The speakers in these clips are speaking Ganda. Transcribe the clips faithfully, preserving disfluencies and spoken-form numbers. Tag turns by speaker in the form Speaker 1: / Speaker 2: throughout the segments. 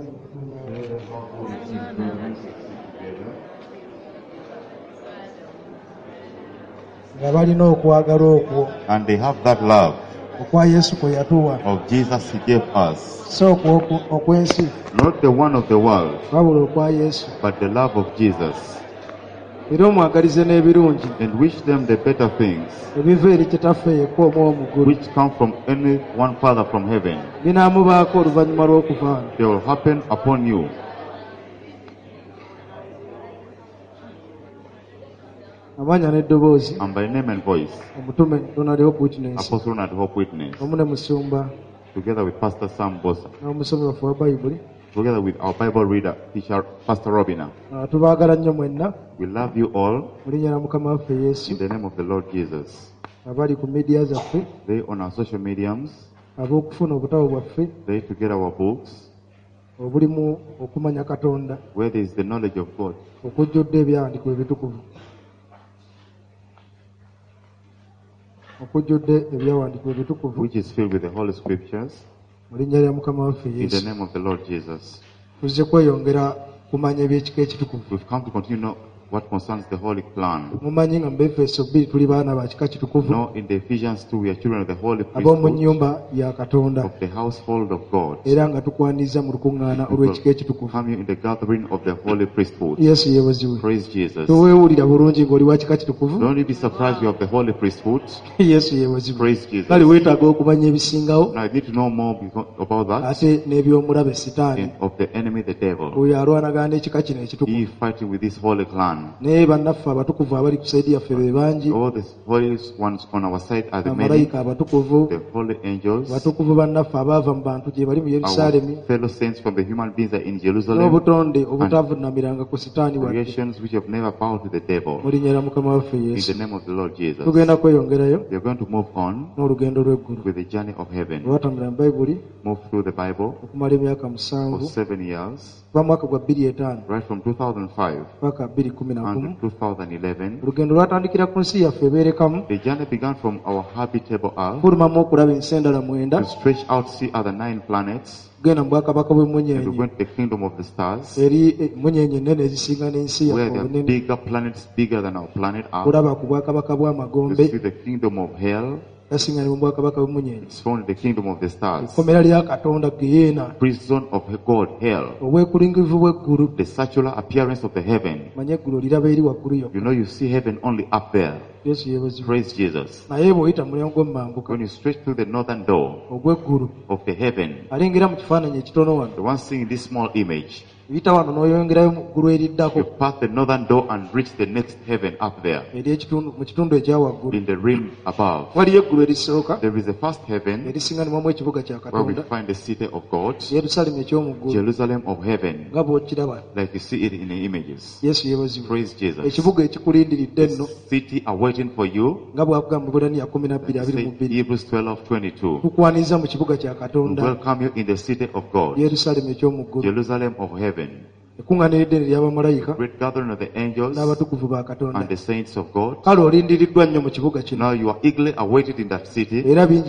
Speaker 1: And they have that love
Speaker 2: of
Speaker 1: Jesus He gave us.
Speaker 2: Not
Speaker 1: the one of the world, but the love of Jesus. And wish them the better things, which come from any one Father from heaven. They will happen upon you. And by name and voice, Apostle Ronald Hope Witness, together with Pastor Sam Bosa, together with our Bible reader, teacher, Pastor Robina. We love you all in the name of the Lord Jesus. They on our social mediums, they to get our books, where there is the knowledge of God. Which is filled with the Holy Scriptures. In the name of the Lord Jesus. We've come to continue to know what concerns the Holy Plan. No, in the Ephesians two, we are children of the Holy priesthood, of the household of God. We will come here in the gathering of the Holy priesthood. Praise Jesus. Don't you be surprised you have the Holy priesthood. Praise Jesus. Now I need to know more about that. And of the enemy, the devil. He is fighting with this Holy Clan. All the holy ones on our side are the many, the holy angels, our fellow saints from the human beings are in Jerusalem, and creations which have never bowed to the devil. In the name of the Lord Jesus, we are going to move on with the journey of heaven. Move through the Bible for seven years. Right from two thousand five and two thousand eleven, the journey began from our habitable earth to stretch out, see other nine planets, and we went to the kingdom of the stars, where there are bigger planets, bigger than our planet Earth. To see the kingdom of hell. It's found in the kingdom of the stars. Prison of God, hell. The circular appearance of the heaven. You know, you see heaven only up there. Praise Jesus. When you stretch through the northern door of the heaven, the one seeing this small image, you pass the northern door and reach the next heaven up there. In the rim above, there is a first heaven where we find the city of God, Jerusalem of heaven, like you see it in the images. Praise Jesus. The city awaiting for you, like Hebrews twelve twenty-two. Welcome you in the city of God, Jerusalem of heaven. Great gathering of the angels and the saints of God. Now you are eagerly awaited in that city.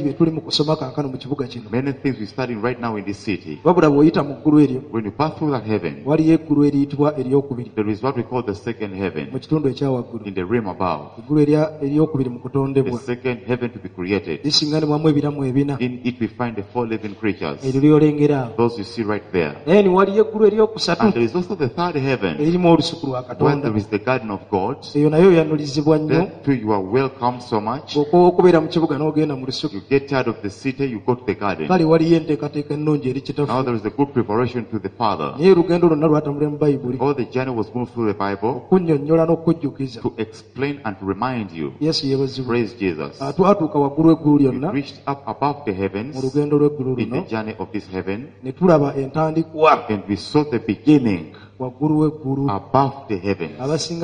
Speaker 1: Many things we study right now in this city. When you pass through that heaven, there is what we call the second heaven, in the realm above. The second heaven to be created. In it we find the four living creatures, those you see right there. And there is also the third heaven, where there is the garden of God. There too you are welcome so much. You get tired of the city, you go to the garden. Now there is a good preparation to the Father. All the journey was moved through the Bible to explain and to remind you. Praise Jesus. We reached up above the heavens in the journey of this heaven, and we saw the beginning above the heavens.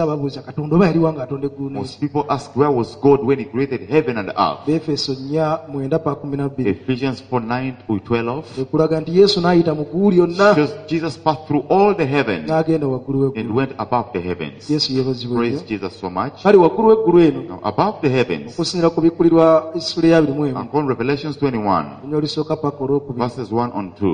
Speaker 1: Most people ask, where was God when He created heaven and earth? Ephesians four nine to twelve shows Jesus passed through all the heavens and went above the heavens. Praise Jesus so much. Now, above the heavens, according to Revelations twenty-one, verses one and two.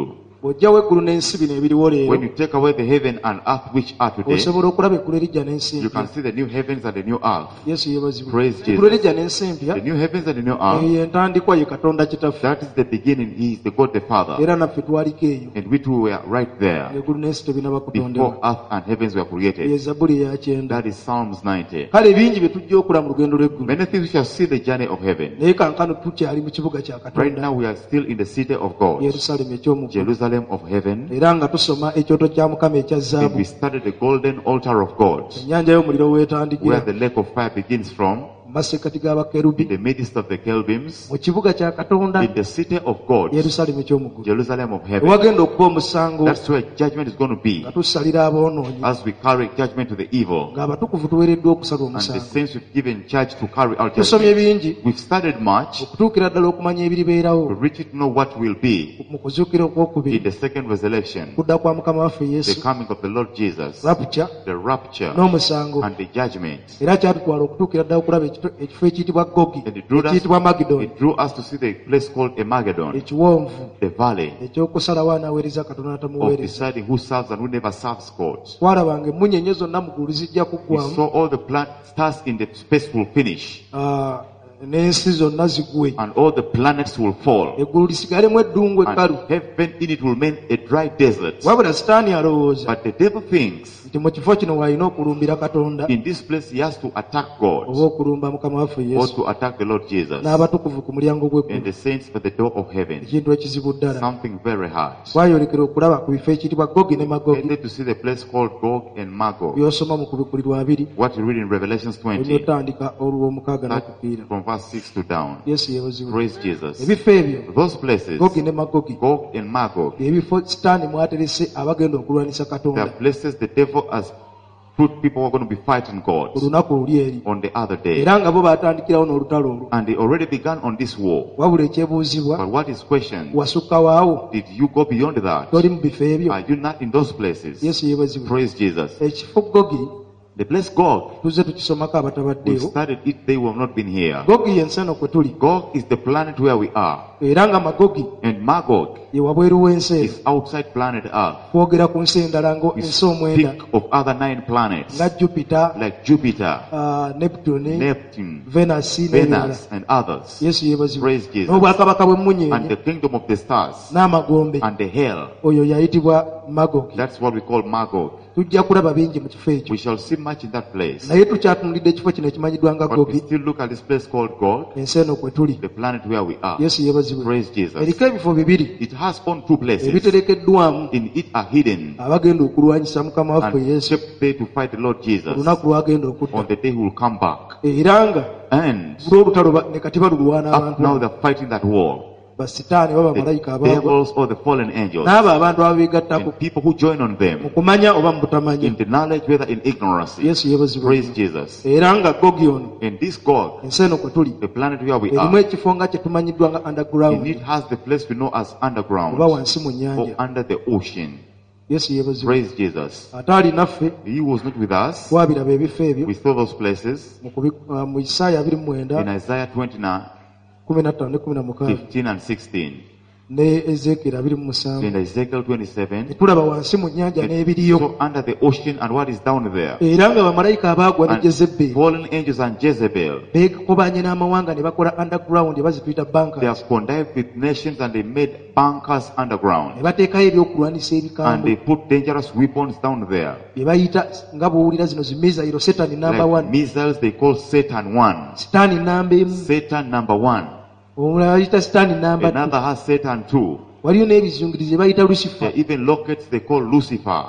Speaker 1: bw'ojjawo eggulu n'ensi bino ebiriwo leero,
Speaker 3: when you take away the heaven and earth which are today,
Speaker 1: osobola okulaba eggulu erijja n'ensi
Speaker 3: you can
Speaker 1: empya.
Speaker 3: see the new heavens and the new earth.
Speaker 1: Yesu yeebazibwe.
Speaker 3: Praise
Speaker 1: Eggulu
Speaker 3: Jesus.
Speaker 1: erijja n'ensi empya,
Speaker 3: The new heavens and the new
Speaker 1: eyo
Speaker 3: earth,
Speaker 1: y'entandikwa ye Katonda Kitaffe,
Speaker 3: that is the beginning. He is the God the Father.
Speaker 1: era naffe twaliko eyo.
Speaker 3: And we too were right there
Speaker 1: Eggulu n'ensi tebinaba
Speaker 3: before
Speaker 1: kutondebwa.
Speaker 3: earth and heavens were
Speaker 1: Ye
Speaker 3: created.
Speaker 1: Zabbuli eya kyenda.
Speaker 3: That is Psalms ninety.
Speaker 1: Kale bingi bye tujja okola mu lugendo lw'eggulu,
Speaker 3: Many things we shall see the journey of heaven.
Speaker 1: naye kankano tukyali mu kibuga kya
Speaker 3: Right
Speaker 1: Katonda,
Speaker 3: now we are still in the city of God,
Speaker 1: Yerusaalemi eky'omu ggulu.
Speaker 3: Jerusalem of heaven.
Speaker 1: Era nga tusoma ekyoto kya Mukama ekya
Speaker 3: And
Speaker 1: zaabu,
Speaker 3: we started the golden altar of God,
Speaker 1: ennyanja y'omuliro
Speaker 3: where
Speaker 1: weetandikira,
Speaker 3: the lake of fire begins from,
Speaker 1: mu masekkati
Speaker 3: in
Speaker 1: g'abakerubi,
Speaker 3: the midst of the cherubims,
Speaker 1: mu kibuga kya Katonda,
Speaker 3: in the city of God,
Speaker 1: Yerusaalemi eky'omu ggulu.
Speaker 3: Jerusalem of heaven.
Speaker 1: Ewagenda okuba omusango
Speaker 3: That's where judgment is going to be,
Speaker 1: nga tusalira aboonoonyi,
Speaker 3: as we carry judgment to the evil,
Speaker 1: ng'abatukuvu tuweereddwa okusala
Speaker 3: and the
Speaker 1: omusango.
Speaker 3: saints we've given charge to carry out
Speaker 1: Tusomye
Speaker 3: judgment.
Speaker 1: bingi
Speaker 3: We've studied much
Speaker 1: okutuukira ddala okumanya
Speaker 3: to
Speaker 1: ebiribeerawo
Speaker 3: reach it to know what will be
Speaker 1: mu kuzuukira
Speaker 3: in
Speaker 1: okwokubiri,
Speaker 3: the second resurrection,
Speaker 1: kudda kwa Mukama waffe
Speaker 3: the
Speaker 1: Yesu,
Speaker 3: coming of the Lord Jesus,
Speaker 1: rapture
Speaker 3: the rapture,
Speaker 1: n'omusango.
Speaker 3: and the judgment.
Speaker 1: Era kyatutwala okutuukira ddala okulaba ekito- ekifo ekiyitibwa Gogi,
Speaker 3: And it drew us,
Speaker 1: ekiyitibwa Magidoni,
Speaker 3: it drew us to see the place called Armageddon,
Speaker 1: ekiwonvu
Speaker 3: the valley
Speaker 1: ekyokusalawo anaaweereza Katonda
Speaker 3: of
Speaker 1: n'atamuweereza.
Speaker 3: deciding who serves and who never serves God.
Speaker 1: Twalabanga emmunyeenye zonna mu ggulu zijja
Speaker 3: We
Speaker 1: kuggwamu,
Speaker 3: saw all the plant stars in the space will finish,
Speaker 1: ah, n'ensi zonna zigwe,
Speaker 3: and all the planets will fall,
Speaker 1: eggulu lisigalemu eddungu ekkalu.
Speaker 3: and heaven in it will remain a dry desert.
Speaker 1: Wabula Sitaani alowooza
Speaker 3: But the devil thinks
Speaker 1: nti mu kifo kino w'alina okulumbira Katonda
Speaker 3: in this place he has to attack
Speaker 1: oba
Speaker 3: God,
Speaker 1: okulumba Mukama waffe
Speaker 3: or
Speaker 1: Yesu
Speaker 3: to attack the Lord Jesus,
Speaker 1: n'abatukuvu ku mulyango
Speaker 3: and
Speaker 1: gw'eggulu.
Speaker 3: the saints at the door of heaven.
Speaker 1: Ekintu ekizibu ddala.
Speaker 3: Something very hard.
Speaker 1: Twayolekera okulaba ku bifo ekiyitibwa Gogi ne Magogi,
Speaker 3: Ended to see the place called Gog and Magog.
Speaker 1: by'osoma mu kubikulirwa abiri,
Speaker 3: What you read in Revelations twenty,
Speaker 1: olw'otandika olw'omukaaga
Speaker 3: that
Speaker 1: n'okufiira.
Speaker 3: from verse six to down.
Speaker 1: Yesu yeebazibwe.
Speaker 3: Praise Jesus.
Speaker 1: Ebifo ebyo
Speaker 3: Those places,
Speaker 1: Gogi ne Magogi,
Speaker 3: Gog and Magog,
Speaker 1: ebifo Sitaani mwaterese abagenda okulwanisa
Speaker 3: they
Speaker 1: Katonda
Speaker 3: are places the devil has put people who are going to be fighting
Speaker 1: ku
Speaker 3: God
Speaker 1: lunaku luli eri,
Speaker 3: on the other day.
Speaker 1: era nga bo baatandikirawo n'olutalo olwo.
Speaker 3: And they already began on this war.
Speaker 1: Wabula ekyebuuzibwa,
Speaker 3: But what is questioned,
Speaker 1: wasukka waawo?
Speaker 3: did you go beyond that?
Speaker 1: Toli mu bifo ebyo?
Speaker 3: Are you not in those places?
Speaker 1: Yesu yeebazibwe.
Speaker 3: Praise Jesus.
Speaker 1: Ekifo Gogi
Speaker 3: The place Gog,
Speaker 1: tuzze tukisomako
Speaker 3: we
Speaker 1: abatabaddeewo.
Speaker 3: started it, they have not been here.
Speaker 1: Gogi y'ensi eno kwe tuli,
Speaker 3: Gog is the planet where we are.
Speaker 1: era nga Magogi
Speaker 3: And Magog
Speaker 1: ye wabweru w'ensi eno.
Speaker 3: is outside planet Earth.
Speaker 1: Twogera ku nsi endala nga
Speaker 3: We
Speaker 1: ensi omwenda
Speaker 3: speak of other nine planets,
Speaker 1: nga Jupiter,
Speaker 3: like Jupiter,
Speaker 1: ah, Neptune,
Speaker 3: Neptune,
Speaker 1: Venus n'ebirala.
Speaker 3: Venus, and others.
Speaker 1: Yesu yeebazibwe.
Speaker 3: Praise Jesus.
Speaker 1: N'obwakabaka
Speaker 3: And
Speaker 1: bw'emmunyeenye
Speaker 3: the kingdom of the stars,
Speaker 1: n'amagombe,
Speaker 3: and the hell.
Speaker 1: oyo yayitibwa Magogi.
Speaker 3: That's what we call Magog.
Speaker 1: Tujja kulaba bingi mu kifo ekyo,
Speaker 3: We shall see much in that place.
Speaker 1: naye tukyatunulidde ekifo kino ekimanyiddwa nga
Speaker 3: But we
Speaker 1: Gogi,
Speaker 3: still look at this place called Gog,
Speaker 1: ensi eno kwe tuli.
Speaker 3: the planet where we are.
Speaker 1: Yesu yeebazibwe.
Speaker 3: Praise Jesus.
Speaker 1: Eriko ebifo bibiri
Speaker 3: It has on two places.
Speaker 1: ebiterekeddwamu
Speaker 3: In it are hidden
Speaker 1: abagenda okulwanyisa Mukama waffe
Speaker 3: and
Speaker 1: Yesu
Speaker 3: kept there to fight the Lord
Speaker 1: ku
Speaker 3: Jesus
Speaker 1: lunaku lwagenda okudda,
Speaker 3: on the day he will come back.
Speaker 1: era nga
Speaker 3: And
Speaker 1: lw'olutalo ba- ne kati balulwana
Speaker 3: up now
Speaker 1: abantu
Speaker 3: they're fighting that war.
Speaker 1: basitaani oba
Speaker 3: The
Speaker 1: bamalayika abaagwa,
Speaker 3: devils or the fallen angels.
Speaker 1: n'abo abantu ababeegattako
Speaker 3: And people who join on
Speaker 1: mu
Speaker 3: them
Speaker 1: kumanya oba mu butamanya.
Speaker 3: in the knowledge, whether in ignorance.
Speaker 1: Yesu yeebazibwe.
Speaker 3: Praise Jesus.
Speaker 1: Era nga Gogi ono,
Speaker 3: In this Gog,
Speaker 1: ensi eno kwe tuli,
Speaker 3: the planet where we
Speaker 1: erimu
Speaker 3: are,
Speaker 1: ekifo nga kye tumanyiddwa nga
Speaker 3: in
Speaker 1: underground
Speaker 3: it has the place we know as underground
Speaker 1: oba wansi mu
Speaker 3: or
Speaker 1: nnyanja.
Speaker 3: under the ocean.
Speaker 1: Yesu yeebazibwe.
Speaker 3: Praise Jesus.
Speaker 1: Ate ali naffe
Speaker 3: He was not with us.
Speaker 1: twabiraba ebifo ebyo
Speaker 3: We saw those places
Speaker 1: mu kubi- ah, mu Isaaya abiri mu mwenda
Speaker 3: in Isaiah twenty-nine,
Speaker 1: kumi na ttaano ne kumi na mukaaga
Speaker 3: fifteen and sixteen,
Speaker 1: ne Ezekieri abiri mu musanvu.
Speaker 3: in Ezekiel twenty-seven.
Speaker 1: Tulaba wansi mu nnyanja n'ebiriyo,
Speaker 3: So under the ocean and what is down there.
Speaker 1: era nga bamalayika abaagwa ne
Speaker 3: And
Speaker 1: Jezeberi
Speaker 3: fallen angels and Jezebel.
Speaker 1: beekobanye n'amawanga ne bakola underground bazituyita
Speaker 3: They
Speaker 1: banka,
Speaker 3: have connived with nations and they made bunkers
Speaker 1: ne
Speaker 3: underground.
Speaker 1: bateekayo ebyokulwanisa
Speaker 3: And
Speaker 1: ebikambo
Speaker 3: they put dangerous weapons down there.
Speaker 1: bye bayita nga bw'owulira zino zimizayiro Setaani namba
Speaker 3: Like
Speaker 1: one,
Speaker 3: missiles they call Satan one.
Speaker 1: Sitaani namba emu,
Speaker 3: Satan number one.
Speaker 1: omulala bayita Sitaani namba two,
Speaker 3: Another has Satan two.
Speaker 1: waliyo n'ebizungirizi bye bayita
Speaker 3: There
Speaker 1: Lucifer.
Speaker 3: are even lockets they call Lucifer.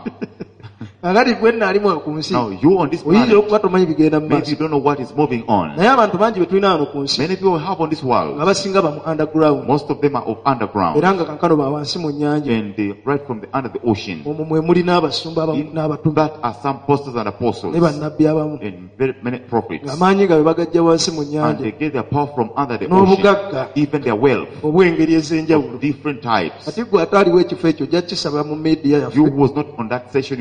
Speaker 1: Agati gwe nnaalimu ku nsi
Speaker 3: Now you on this
Speaker 1: oyinza
Speaker 3: planet,
Speaker 1: okuba tomanyi bigenda mu
Speaker 3: maybe
Speaker 1: maaso,
Speaker 3: you don't know what is moving on.
Speaker 1: naye abantu bangi be tulina wano ku nsi
Speaker 3: Many people have on this world,
Speaker 1: abasinga ba mu underground,
Speaker 3: most of them are of underground.
Speaker 1: era nga kankano ba wansi mu nnyanja.
Speaker 3: And they right from the under the ocean.
Speaker 1: Omwo mwe muli n'abasumba abamu
Speaker 3: In
Speaker 1: n'abatume
Speaker 3: that are some apostles and apostles
Speaker 1: ne bannabbi abamu,
Speaker 3: and very many prophets.
Speaker 1: ng'amaanyi nga be bagajja wansi mu
Speaker 3: And
Speaker 1: nnyanja,
Speaker 3: they get their power from under the
Speaker 1: n'obugagga
Speaker 3: ocean, even their wealth
Speaker 1: obw'engeri ez'enjawulo.
Speaker 3: of different types.
Speaker 1: Ate gwe ataaliwo ekifo ekyo ojja kukisaba mu meediya
Speaker 3: You
Speaker 1: yaffe,
Speaker 3: was not on that session, you ask it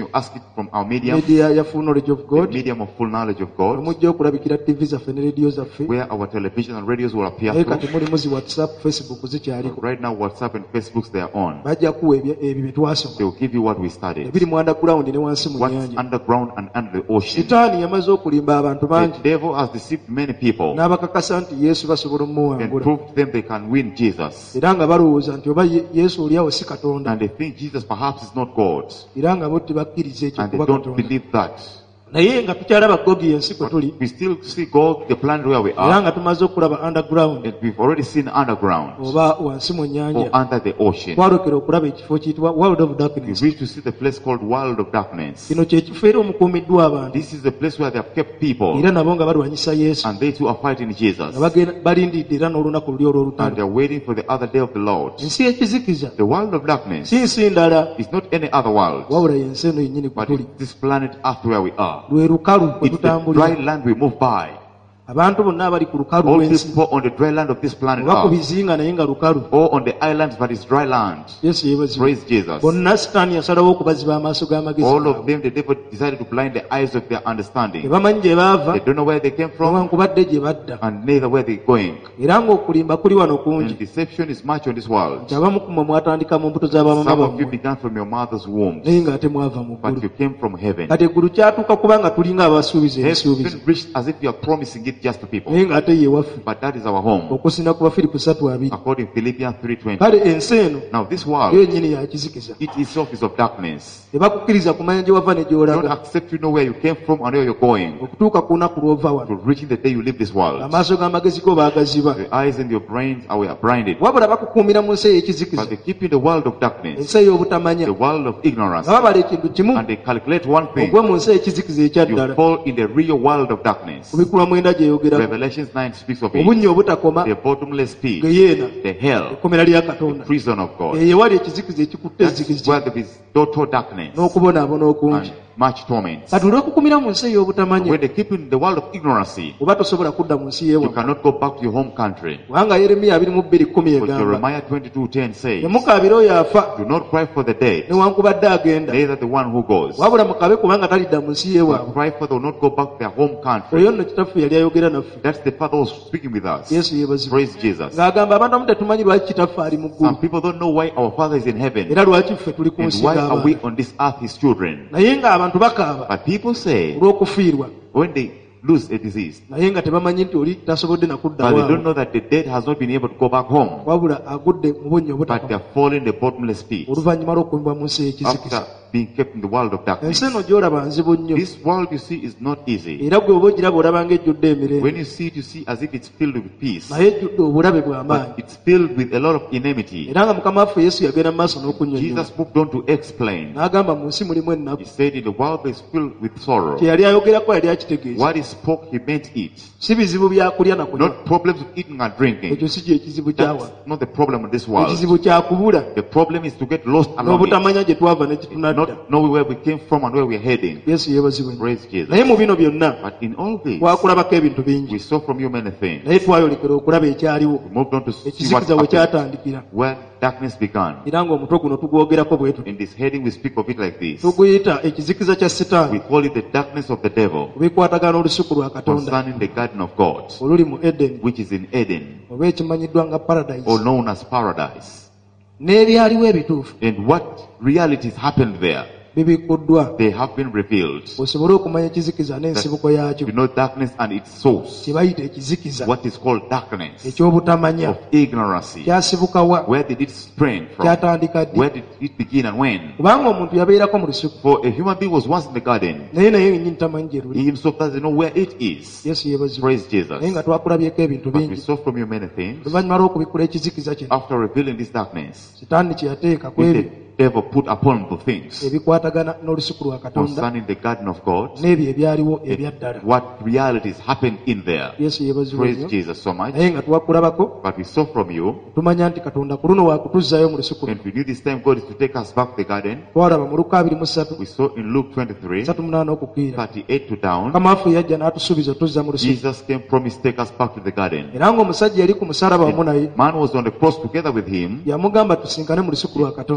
Speaker 3: from our medium,
Speaker 1: media ya full knowledge of
Speaker 3: the
Speaker 1: God,
Speaker 3: medium of full knowledge of God,
Speaker 1: mujja okulabikira T V zaffe ne radio zaffe.
Speaker 3: where our television and radios will appear
Speaker 1: Naye kati
Speaker 3: through.
Speaker 1: muli muzi WhatsApp, Facebook zikyaliko.
Speaker 3: Right now, WhatsApp and Facebooks, they are on.
Speaker 1: Bajja kuwa ebyo ebyo bye twasoma.
Speaker 3: They will give you what we studied.
Speaker 1: Ebiri mu underground ne wansi mu
Speaker 3: What's
Speaker 1: nnyanja.
Speaker 3: underground and under the ocean.
Speaker 1: Sitaani yamaze okulimba abantu bangi.
Speaker 3: The devil has deceived many people
Speaker 1: N'abakakasa nti Yesu basobola
Speaker 3: and
Speaker 1: omuwangula.
Speaker 3: proved to them they can win Jesus.
Speaker 1: Era nga balowooza nti oba Ye- Yesu oli awo si Katonda.
Speaker 3: And they think Jesus perhaps is not God.
Speaker 1: Era nga bo tebakkiriza ekyo
Speaker 3: And they
Speaker 1: kuba
Speaker 3: don't
Speaker 1: Katonda.
Speaker 3: believe that.
Speaker 1: Naye nga tukyalaba Gogi ensi kwe
Speaker 3: But
Speaker 1: tuli.
Speaker 3: we still see God, the planet where we
Speaker 1: Era
Speaker 3: are.
Speaker 1: nga tumaze okulaba underground
Speaker 3: And we've already seen underground
Speaker 1: oba wansi mu
Speaker 3: or
Speaker 1: nnyanja.
Speaker 3: under the ocean.
Speaker 1: Twalekera okulaba ekifo kiyitibwa World of
Speaker 3: We
Speaker 1: Darkness.
Speaker 3: wish to see the place called World of Darkness.
Speaker 1: Kino kye kifo era omukuumiddwa abantu.
Speaker 3: This is the place where they have kept people
Speaker 1: Era nabo nga balwanyisa Yesu.
Speaker 3: and they too are fighting Jesus.
Speaker 1: Nga bagenda- balindidde era n'olunaku luli
Speaker 3: And
Speaker 1: olw'olutalo.
Speaker 3: they're waiting for the other day of the Lord.
Speaker 1: Ensi y'ekizikiza
Speaker 3: The world of darkness
Speaker 1: si nsi ndala
Speaker 3: is not any other world,
Speaker 1: wabula y'ensi eno yennyini kwe
Speaker 3: but
Speaker 1: tuli.
Speaker 3: it's this planet Earth where we are.
Speaker 1: Lwe lukalu kwe
Speaker 3: It's the
Speaker 1: tutambulira.
Speaker 3: dry land we move by.
Speaker 1: Abantu bonna abali ku lukalu
Speaker 3: All
Speaker 1: lw'ensi
Speaker 3: people on the dry land of this planet
Speaker 1: oba ku
Speaker 3: Earth,
Speaker 1: bizinga naye nga lukalu.
Speaker 3: or on the islands but it's dry land.
Speaker 1: Yesu yeebazibwe.
Speaker 3: Praise Jesus.
Speaker 1: Bonna Sitaani yasalawo okubaziba amaaso g'amagezi
Speaker 3: All of
Speaker 1: gaabwe.
Speaker 3: them, the devil decided to blind the eyes of their understanding.
Speaker 1: Tebamanyi gye baava
Speaker 3: They don't know where they came from
Speaker 1: newankubadde gye badda.
Speaker 3: and neither where they're going.
Speaker 1: Era ng'okulimba kuli wano
Speaker 3: And
Speaker 1: kungi.
Speaker 3: deception is much on this world.
Speaker 1: Nti abamu ku mmwe mwatandika mu mbuto z'abamama
Speaker 3: Some of you
Speaker 1: bammwe
Speaker 3: began from your mother's womb,
Speaker 1: naye ng'ate mwava mu
Speaker 3: but
Speaker 1: ggulu.
Speaker 3: you came from heaven.
Speaker 1: Kati eggulu kyatuuka kubanga tulinga abasuubiza ebisuubizo.
Speaker 3: Heaven reached as if you are promising it just to people.
Speaker 1: Naye ng'ate ye waffe.
Speaker 3: But that is our home,
Speaker 1: Okusinda ku Bafiripi ssatu abiri.
Speaker 3: according to Philippians three twenty.
Speaker 1: Kale ensi eno
Speaker 3: Now this
Speaker 1: yo
Speaker 3: world,
Speaker 1: yennyini yakizikiza.
Speaker 3: it itself is of darkness.
Speaker 1: Tebakukkiriza kumanya gye wava ne
Speaker 3: They don't
Speaker 1: gy'olaga.
Speaker 3: accept you know where you came from and where you're going.
Speaker 1: Okutuuka ku lunaku lw'ova
Speaker 3: To
Speaker 1: wano.
Speaker 3: reaching the day you leave this world.
Speaker 1: Amaaso g'amagezi go baagaziba.
Speaker 3: The eyes and your brains are blinded.
Speaker 1: Wabula bakukuumira mu nsi ey'ekizikiza.
Speaker 3: But they keep you in the world of darkness,
Speaker 1: Ensi ey'obutamanya.
Speaker 3: the world of ignorance.
Speaker 1: Nga babala ekintu kimu
Speaker 3: And they calculate one thing.
Speaker 1: ogwe mu nsi ey'ekizikiza
Speaker 3: You
Speaker 1: ekyaddala.
Speaker 3: fall in the real world of darkness.
Speaker 1: Ku bikula mwenda gyeyogeraku.
Speaker 3: Revelations nine speaks of it.
Speaker 1: Obunnya obutakoma.
Speaker 3: The bottomless pit,
Speaker 1: Geyeena.
Speaker 3: the hell,
Speaker 1: Ekkomera lya Katonda.
Speaker 3: prison of God.
Speaker 1: Eyo ewali ekizikiza ekikutte
Speaker 3: That's
Speaker 1: ezikiza.
Speaker 3: where there is total darkness
Speaker 1: N'okubonaabona okungi.
Speaker 3: and much torment.
Speaker 1: Kati olw'okukumira mu nsi ey'obutamanya.
Speaker 3: When they keep you in the world of ignorancy,
Speaker 1: Oba tosobola kudda mu nsi
Speaker 3: you
Speaker 1: y'ewaka.
Speaker 3: cannot go back to your home country.
Speaker 1: Kubanga Yeremiya abiri mu bbiri kkumi
Speaker 3: But
Speaker 1: egamba.
Speaker 3: Jeremiah twenty-two ten says,
Speaker 1: Temukaabire oyo afa
Speaker 3: do not cry for the dead,
Speaker 1: newankubadde agenda.
Speaker 3: neither the one who goes,
Speaker 1: Wabula mukabe kubanga talidda mu nsi
Speaker 3: but
Speaker 1: y'ewaabwe.
Speaker 3: cry for they will not go back to their home country.
Speaker 1: Oyo nno kitaffe yali ayogera naffe.
Speaker 3: That's the Father who's speaking with us.
Speaker 1: Yesu yeebazibwe.
Speaker 3: Praise Jesus.
Speaker 1: Ng'agamba abantu abamu tetumanyi lwaki kitaffe ali mu
Speaker 3: Some
Speaker 1: ggulu.
Speaker 3: people don't know why our Father is in heaven
Speaker 1: Era lwaki ffe tuli ku
Speaker 3: and
Speaker 1: nsi
Speaker 3: why are we
Speaker 1: ng'abaana.
Speaker 3: on this earth his children.
Speaker 1: Naye ng'abantu bakaaba
Speaker 3: But people say
Speaker 1: olw'okufiirwa.
Speaker 3: when they lose a disease,
Speaker 1: Naye nga tebamanyi nti oli tasobodde na kudda
Speaker 3: but they don't
Speaker 1: waabwe.
Speaker 3: know that the dead has not been able to go back home,
Speaker 1: Wabula agudde mu bunnya
Speaker 3: but they
Speaker 1: obutakoma.
Speaker 3: are falling in the bottomless pit
Speaker 1: Oluvannyuma lw'okubbibwa mu nsi ey'ekizikiza.
Speaker 3: after being kept in the world of darkness.
Speaker 1: Ensi eno gy'olaba nzibu nnyo.
Speaker 3: This world you see is not easy.
Speaker 1: Era gwe oba ogiraba olaba ng'ejjudde emirembe.
Speaker 3: When you see it, you see as if it's filled with peace,
Speaker 1: Naye ejjudde obulabe bw'amaanyi.
Speaker 3: but it's filled with a lot of enmity.
Speaker 1: Era nga Mukama waffe Yesu yagenda mu maaso n'okunnyonnyola.
Speaker 3: Jesus moved on to explain.
Speaker 1: N'agamba mu nsi mulimu ennaku.
Speaker 3: He said in the world is filled with sorrow.
Speaker 1: Kye yali ayogerako yali akitegeeza.
Speaker 3: What he spoke, he meant it.
Speaker 1: Si bizibu bya kulya na kunywa.
Speaker 3: Not problems with eating and drinking.
Speaker 1: Ekyo si kye kizibu kyawa.
Speaker 3: That's not the problem in this world.
Speaker 1: Ekizibu kya kubula.
Speaker 3: The problem is to get lost along it.
Speaker 1: N'obutamanya gye twava ne gye tunadda.
Speaker 3: Not knowing where we came from and where we're heading.
Speaker 1: Yesu yeebazibwe.
Speaker 3: Praise Jesus.
Speaker 1: Naye mu bino byonna
Speaker 3: But in all this,
Speaker 1: twakulabako ebintu bingi.
Speaker 3: we saw from you many things.
Speaker 1: Naye twayolekera okulaba ekyaliwo.
Speaker 3: We moved on to see what
Speaker 1: Ekizikiza we
Speaker 3: happened,
Speaker 1: kyatandikira.
Speaker 3: where darkness began.
Speaker 1: Era ng'omutwe guno tugwogerako bwe tuti.
Speaker 3: In this heading, we speak of it like this.
Speaker 1: Tuguyita ekizikiza kya
Speaker 3: We
Speaker 1: Setaani.
Speaker 3: call it the darkness of the devil
Speaker 1: Ku bikwatagana n'olusuku lwa Katonda.
Speaker 3: concerning the garden of God,
Speaker 1: Oluli mu Edeni.
Speaker 3: which is in Eden,
Speaker 1: Oba ekimanyiddwa nga Paradise.
Speaker 3: or known as paradise.
Speaker 1: N'ebyaliwo ebituufu.
Speaker 3: And what realities happened there,
Speaker 1: Bibikuddwa.
Speaker 3: they have been revealed.
Speaker 1: Osobole okumanya ekizikiza n'ensibuko yaakyo.
Speaker 3: You know darkness and its source,
Speaker 1: Kye bayita ekizikiza.
Speaker 3: what is called darkness,
Speaker 1: Ekyobutamanya.
Speaker 3: of ignorancy.
Speaker 1: Kyasibuka wa?
Speaker 3: Where did it spring from?
Speaker 1: Kyatandika ddi?
Speaker 3: Where did it begin and when?
Speaker 1: Kubanga omuntu yabeerako mu lusuku.
Speaker 3: For a human being was once in the garden.
Speaker 1: Naye naye yennyini tamanyi gye
Speaker 3: He
Speaker 1: luli.
Speaker 3: himself doesn't know where it is.
Speaker 1: Yesu yeebazibwe.
Speaker 3: Praise Jesus.
Speaker 1: Naye nga twakulabyeko ebintu
Speaker 3: But we
Speaker 1: bingi.
Speaker 3: saw from you many things.
Speaker 1: Oluvannyuma lw'okubikula ekizikiza kye.
Speaker 3: After revealing this darkness,
Speaker 1: Sitaani kye yateeka ku
Speaker 3: which
Speaker 1: ebyo
Speaker 3: the devil put upon the things
Speaker 1: ebikwatagana n'olusuku lwa Katonda
Speaker 3: concerning the garden of God,
Speaker 1: n'ebyo ebyaliwo ebya ddala.
Speaker 3: what realities happened in there.
Speaker 1: Yesu yeebazibwe
Speaker 3: Praise
Speaker 1: nnyo.
Speaker 3: Jesus so much.
Speaker 1: Naye nga twakulabako
Speaker 3: But we saw from you,
Speaker 1: tumanya nti Katonda ku luno waakutuzzaayo mu lusuku luno.
Speaker 3: and we knew this time God is to take us back to the garden.
Speaker 1: Twalaba mu Luka abiri mu ssatu,
Speaker 3: We saw in Luke twenty-three,
Speaker 1: ssatu munaana okukkirira.
Speaker 3: thirty-eight to down,
Speaker 1: Mukama waffe yajja n'atusuubiza otuzza mu lusuku.
Speaker 3: Jesus came, promised to take us back to the garden.
Speaker 1: Era ng'omusajja yali ku musalaba wamu naye,
Speaker 3: Man was on the cross together with him.
Speaker 1: yamugamba tusinkane mu lusuku lwa
Speaker 3: Told
Speaker 1: Katonda.
Speaker 3: him, let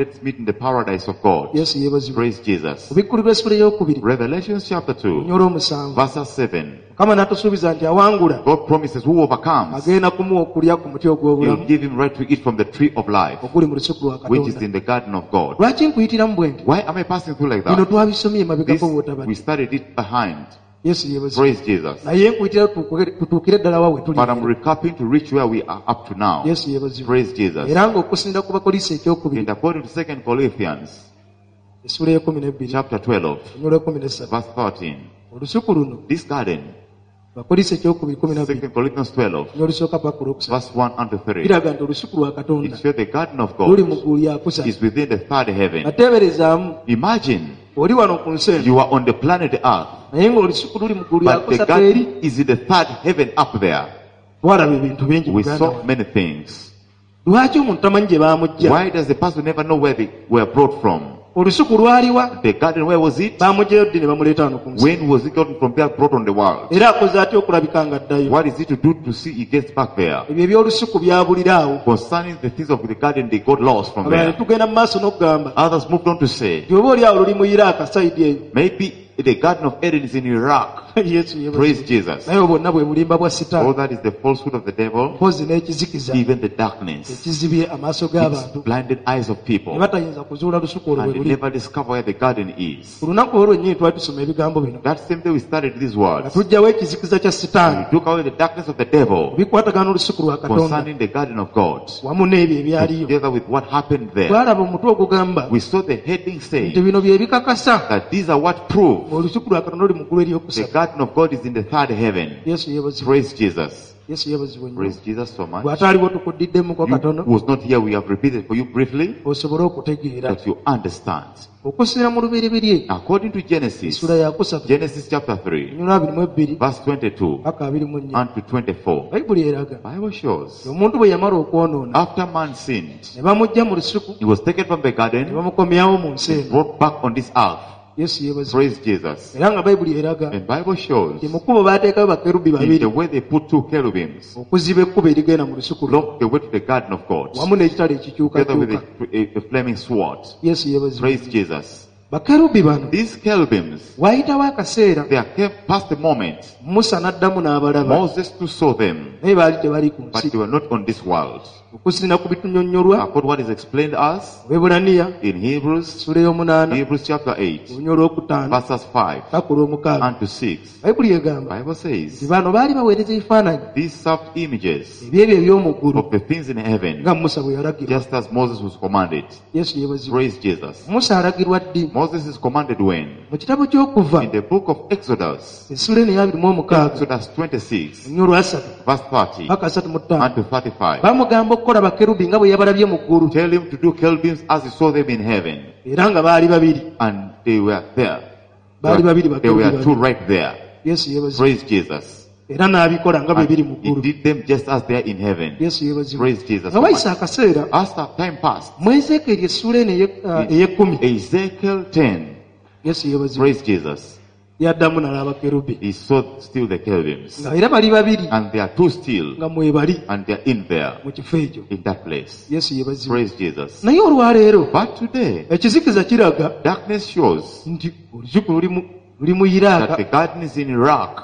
Speaker 3: let's meet in the paradise of God.
Speaker 1: Yesu yeebazibwe.
Speaker 3: Praise Jesus.
Speaker 1: Obikkulirwa esula ey'okubiri
Speaker 3: Revelation chapter two,
Speaker 1: onyolo omusanvu
Speaker 3: verse seven.
Speaker 1: Mukama n'atusuubiza nti awangula
Speaker 3: God promises who overcomes,
Speaker 1: agenda kumuwa okulya ku muti
Speaker 3: He'll
Speaker 1: ogw'obulamu
Speaker 3: give him right to eat from the tree of life,
Speaker 1: oguli mu lusuku lwa
Speaker 3: which is
Speaker 1: Katonda.
Speaker 3: in the garden of God.
Speaker 1: Lwaki nkuyitiramu bwe nti?
Speaker 3: Why am I passing through like
Speaker 1: Bino
Speaker 3: that?
Speaker 1: twabisomye
Speaker 3: This,
Speaker 1: emabegako bw'otabadde.
Speaker 3: we studied it behind.
Speaker 1: Yesu yeebazibwe.
Speaker 3: Praise Jesus.
Speaker 1: Naye nkuyitira tutuuke- tutuukire ddala wa we tuli.
Speaker 3: But I'm recapping to reach where we are up to now.
Speaker 1: Yesu yeebazibwe.
Speaker 3: Praise Jesus.
Speaker 1: Era ng'okusinda ku Bakolisi ekyokubiri
Speaker 3: And according to Second Corinthians
Speaker 1: essula ey'ekumi n'ebbiri
Speaker 3: chapter twelve,
Speaker 1: onyolo ekumi n'essatu
Speaker 3: verse thirteen,
Speaker 1: olusuku luno
Speaker 3: this garden,
Speaker 1: Bakolisi ekyokubiri kumi n'ebbiri
Speaker 3: Second Corinthians twelve,
Speaker 1: n'olusooka paka olwokusatu
Speaker 3: verse one unto three,
Speaker 1: kiraga nti olusuku lwa Katonda
Speaker 3: it shows the garden of
Speaker 1: luli mu
Speaker 3: God
Speaker 1: ggulu lyakusatu.
Speaker 3: is within the third heaven.
Speaker 1: Ateeberezaamu
Speaker 3: Imagine
Speaker 1: oli wano ku nsi eno
Speaker 3: you are on the planet Earth,
Speaker 1: naye ng'olusuku luli mu ggulu
Speaker 3: but the
Speaker 1: lyakusatu eri
Speaker 3: garden is in the third heaven up there.
Speaker 1: twalaba ebintu bingi
Speaker 3: We
Speaker 1: Uganda
Speaker 3: saw
Speaker 1: wano.
Speaker 3: many things.
Speaker 1: Lwaki omuntu tamanyi gye baamugja?
Speaker 3: Why does the person never know where they were brought from?
Speaker 1: Olusuku lwaliwa
Speaker 3: The garden, where was it?
Speaker 1: baamugjayo ddi ne bamuleeta wano ku nsi.
Speaker 3: When was it gotten from there, brought on the world?
Speaker 1: Era akoze atya okulabika ng'addayo?
Speaker 3: What is it to do to see he gets back there?
Speaker 1: Ebyo eby'olusuku byabulira awo.
Speaker 3: Concerning the things of the garden, they got lost from
Speaker 1: Abalala ne
Speaker 3: there.
Speaker 1: tugenda mu maaso n'okugamba
Speaker 3: Others moved on to say,
Speaker 1: nti oba oli awo luli mu Iraq sayidi eyo.
Speaker 3: maybe the garden of Eden is in Iraq.
Speaker 1: Yesu yeebazibwe.
Speaker 3: Praise Jesus.
Speaker 1: naye bwonna bwe bulimba bwa
Speaker 3: Oh,
Speaker 1: sitaani
Speaker 3: that is the falsehood of the devil,
Speaker 1: mpozi n'ekizikiza
Speaker 3: even the darkness.
Speaker 1: ekizibye amaaso
Speaker 3: It's
Speaker 1: g'abantu
Speaker 3: blinded eyes of
Speaker 1: ne
Speaker 3: people,
Speaker 1: batayinza kuzuula lusuku olwo
Speaker 3: and
Speaker 1: bwe
Speaker 3: they
Speaker 1: luli.
Speaker 3: never discover where the garden is.
Speaker 1: Ku lunaku olwo lwennyini twali tusoma ebigambo bino
Speaker 3: That same day we studied these
Speaker 1: nga
Speaker 3: words.
Speaker 1: tuggyawo ekizikiza kya sitaani
Speaker 3: We took away the darkness of the devil
Speaker 1: bikwatagana n'olusuku lwa Katonda
Speaker 3: concerning the garden of God,
Speaker 1: wamu n'ebyo ebyaliyo.
Speaker 3: together with what happened there.
Speaker 1: twalaba omutwe ogugamba
Speaker 3: We saw the heading
Speaker 1: nti
Speaker 3: saying
Speaker 1: bino bye bikakasa
Speaker 3: that these are what prove
Speaker 1: olusuku lwa Katonda luli mu ggulu
Speaker 3: the
Speaker 1: eryokusatu.
Speaker 3: garden of God is in the third heaven.
Speaker 1: Yesu yeebazibwe.
Speaker 3: Praise Jesus.
Speaker 1: Yesu yeebazibwe nnyo.
Speaker 3: Praise Jesus so much.
Speaker 1: bw'ataaliwo tukuddiddemmuko
Speaker 3: You
Speaker 1: katono
Speaker 3: who was not here, we have repeated for you briefly
Speaker 1: osobole okutegeera.
Speaker 3: that you understand.
Speaker 1: okusinziira mu lubereberye
Speaker 3: According to Genesis,
Speaker 1: essula yakusatu
Speaker 3: Genesis chapter three,
Speaker 1: onyolo abiri mu ebbiri
Speaker 3: verse twenty-two
Speaker 1: paka abiri mu nnya
Speaker 3: unto twenty-four,
Speaker 1: bayibuli eraga
Speaker 3: Bible shows
Speaker 1: omuntu bwe yamala okwonoona
Speaker 3: after man sinned,
Speaker 1: ne bamugja mu lusuku
Speaker 3: he was taken from the
Speaker 1: ne
Speaker 3: garden,
Speaker 1: bamukomyawo mu nsi eno.
Speaker 3: brought back on this earth.
Speaker 1: Yesu yeebazibwe.
Speaker 3: Praise Jesus.
Speaker 1: era nga bayibuli eraga
Speaker 3: And Bible shows
Speaker 1: nti mu kkubo baateekayo bakerubi
Speaker 3: in
Speaker 1: babiri
Speaker 3: the way they put two cherubims,
Speaker 1: okuziba ekkubo erigenda mu lusuku lwo
Speaker 3: block the way to the garden of God,
Speaker 1: wamu n'ekitala
Speaker 3: together with
Speaker 1: ekikyukakyuka.
Speaker 3: a, a, a flaming sword.
Speaker 1: Yesu yeebazibwe.
Speaker 3: Praise Jesus.
Speaker 1: bakerubi bano
Speaker 3: These cherubims,
Speaker 1: waayitawo akaseera
Speaker 3: they are kept past the moment.
Speaker 1: musa n'addamu n'abalaba
Speaker 3: Moses too saw them,
Speaker 1: naye baali tebali ku
Speaker 3: but
Speaker 1: nsi.
Speaker 3: they were not on this world.
Speaker 1: okusinziira ku bitunnyonnyolwa
Speaker 3: According to what is explained us
Speaker 1: Ebulaniya
Speaker 3: in Hebrews,
Speaker 1: essula ey'omunaana
Speaker 3: Hebrews chapter eight,
Speaker 1: olunya olwokutaano
Speaker 3: verses five
Speaker 1: paka olw'omukaaga
Speaker 3: unto six.
Speaker 1: bayibuli egamba
Speaker 3: Bible
Speaker 1: nti
Speaker 3: says,
Speaker 1: bano baali baweereza ebifaananyi
Speaker 3: these served images
Speaker 1: ebyebyo eby'omu ggulu
Speaker 3: of the things in heaven,
Speaker 1: nga musa bwe yalagirwa.
Speaker 3: just as Moses was commanded.
Speaker 1: yesu yeebazibwe.
Speaker 3: Praise Jesus.
Speaker 1: musa alagirwa ddi?
Speaker 3: Moses is commanded when?
Speaker 1: mu kitabo ky'okuva
Speaker 3: In the book of Exodus,
Speaker 1: essula eno ey'abiri mu omukaaga
Speaker 3: Exodus twenty-six,
Speaker 1: olunya olwasatu
Speaker 3: verse thirty
Speaker 1: paka asatu mu ttaano
Speaker 3: unto thirty-five.
Speaker 1: bamugamba okukola bakerubi nga bwe yabalabye mu ggulu
Speaker 3: Tell him to do cherubims as he saw them in heaven.
Speaker 1: era nga baali babiri.
Speaker 3: And they were there.
Speaker 1: baali babiri
Speaker 3: They were
Speaker 1: bakerubi
Speaker 3: two
Speaker 1: babiri.
Speaker 3: right there.
Speaker 1: yesu yeebazibwe.
Speaker 3: Praise Jesus.
Speaker 1: era n'abikola nga bwe biri mu
Speaker 3: And he
Speaker 1: ggulu.
Speaker 3: did them just as they are in heaven.
Speaker 1: yesu yeebazibwe.
Speaker 3: Praise Jesus.
Speaker 1: nga wayisa akaseera
Speaker 3: As that time passed,
Speaker 1: mu ezeekeri essula eno eye- ah, ey'ekkumi
Speaker 3: Ezekiel ten,
Speaker 1: yesu yeebazibwe.
Speaker 3: praise Jesus,
Speaker 1: yaddamu n'alaba kerubi
Speaker 3: he saw still the cherubims.
Speaker 1: nga era bali babiri
Speaker 3: And there are two still,
Speaker 1: nga mwebali
Speaker 3: and they are in there,
Speaker 1: mu kifo ekyo.
Speaker 3: in that place.
Speaker 1: yesu yeebazibwe.
Speaker 3: Praise Jesus.
Speaker 1: naye olwaleero
Speaker 3: But today,
Speaker 1: ekizikiza kiraga
Speaker 3: darkness shows
Speaker 1: nti olusuku luli mu- luli mu
Speaker 3: that
Speaker 1: Iraaka.
Speaker 3: the garden is in Iraq.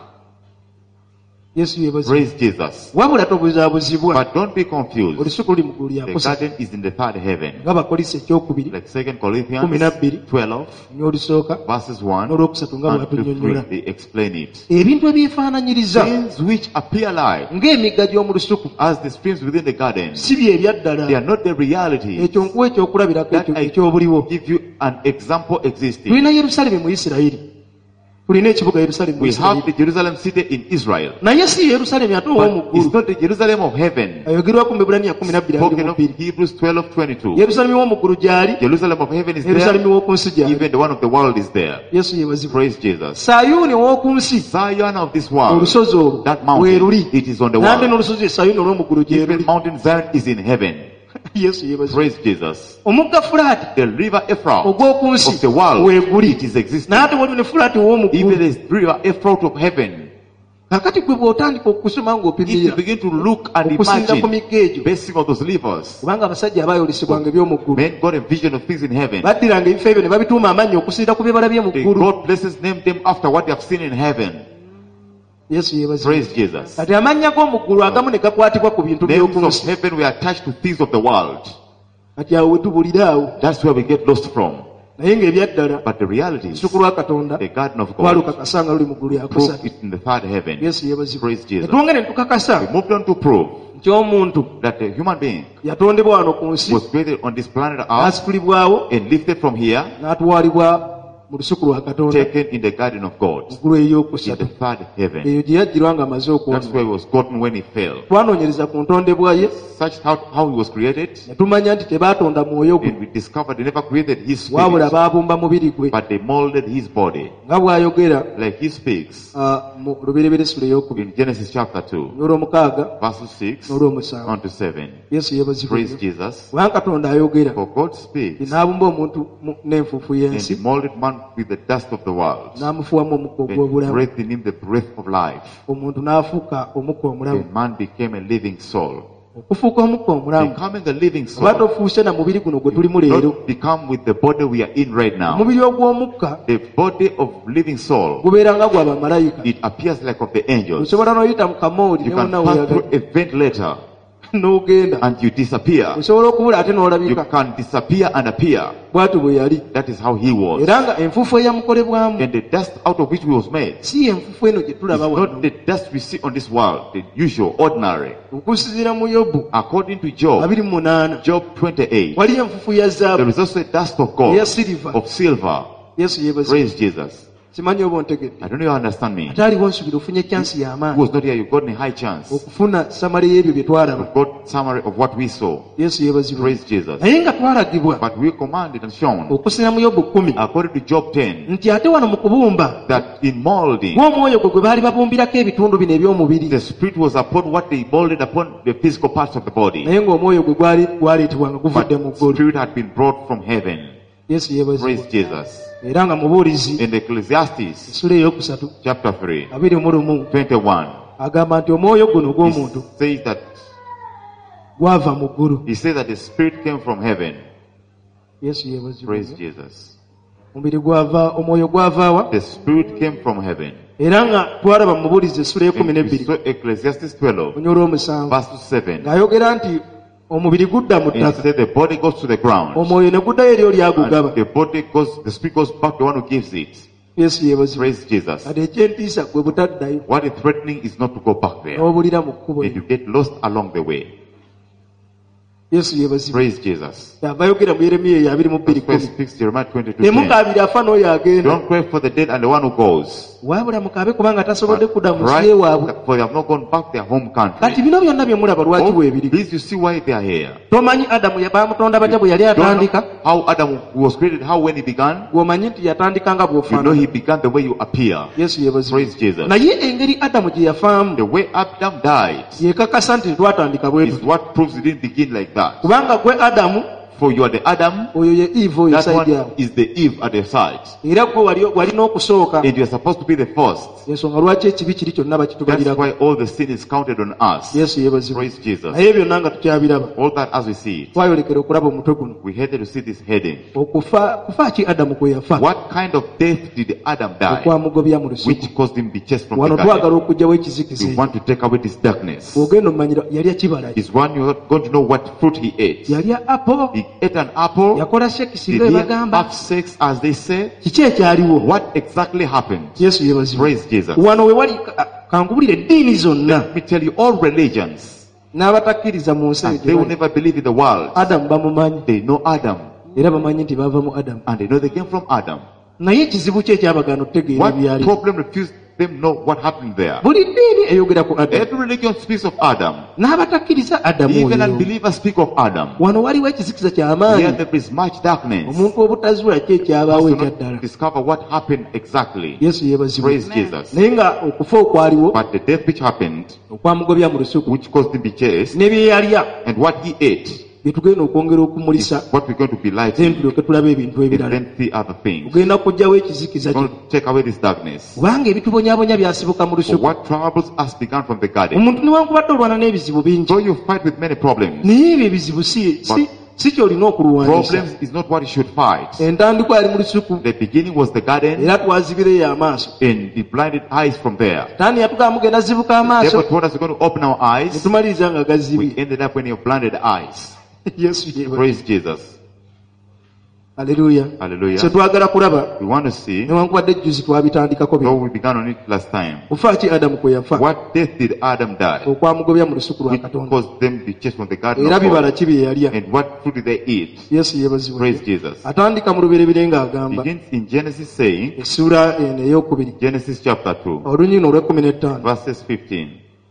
Speaker 1: yesu yeebazibwe.
Speaker 3: Praise Jesus.
Speaker 1: wabula tobuzaabuzibwa
Speaker 3: But don't be confused.
Speaker 1: olusuku luli mu ggulu
Speaker 3: The
Speaker 1: lyakusatu
Speaker 3: garden is in the third heaven.
Speaker 1: nga bakolisa ekyokubiri
Speaker 3: Like Second
Speaker 1: kumi
Speaker 3: Corinthians
Speaker 1: nabbiri
Speaker 3: twelve,
Speaker 1: n'olusooka
Speaker 3: verses one
Speaker 1: n'olwokusatu nga
Speaker 3: and to three,
Speaker 1: bwatunnyonnyola.
Speaker 3: they explain it.
Speaker 1: ebintu ebyefaananyiriza
Speaker 3: Things which appear like
Speaker 1: ng'emigga gy'omu lusuku
Speaker 3: as the streams within the garden,
Speaker 1: si bye ebyaddala.
Speaker 3: they are not the reality.
Speaker 1: ekyo nkuwa ekyokulabirako
Speaker 3: That
Speaker 1: ekyo
Speaker 3: I
Speaker 1: ekyobuliwo.
Speaker 3: give you an example existing.
Speaker 1: tulina yerusaalemi mu isirayiri, tulina ekibuga yerusaalemi mu
Speaker 3: We have
Speaker 1: isirayiri,
Speaker 3: the Jerusalem city in Israel,
Speaker 1: naye si yerusaalemi ate ow'omu
Speaker 3: but it's
Speaker 1: ggulu.
Speaker 3: not the Jerusalem of heaven.
Speaker 1: ayogerwako mu Ebulaniya kumi nabbiri abiri
Speaker 3: Spoken
Speaker 1: mu
Speaker 3: of
Speaker 1: bbiri.
Speaker 3: Hebrews twelve twenty-two.
Speaker 1: yerusaalemi w'omu ggulu gy'ali,
Speaker 3: Jerusalem of heaven is
Speaker 1: yerusaalemi
Speaker 3: there.
Speaker 1: w'oku nsi gy'ali.
Speaker 3: Even the one of the world is there.
Speaker 1: yesu yeebazibwe.
Speaker 3: Praise Jesus.
Speaker 1: sayuuni ow'oku nsi,
Speaker 3: Zion of this world,
Speaker 1: olusozi olwo
Speaker 3: that
Speaker 1: weeruli,
Speaker 3: mountain, it is on the
Speaker 1: nante
Speaker 3: world.
Speaker 1: n'olusozi sayuuni olw'omu ggulu
Speaker 3: Even
Speaker 1: gyeruli.
Speaker 3: Mountain Zion is in heaven.
Speaker 1: yesu yeebazibwe.
Speaker 3: Praise Jesus.
Speaker 1: omugga fulaati
Speaker 3: The river Ephraim
Speaker 1: ogw'oku nsi
Speaker 3: of the world,
Speaker 1: weeguli,
Speaker 3: it is existing.
Speaker 1: naye ate waliwo ne fulaati ow'omu
Speaker 3: Even
Speaker 1: ggulu.
Speaker 3: the river Ephraim of heaven,
Speaker 1: kakati gwe bw'otandika okusoma
Speaker 3: If you
Speaker 1: ng'opimirira
Speaker 3: begin to look and
Speaker 1: okusinda ku
Speaker 3: imagine,
Speaker 1: migga egyo
Speaker 3: basing on those levers,
Speaker 1: kubanga abasajja abaayolesebwanga eby'omu ggulu
Speaker 3: men got a vision of things in heaven.
Speaker 1: baddiranga ebifo ebyo ne babituuma amannya okusinda ku bye balabye mu
Speaker 3: They
Speaker 1: ggulu.
Speaker 3: got places, named them after what they have seen in heaven.
Speaker 1: Yesu yeebazibwe.
Speaker 3: Praise Jesus.
Speaker 1: kati amannya g'omu ggulu agamu ne gakwatibwa ku bintu
Speaker 3: Names
Speaker 1: by'oku
Speaker 3: of
Speaker 1: nsi.
Speaker 3: heaven were attached to things of the world.
Speaker 1: kati awo we tubulira awo
Speaker 3: That's where we get lost from.
Speaker 1: naye ng'ebyaddala
Speaker 3: But the reality is,
Speaker 1: olusuku lwa katonda
Speaker 3: the garden of God
Speaker 1: twalukakasa nga luli mu ggulu
Speaker 3: proved
Speaker 1: yakusatu.
Speaker 3: it in the third heaven.
Speaker 1: Yesu yeebazibwe.
Speaker 3: Praise Jesus.
Speaker 1: ne twongere ne tukakasa
Speaker 3: We moved on to prove
Speaker 1: nti omuntu
Speaker 3: that the human being
Speaker 1: yatondebwa wano ku nsi
Speaker 3: was created on this planet Earth
Speaker 1: n'asitulibwawo
Speaker 3: and lifted from here,
Speaker 1: n'atwalibwa mu lusuku lwa katonda
Speaker 3: taken in the garden of God,
Speaker 1: mu ggulu
Speaker 3: in
Speaker 1: ey'okusatu.
Speaker 3: the third heaven.
Speaker 1: eyo gye yajjirwa ng'amaze
Speaker 3: That's
Speaker 1: okuwona.
Speaker 3: where he was gotten when he fell.
Speaker 1: twanoonyereza ku ntondebwa ye
Speaker 3: Such how, how he was created,
Speaker 1: ne tumanya nti tebaatonda mwoyo gwe
Speaker 3: and we discovered they never created his
Speaker 1: wabula
Speaker 3: spirit,
Speaker 1: baabumba mubiri gwe
Speaker 3: but they molded his body.
Speaker 1: nga bw'ayogera
Speaker 3: Like he speaks
Speaker 1: ah, mu lubereberye sula ey'okubiri
Speaker 3: in Genesis chapter two,
Speaker 1: n'olwomukaaga
Speaker 3: verses six
Speaker 1: n'olwomusanvu.
Speaker 3: on to seven.
Speaker 1: yesu yeebazibwe.
Speaker 3: Praise Jesus.
Speaker 1: kubanga katonda ayogera
Speaker 3: For God speaks,
Speaker 1: n'abumba omuntu mu- n'enfuufu
Speaker 3: and
Speaker 1: y'ensi
Speaker 3: he molded man with the dust of the world,
Speaker 1: n'amufuwamu omukka
Speaker 3: and
Speaker 1: ogw'obulamu.
Speaker 3: breathed in him the breath of life,
Speaker 1: omuntu n'afuuka omukka omulamu.
Speaker 3: and man became a living soul.
Speaker 1: okufuuka omukka omulamu
Speaker 3: Becoming a living
Speaker 1: oba
Speaker 3: soul,
Speaker 1: tofuuse na mubiri guno gwe tulimu leero.
Speaker 3: not become with the body we are in right now.
Speaker 1: omubiri ogw'omukka
Speaker 3: The body of living soul,
Speaker 1: gubeera nga gwa bamalayika.
Speaker 3: it appears like of the angels.
Speaker 1: osobola n'oyita mu kamooli
Speaker 3: You
Speaker 1: ne
Speaker 3: can
Speaker 1: wonna
Speaker 3: pass
Speaker 1: weyagadde
Speaker 3: through a ventilator
Speaker 1: n'ogenda.
Speaker 3: and you disappear.
Speaker 1: osobola okubula ate
Speaker 3: You
Speaker 1: n'olabika.
Speaker 3: can disappear and appear.
Speaker 1: bw'atyo bwe yali.
Speaker 3: That is how he was.
Speaker 1: era nga enfuufu eyamukolebwamu
Speaker 3: And the dust out of which he was made,
Speaker 1: si enfuufu eno gye
Speaker 3: it's
Speaker 1: tulaba wano.
Speaker 3: not the dust we see on this world, the usual, ordinary.
Speaker 1: okusinziira mu yobu
Speaker 3: According to Job,
Speaker 1: abiri mu munaana
Speaker 3: Job twenty-eight,
Speaker 1: waliyo enfuufu ya
Speaker 3: there
Speaker 1: zaabu
Speaker 3: is also a dust of
Speaker 1: eya
Speaker 3: gold,
Speaker 1: siriva.
Speaker 3: of silver.
Speaker 1: yesu yeebazibwe.
Speaker 3: Praise Jesus.
Speaker 1: simanyi oba ontegedde.
Speaker 3: I don't know if you understand me.
Speaker 1: ate aliwo nsubira ofunye chansi
Speaker 3: Who
Speaker 1: y'amaanyi
Speaker 3: was not here, you got a high chance.
Speaker 1: okufuna samale y'ebyo bye twalaba.
Speaker 3: We've got summary of what we saw.
Speaker 1: yesu yeebazibwe.
Speaker 3: Praise Jesus.
Speaker 1: naye nga twalagibwa
Speaker 3: But we commanded and shown,
Speaker 1: okusinziira mu yobu kumi
Speaker 3: according to Job ten,
Speaker 1: nti ate wano mu kubumba
Speaker 3: that in molding,
Speaker 1: gw'omwoyo gwe gwe baali babumbirako ebitundu bino eby'omubiri,
Speaker 3: the spirit was upon what they molded upon the physical parts of the body.
Speaker 1: naye ng'omwoyo gwe gwali gwaleetebwanga
Speaker 3: But
Speaker 1: guvudde mu ggulu.
Speaker 3: spirit had been brought from heaven.
Speaker 1: yesu yeebazibwe.
Speaker 3: Praise Jesus.
Speaker 1: era nga mubuulizi
Speaker 3: In Ecclesiastes
Speaker 1: essula ey'okusatu
Speaker 3: chapter three,
Speaker 1: abiri mu lumu
Speaker 3: twenty-one,
Speaker 1: agamba nti omwoyo guno gw'omuntu
Speaker 3: he says that
Speaker 1: gwava mu ggulu.
Speaker 3: he says that the spirit came from heaven.
Speaker 1: yesu yeebazibwe.
Speaker 3: Praise Jesus.
Speaker 1: omubiri gwava omwoyo gwavaawa.
Speaker 3: The spirit came from heaven.
Speaker 1: era nga twalaba mu mubuulizi essula y'ekumi
Speaker 3: And we
Speaker 1: n'ebbiri
Speaker 3: saw Ecclesiastes twelve,
Speaker 1: onyo olw'omusanvu
Speaker 3: verse seven.
Speaker 1: ng'ayogera nti omubiri gudda mu
Speaker 3: And he
Speaker 1: ttaka,
Speaker 3: said the body goes to the ground,
Speaker 1: omwoyo ne guddayo eri oli agugaba.
Speaker 3: and the body goes, the spirit goes back to the one who gives it.
Speaker 1: yesu yeebazibwe.
Speaker 3: Praise Jesus.
Speaker 1: kati ekyentiisa gwe butaddayo
Speaker 3: What is threatening is not to go back there,
Speaker 1: n'obulira mu kkubo
Speaker 3: and
Speaker 1: eryo.
Speaker 3: you get lost along the way.
Speaker 1: yesu yeebazibwe.
Speaker 3: Praise Jesus.
Speaker 1: ava ayogera mu yeremiya eyo abiri mu bbiri
Speaker 3: Verse
Speaker 1: kumi
Speaker 3: speaks Jeremiah twenty-two ten.
Speaker 1: temukaabire afa n'oyo agenda,
Speaker 3: Don't pray for the dead and the one who goes.
Speaker 1: wabula mukaabe kubanga tasobodde
Speaker 3: But
Speaker 1: kudda mu
Speaker 3: cry
Speaker 1: nsi y'ewaabwe.
Speaker 3: for they have not gone back their home
Speaker 1: kati
Speaker 3: country.
Speaker 1: bino byonna bye mulaba lwaki
Speaker 3: All
Speaker 1: weebiri.
Speaker 3: these you see why they are here.
Speaker 1: tomanyi adamu ya- baamutonda batya bwe yali
Speaker 3: Don't know
Speaker 1: atandika.
Speaker 3: how Adam was created, how when he began.
Speaker 1: gwomanyi nti yatandika nga
Speaker 3: You know
Speaker 1: bw'ofaanana.
Speaker 3: he began the way you appear.
Speaker 1: yesu yeebazibwe.
Speaker 3: Praise Jesus.
Speaker 1: naye engeri adamu gye yafaamu
Speaker 3: The way Adam died
Speaker 1: yekakasa nti tetwatandika bwe
Speaker 3: is
Speaker 1: tutyo.
Speaker 3: what proves he didn't begin like that.
Speaker 1: kubanga gwe adamu
Speaker 3: For you are the Adam,
Speaker 1: oyo ye eve oyo
Speaker 3: that
Speaker 1: saidi awo,
Speaker 3: one is the Eve at the side.
Speaker 1: era gwe wali walina okusooka.
Speaker 3: And you are supposed to be the first.
Speaker 1: ensonga lwaki ekibi kiri kyonna
Speaker 3: That's
Speaker 1: bakitubalirako.
Speaker 3: why all the sin is counted on us.
Speaker 1: yesu yeebazibwe.
Speaker 3: Praise Jesus.
Speaker 1: naye byonna nga tukyabiraba.
Speaker 3: All that as we see it,
Speaker 1: twayolekera okulaba omutwe guno.
Speaker 3: we hated to see this heading.
Speaker 1: okufa kufa ki adamu kwe yafa
Speaker 3: What kind of death did Adam die?
Speaker 1: okwamugobya mu lusuku.
Speaker 3: Which caused him to be chased from
Speaker 1: wano
Speaker 3: the garden.
Speaker 1: twagala okugyawo ekizikiza
Speaker 3: We
Speaker 1: ekyo.
Speaker 3: want to take away this darkness.
Speaker 1: ogenda omanyira yalya kibala ki?
Speaker 3: Is one you're going to know what fruit he ate.
Speaker 1: yalya apo,
Speaker 3: He ate an apple.
Speaker 1: yakola sekisi
Speaker 3: Did
Speaker 1: nga
Speaker 3: he
Speaker 1: ebagamba.
Speaker 3: have sex as they say?
Speaker 1: kiki ekyaliwo?
Speaker 3: What exactly happened?
Speaker 1: yesu yeebazibwe.
Speaker 3: Praise Jesus.
Speaker 1: wano we wali ka- kankubulire eddiini zonna
Speaker 3: Let me tell you, all religions,
Speaker 1: n'abatakkiriza mu nsi
Speaker 3: and
Speaker 1: eyo
Speaker 3: they will
Speaker 1: tebali.
Speaker 3: never believe in the world.
Speaker 1: adamu bamumanyi
Speaker 3: They know Adam,
Speaker 1: era bamanyi nti bava mu adamu.
Speaker 3: and they know they came from Adam.
Speaker 1: naye ekizibu ki ekyabagaana okutegeera
Speaker 3: What
Speaker 1: ebyali?
Speaker 3: problem refused them know what happened there?
Speaker 1: buli ddiini eyogera ku adamu,
Speaker 3: Every religion speaks of Adam.
Speaker 1: n'abatakkiriza adamu
Speaker 3: Even
Speaker 1: oyo.
Speaker 3: unbelievers speak of Adam.
Speaker 1: wano waliwo ekizikiza
Speaker 3: Here
Speaker 1: ky'amaanyi.
Speaker 3: there is much darkness.
Speaker 1: omuntu obutazuula ki ekyabaawo
Speaker 3: To not
Speaker 1: ekyaddala.
Speaker 3: discover what happened exactly.
Speaker 1: yesu yeebazibwe.
Speaker 3: Praise Jesus.
Speaker 1: naye nga okufa okwaliwo
Speaker 3: But the death which happened,
Speaker 1: okwamugobya mu lusuku
Speaker 3: which caused him to be chased,
Speaker 1: ne bye yalya
Speaker 3: and what he ate,
Speaker 1: bye tugenda okwongera okumulisa
Speaker 3: is what we're going to be
Speaker 1: then
Speaker 3: lighting.
Speaker 1: tulyoke tulaba ebintu
Speaker 3: And
Speaker 1: ebirala.
Speaker 3: then see other things.
Speaker 1: Ogenda kujjawo ekizikiza
Speaker 3: It's
Speaker 1: kino.
Speaker 3: going to take away this darkness.
Speaker 1: Kubanga ebitubonyaabonya byasibuka mu
Speaker 3: For
Speaker 1: lusuku.
Speaker 3: what troubles us began from the garden.
Speaker 1: Omuntu newankubadde olwana n'ebizibu bingi.
Speaker 3: So you fight with many problems.
Speaker 1: Naye ebyo ebizibu si si si kyolina okulwanyisa.
Speaker 3: Problems is not what you should fight.
Speaker 1: Entandikwa yali mu lusuku.
Speaker 3: The beginning was the garden,
Speaker 1: Era twazibireyo amaaso.
Speaker 3: and the blinded eyes from there.
Speaker 1: Taani yatugamba mugenda zibuka
Speaker 3: The
Speaker 1: amaaso.
Speaker 3: devil told us we're going to open our
Speaker 1: Ne
Speaker 3: eyes.
Speaker 1: tumaliriza nga
Speaker 3: We
Speaker 1: gazibye.
Speaker 3: ended up when you blinded eyes.
Speaker 1: Yesu yeebwe.
Speaker 3: Praise Jesus.
Speaker 1: Haleluya.
Speaker 3: Hallelujah.
Speaker 1: So twagala kulaba
Speaker 3: We want to see,
Speaker 1: newankubadde ejjuzi twabitandikako
Speaker 3: though
Speaker 1: bino.
Speaker 3: we began on it last time,
Speaker 1: Kufa ki Adamu kwe yafa?
Speaker 3: what death did Adam die?
Speaker 1: Okwamugobya mu lusuku lwa
Speaker 3: Which
Speaker 1: Katonda.
Speaker 3: caused them to be chased from the garden
Speaker 1: Era
Speaker 3: of
Speaker 1: bibala
Speaker 3: God?
Speaker 1: ki bye yalya?
Speaker 3: And what fruit did they eat?
Speaker 1: Yesu yeebazibwe.
Speaker 3: Praise Jesus.
Speaker 1: Atandika mu lubereberye ng'agamba
Speaker 3: Begins in Genesis saying,
Speaker 1: essuula eno ey'okubiri
Speaker 3: Genesis chapter two,
Speaker 1: olunyino olw'ekkumi n'ettaano.
Speaker 3: verses fifteen.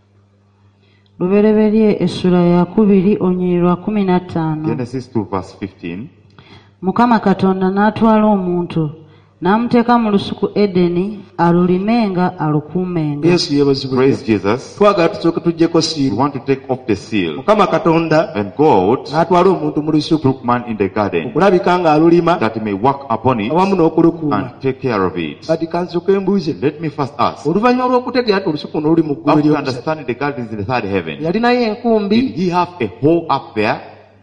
Speaker 4: Lubereberye essula ya kubiri onyiri lwa kumi na ttaano.
Speaker 3: Genesis two, verse fifteen.
Speaker 4: Mukama Katonda n'atwala omuntu n'amuteeka mu lusuku Edeni alulimenga alukuumenga.
Speaker 1: Yesu yeebazibwe.
Speaker 3: Praise Jesus.
Speaker 1: Twagala tusooke tuggyeko
Speaker 3: We
Speaker 1: siiru.
Speaker 3: want to take off the seal.
Speaker 1: Mukama Katonda
Speaker 3: And God
Speaker 1: n'atwala omuntu mu lusuku
Speaker 3: took man in the garden
Speaker 1: okulabika ng'alulima
Speaker 3: that he may walk upon it
Speaker 1: awamu n'okulukuuma.
Speaker 3: and take care of it.
Speaker 1: Kati kansooke mbuuze.
Speaker 3: Let me first ask,
Speaker 1: Oluvannyuma lw'okutegeera nti olusuku luno luli mu ggulu
Speaker 3: after
Speaker 1: ery'okusatu,
Speaker 3: understanding the garden is in the third heaven,
Speaker 1: yalinayo
Speaker 3: did
Speaker 1: enkumbi
Speaker 3: he have a hole up there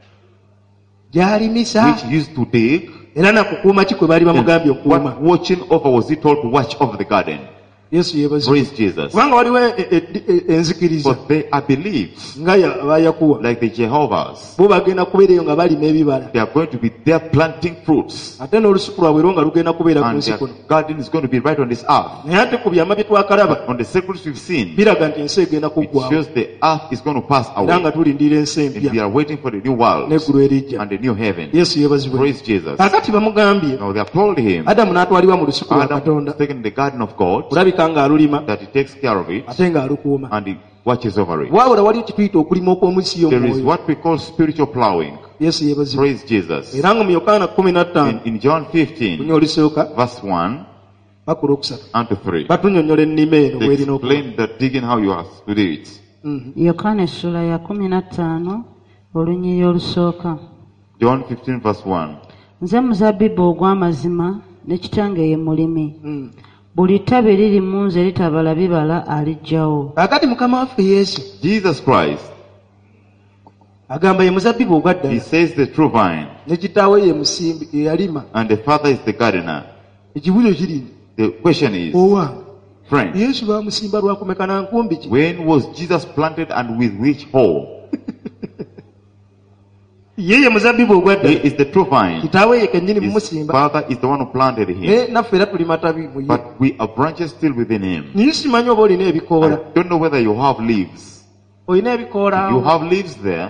Speaker 1: gy'alimisa
Speaker 3: which he used to dig?
Speaker 1: era nakukuuma ki kwe baali bamugambye okukuuma.
Speaker 3: What watching over was he told to watch over the garden?
Speaker 1: Yesu yeebazibwe.
Speaker 3: Praise Jesus.
Speaker 1: Kubanga waliwo e- e- e- enzikiriza
Speaker 3: But they are believed,
Speaker 1: nga ya- abayakuwa
Speaker 3: like the Jehovah's.
Speaker 1: bo bagenda kubeera eyo nga balima ebibala
Speaker 3: They are going to be there planting fruits.
Speaker 1: ate n'olusuku lwabwe era nga lugenda kubeera ku
Speaker 3: And
Speaker 1: nsi
Speaker 3: their
Speaker 1: kuno.
Speaker 3: garden is going to be right on this earth.
Speaker 1: Naye ate ku byama bye twakalaba
Speaker 3: On the secrets we've seen,
Speaker 1: biraga nti ensi egenda
Speaker 3: it
Speaker 1: kuggwawo
Speaker 3: shows the earth is going to pass
Speaker 1: era nga
Speaker 3: away.
Speaker 1: tulindirira ensi
Speaker 3: And we
Speaker 1: empya
Speaker 3: are waiting for the new world
Speaker 1: n'eggulu erijja.
Speaker 3: and the new heaven.
Speaker 1: Yesu yeebazibwe.
Speaker 3: Praise Jesus.
Speaker 1: Kaakati bamugambye
Speaker 3: Now they have told him,
Speaker 1: Adamu n'atwalibwa mu lusuku lwa
Speaker 3: Adam
Speaker 1: Katonda
Speaker 3: is taken in the garden of God,
Speaker 1: kulabika ng'alulima
Speaker 3: that he takes care of it
Speaker 1: ate ng'alukuuma.
Speaker 3: and he watches over it.
Speaker 1: Wabula waliwo kituyita okulima okw'omunsi
Speaker 3: There is
Speaker 1: y'omwoyo.
Speaker 3: what we call spiritual plowing.
Speaker 1: Yesu yeebazibwe.
Speaker 3: Praise Jesus.
Speaker 1: Era nga mu Yokaana kumi na ttaano
Speaker 3: In, in John fifteen,
Speaker 1: lunya olusooka
Speaker 3: verse one
Speaker 1: paka olwokusatu
Speaker 3: and to three,
Speaker 1: batunyonnyola ennima eno
Speaker 3: they
Speaker 1: bw'erina okuba.
Speaker 3: explain the digging how you have to do it.
Speaker 1: Mhm.
Speaker 4: Yokaana essula ya kumi na ttaano olunyiri olusooka.
Speaker 3: John fifteen, verse one.
Speaker 4: Nze muzabbibu ogw'amazima ne kitange ye mulimi.
Speaker 1: Mm.
Speaker 4: Buli ttabi eriri mu nze litabala bibala aliggyawo.
Speaker 1: Kaakati Mukama waffe Yesu
Speaker 3: Jesus Christ,
Speaker 1: agamba ye muzabbibu ogwa
Speaker 3: he
Speaker 1: ddala
Speaker 3: says the true vine,
Speaker 1: ne kitaawe ye musimbi ye yalima.
Speaker 3: and the Father is the gardener.
Speaker 1: Ekibuuzo kiri nti
Speaker 3: The question is,
Speaker 1: owa
Speaker 3: friend,
Speaker 1: Yesu baamusimba lwakumeka na nkumbi ki?
Speaker 3: when was Jesus planted and with which hole?
Speaker 1: Ye ye muzabbibu ogwa
Speaker 3: He
Speaker 1: ddala.
Speaker 3: is the true vine.
Speaker 1: Kitaawe ye kennyini
Speaker 3: His
Speaker 1: mumusimba.
Speaker 3: Father is the one who planted him.
Speaker 1: Naye naffe era tuli matabi mu ye.
Speaker 3: But we are branches still within him.
Speaker 1: Naye simanyi oba olina
Speaker 3: I
Speaker 1: ebikoola.
Speaker 3: don't know whether you have leaves.
Speaker 1: Olina ebikoola
Speaker 3: You
Speaker 1: awo.
Speaker 3: have leaves there.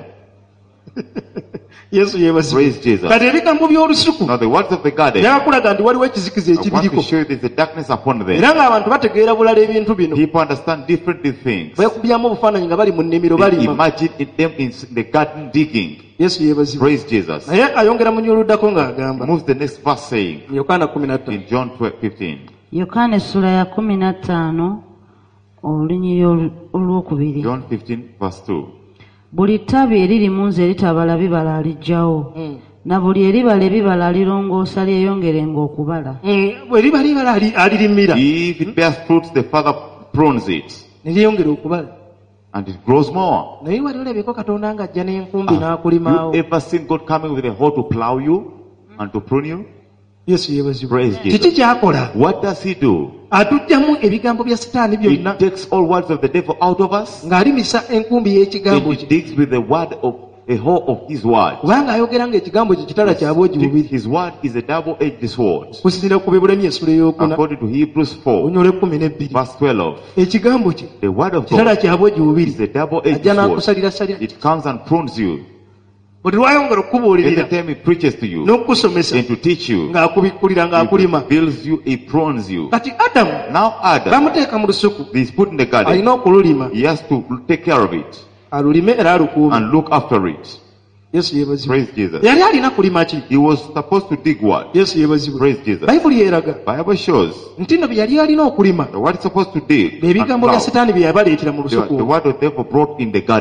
Speaker 1: Yesu yeebazibwe.
Speaker 3: Praise Jesus.
Speaker 1: Kati ebigambo by'olusuku
Speaker 3: Now the words of the garden, I
Speaker 1: byakulaga nti waliwo ekizikiza
Speaker 3: want to
Speaker 1: ekibiriko.
Speaker 3: show you there's a darkness upon them.
Speaker 1: Era ng'abantu bategeera bulala ebintu bino.
Speaker 3: People understand differently things.
Speaker 1: Beekubyamu obufaananyi nga bali mu nnimiro
Speaker 3: They
Speaker 1: balima.
Speaker 3: imagine in them in the garden digging.
Speaker 1: Yesu yeebazibwe.
Speaker 3: Praise Jesus.
Speaker 1: Naye ayongera mu nyoluddako ng'agamba
Speaker 3: Moves the next verse saying
Speaker 1: mu Yokaana kumi na ttaano
Speaker 3: in John twelve fifteen.
Speaker 4: Yokaana essula ya kumi na ttaano olunyiri olu- olwokubiri.
Speaker 3: John fifteen verse two.
Speaker 4: Buli ttabi eriri mu nze litabala bibala aliggyawo.
Speaker 1: Mm.
Speaker 4: Na buli eribala ebibala alirongoosa lyeyongerenga okubala.
Speaker 1: Mm, bwe liba libala ali- alirimira
Speaker 3: If it bears fruits, the Father prunes it
Speaker 1: ne lyeyongera okubala.
Speaker 3: and it grows more.
Speaker 1: Naye wali olabeko Katonda ng'ajja n'enkumbi
Speaker 3: Have
Speaker 1: n'akulimaawo.
Speaker 3: you ever seen God coming with a hoe to plow you and to prune you?
Speaker 1: Yesu yeebazibwe.
Speaker 3: Praise
Speaker 1: Kiki
Speaker 3: Jesus.
Speaker 1: ky'akola?
Speaker 3: What does he do?
Speaker 1: Atuggyamu ebigambo bya Sitaani byonna
Speaker 3: He takes all words of the devil out of us
Speaker 1: ng'alimisa enkumbi
Speaker 3: and
Speaker 1: y'ekigambo
Speaker 3: he
Speaker 1: kye.
Speaker 3: digs with the word of a hoe of his word.
Speaker 1: Kubanga ayogera ng'ekigambo kye kitala kya bwogi bubiri.
Speaker 3: His word is a double-edged sword.
Speaker 1: Kusinziira ku Bebulemi essula ey'okuna
Speaker 3: According to Hebrews four,
Speaker 1: olunyolo ekkumi n'ebbiri.
Speaker 3: verse twelve,
Speaker 1: Ekigambo kye
Speaker 3: the word of
Speaker 1: kitala
Speaker 3: God
Speaker 1: kya bwogi bubiri.
Speaker 3: is a double-edged
Speaker 1: Ajja
Speaker 3: sword.
Speaker 1: n'akusalirasalira.
Speaker 3: It comes and prunes you.
Speaker 1: Buli lwayongera
Speaker 3: Every
Speaker 1: okukubuulirira
Speaker 3: time he preaches to you
Speaker 1: n'okukusomesa
Speaker 3: and to teach you,
Speaker 1: ng'akubikkulira
Speaker 3: he
Speaker 1: ng'akulima.
Speaker 3: builds you, he prunes you.
Speaker 1: Kati Adamu
Speaker 3: Now Adam,
Speaker 1: bamuteeka mu lusuku
Speaker 3: he's put in the garden.
Speaker 1: alina okululima
Speaker 3: He has to take care of it
Speaker 1: alulime era alukuume.
Speaker 3: and look after it.
Speaker 1: Yesu yeebazibwe.
Speaker 3: Praise Jesus.
Speaker 1: Yali alina kulima ki?
Speaker 3: He was supposed to dig what?
Speaker 1: Yesu yeebazibwe.
Speaker 3: Praise Jesus.
Speaker 1: Bayibuli yeeraga
Speaker 3: Bible shows
Speaker 1: nti nno bye yali alina okulima
Speaker 3: the word is supposed to dig.
Speaker 1: bye
Speaker 3: and
Speaker 1: bigambo bya
Speaker 3: plow.
Speaker 1: Sitaani bye yabaleetera mu
Speaker 3: The,
Speaker 1: lusuku
Speaker 3: the
Speaker 1: olwo.
Speaker 3: word of the devil brought in the garden.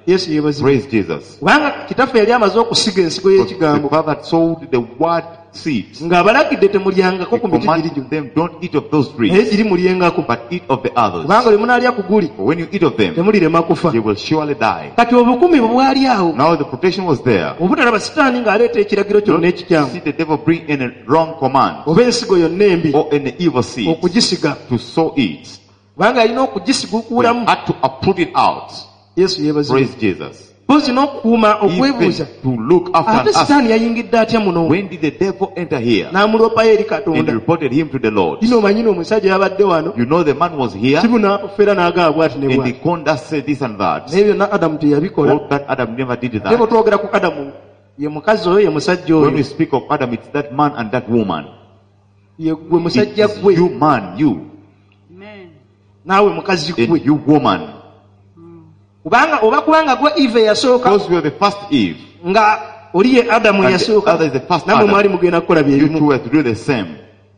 Speaker 1: Yesu yebazi.
Speaker 3: Praise Jesus.
Speaker 1: Kubanga kitaffe yali amaze okusiga ensigo y'ekigambo.
Speaker 3: The father told the word seeds.
Speaker 1: Ng'abalagidde temulyangako ku miti giri
Speaker 3: Command
Speaker 1: gyo.
Speaker 3: them, don't eat of those
Speaker 1: Naye
Speaker 3: trees,
Speaker 1: giri mulyengako.
Speaker 3: but eat of the others.
Speaker 1: Kubanga bwe munaalya ku guli
Speaker 3: For when you eat of them,
Speaker 1: temulirema kufa.
Speaker 3: you will surely die.
Speaker 1: Kati obukumi bwe bwali awo
Speaker 3: Now the protection was there.
Speaker 1: obutalaba sitaani ng'aleeta ekiragiro kyonna
Speaker 3: Don't
Speaker 1: ekikyamu
Speaker 3: see the devil bring in a wrong command
Speaker 1: oba ensigo yonna embi
Speaker 3: or any evil seed
Speaker 1: okugisiga.
Speaker 3: to sow it.
Speaker 1: Kubanga alina
Speaker 3: We
Speaker 1: okugisigukuulamu.
Speaker 3: had to uproot it out.
Speaker 1: Yesu yeebazibwe.
Speaker 3: Praise Jesus.
Speaker 1: Mpozi n'okukuuma okwebuuza.
Speaker 3: Even to look after
Speaker 1: Ate
Speaker 3: and ask,
Speaker 1: sitaani yayingidde atya muno
Speaker 3: when did the devil enter here?
Speaker 1: n'amulopayo eri
Speaker 3: And
Speaker 1: Katonda.
Speaker 3: reported him to the Lord.
Speaker 1: Lino omanyi n'omusajja yabadde wano
Speaker 3: You know the man was here,
Speaker 1: kibu n'afeera n'agamba bw'ati ne
Speaker 3: and the
Speaker 1: bw'ati.
Speaker 3: conda said this and that.
Speaker 1: Naye byonna Adamu teyabikola.
Speaker 3: All that Adam never did
Speaker 1: Naye bwe
Speaker 3: that.
Speaker 1: twogera ku Adamu ye mukazi oyo ye musajja
Speaker 3: When we
Speaker 1: oyo
Speaker 3: speak of Adam, it's that man and that woman.
Speaker 1: ye gwe
Speaker 3: It
Speaker 1: musajja
Speaker 3: is
Speaker 1: gwe
Speaker 3: you man, you,
Speaker 1: naawe mukazi
Speaker 3: and
Speaker 1: gwe.
Speaker 3: you woman.
Speaker 1: Kubanga oba kubanga gwe Eve eyasooka
Speaker 3: Because we are the first Eve.
Speaker 1: nga oli ye Adamu
Speaker 3: And the
Speaker 1: eyasooka
Speaker 3: other is the first
Speaker 1: namwe
Speaker 3: Adam.
Speaker 1: mwali mugenda kukola bye
Speaker 3: You two
Speaker 1: bimu.
Speaker 3: were to do the same.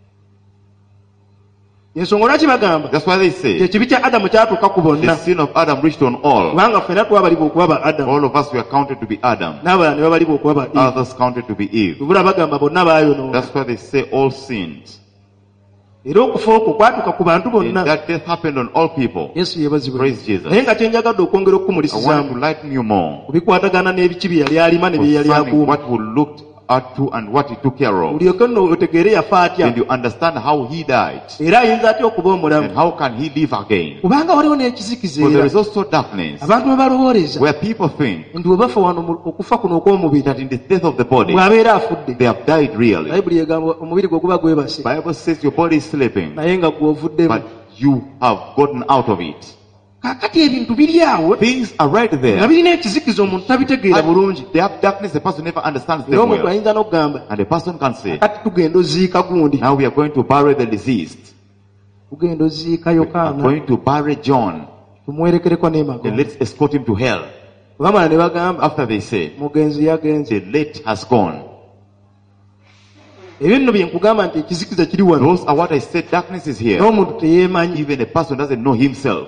Speaker 1: Ensonga lwaki bagamba
Speaker 3: That's why they say
Speaker 1: ekibi kya Adamu kyatuuka ku
Speaker 3: the
Speaker 1: bonna
Speaker 3: sin of Adam reached on all.
Speaker 1: kubanga ffenna twabalibwa okuba ba Adamu
Speaker 3: All of us were counted to be Adam.
Speaker 1: n'abalala ne babalibwa okuba ba Eve.
Speaker 3: Others counted to be Eve.
Speaker 1: Bibula bagamba bonna baayonoona
Speaker 3: That's why they say all sinned.
Speaker 1: era okufa okwo kwatuuka ku bantu
Speaker 3: And
Speaker 1: bonna.
Speaker 3: that death happened on all people.
Speaker 1: Yesu yeebazibwe.
Speaker 3: Praise Jesus.
Speaker 1: Naye nga kyenjagadde okwongera
Speaker 3: I want
Speaker 1: okukumulisizaamu
Speaker 3: to lighten you more
Speaker 1: ku bikwatagana n'ebiki bye yali alima ne bye yali
Speaker 3: concerning
Speaker 1: akuuma
Speaker 3: what we looked at to and what he took care of.
Speaker 1: olyoke nno otegeere yafa atya
Speaker 3: And you understand how he died.
Speaker 1: era ayinza atya okuba omulamu
Speaker 3: And how can he live again?
Speaker 1: kubanga waliwo n'ekizikiza
Speaker 3: For there
Speaker 1: era
Speaker 3: is also darkness
Speaker 1: abantu bwe balowooleza
Speaker 3: where people think
Speaker 1: nti bwe bafa wano mu- okufa kuno okw'omubiri
Speaker 3: that in the death of the body
Speaker 1: bw'abeera afudde.
Speaker 3: they have died really.
Speaker 1: bayibuli egamba omubiri gwe guba gwebase
Speaker 3: Bible says your body is sleeping,
Speaker 1: naye nga gw'ovuddemu.
Speaker 3: but you have gotten out of it.
Speaker 1: Kaakati ebintu biri awo
Speaker 3: Things are right
Speaker 1: nga
Speaker 3: there.
Speaker 1: birina ekizikiza omuntu tabitegeera bulungi
Speaker 3: They have darkness, the person never understands
Speaker 1: era
Speaker 3: them
Speaker 1: omuntu
Speaker 3: well.
Speaker 1: ayinza n'okugamba
Speaker 3: And the person can say,
Speaker 1: kati tugenda oziika gundi
Speaker 3: now we are going to bury the deceased.
Speaker 1: tugenda oziika
Speaker 3: We are
Speaker 1: Yokaana
Speaker 3: going to bury John.
Speaker 1: tumwerekereko
Speaker 3: Then
Speaker 1: n'emagombe.
Speaker 3: let's escort him to hell.
Speaker 1: Bamala ne bagamba
Speaker 3: After they say,
Speaker 1: mugenzi yagenze.
Speaker 3: the late has gone.
Speaker 1: Ebyo nno bye nkugamba nti ekizikiza kiri wano
Speaker 3: Those are what I said, darkness is here.
Speaker 1: n'omuntu teyeemanyi.
Speaker 3: Even a person doesn't know himself.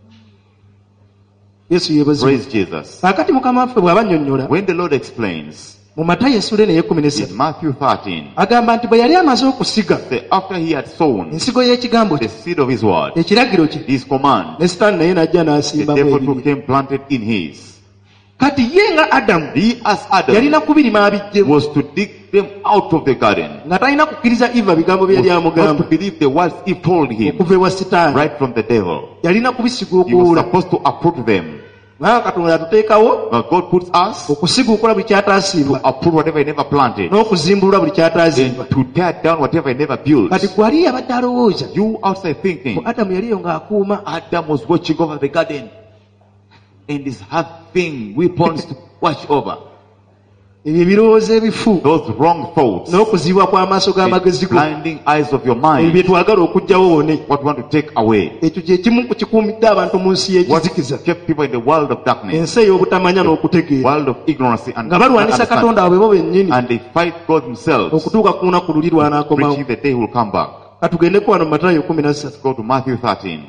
Speaker 1: Yesu yeebazibwe.
Speaker 3: Praise Jesus.
Speaker 1: Kaakati Mukama waffe bw'abannyonnyola
Speaker 3: When the Lord explains
Speaker 1: mu Matayo essula eno ey'ekkumi
Speaker 3: in
Speaker 1: n'essatu
Speaker 3: Matthew thirteen,
Speaker 1: agamba nti bwe yali amaze okusiga
Speaker 3: say after he had sown
Speaker 1: ensigo y'ekigambo
Speaker 3: the
Speaker 1: kye
Speaker 3: seed of his word,
Speaker 1: ekiragiro kye
Speaker 3: his command,
Speaker 1: ne sitaani naye n'ajja
Speaker 3: the
Speaker 1: n'asimbamu
Speaker 3: devil took
Speaker 1: ebibye.
Speaker 3: him planted in his.
Speaker 1: Kati ye nga Adamu
Speaker 3: He as
Speaker 1: yalina
Speaker 3: Adam
Speaker 1: kubirima abijjemu
Speaker 3: was to dig them out of the garden.
Speaker 1: nga talina kukkiriza Eva bigambo bye yali
Speaker 3: Was not to
Speaker 1: amugamba
Speaker 3: believe the words he told him
Speaker 1: okuva ewa sitaani.
Speaker 3: right from the devil.
Speaker 1: Yalina kubisiga
Speaker 3: He was
Speaker 1: okuwula
Speaker 3: supposed to uproot them.
Speaker 1: kubanga Katonda yatuteekawo
Speaker 3: But God puts us
Speaker 1: okusiguukola buli
Speaker 3: to
Speaker 1: kyataasimba
Speaker 3: uproot whatever he never planted
Speaker 1: n'okuzimbulula buli kyataazimba.
Speaker 3: and to tear down whatever he never built.
Speaker 1: Kati gwali yabadde alowooza
Speaker 3: You outside thinking
Speaker 1: ku Adamu yaliyo ng'akuuma
Speaker 3: Adam was watching over the garden and is having weapons to watch over.
Speaker 1: ebyo ebirowoozo ebifu
Speaker 3: Those wrong thoughts,
Speaker 1: n'okuzibwa kw'amaaso g'amagezi
Speaker 3: the
Speaker 1: go
Speaker 3: blinding eyes of your
Speaker 1: ebyo bye
Speaker 3: mind,
Speaker 1: twagala okuggyawo wone.
Speaker 3: what we want to take away.
Speaker 1: Ekyo kye kimu ku kikuumidde abantu mu nsi
Speaker 3: What
Speaker 1: y'ekizikiza,
Speaker 3: kept people in the world of darkness,
Speaker 1: ensi ey'obutamanya n'okutegeera,
Speaker 3: world of ignorance and
Speaker 1: nga balwanisa
Speaker 3: understanding.
Speaker 1: Katonda waabwe bo bennyini
Speaker 3: And they fight God themselves,
Speaker 1: okutuuka ku lunaku luli lw'anaakomawo.
Speaker 3: preaching the day he will come back.
Speaker 1: Katugendeko wano mu Matayo kumi na ssatu.
Speaker 3: Go to Matthew thirteen.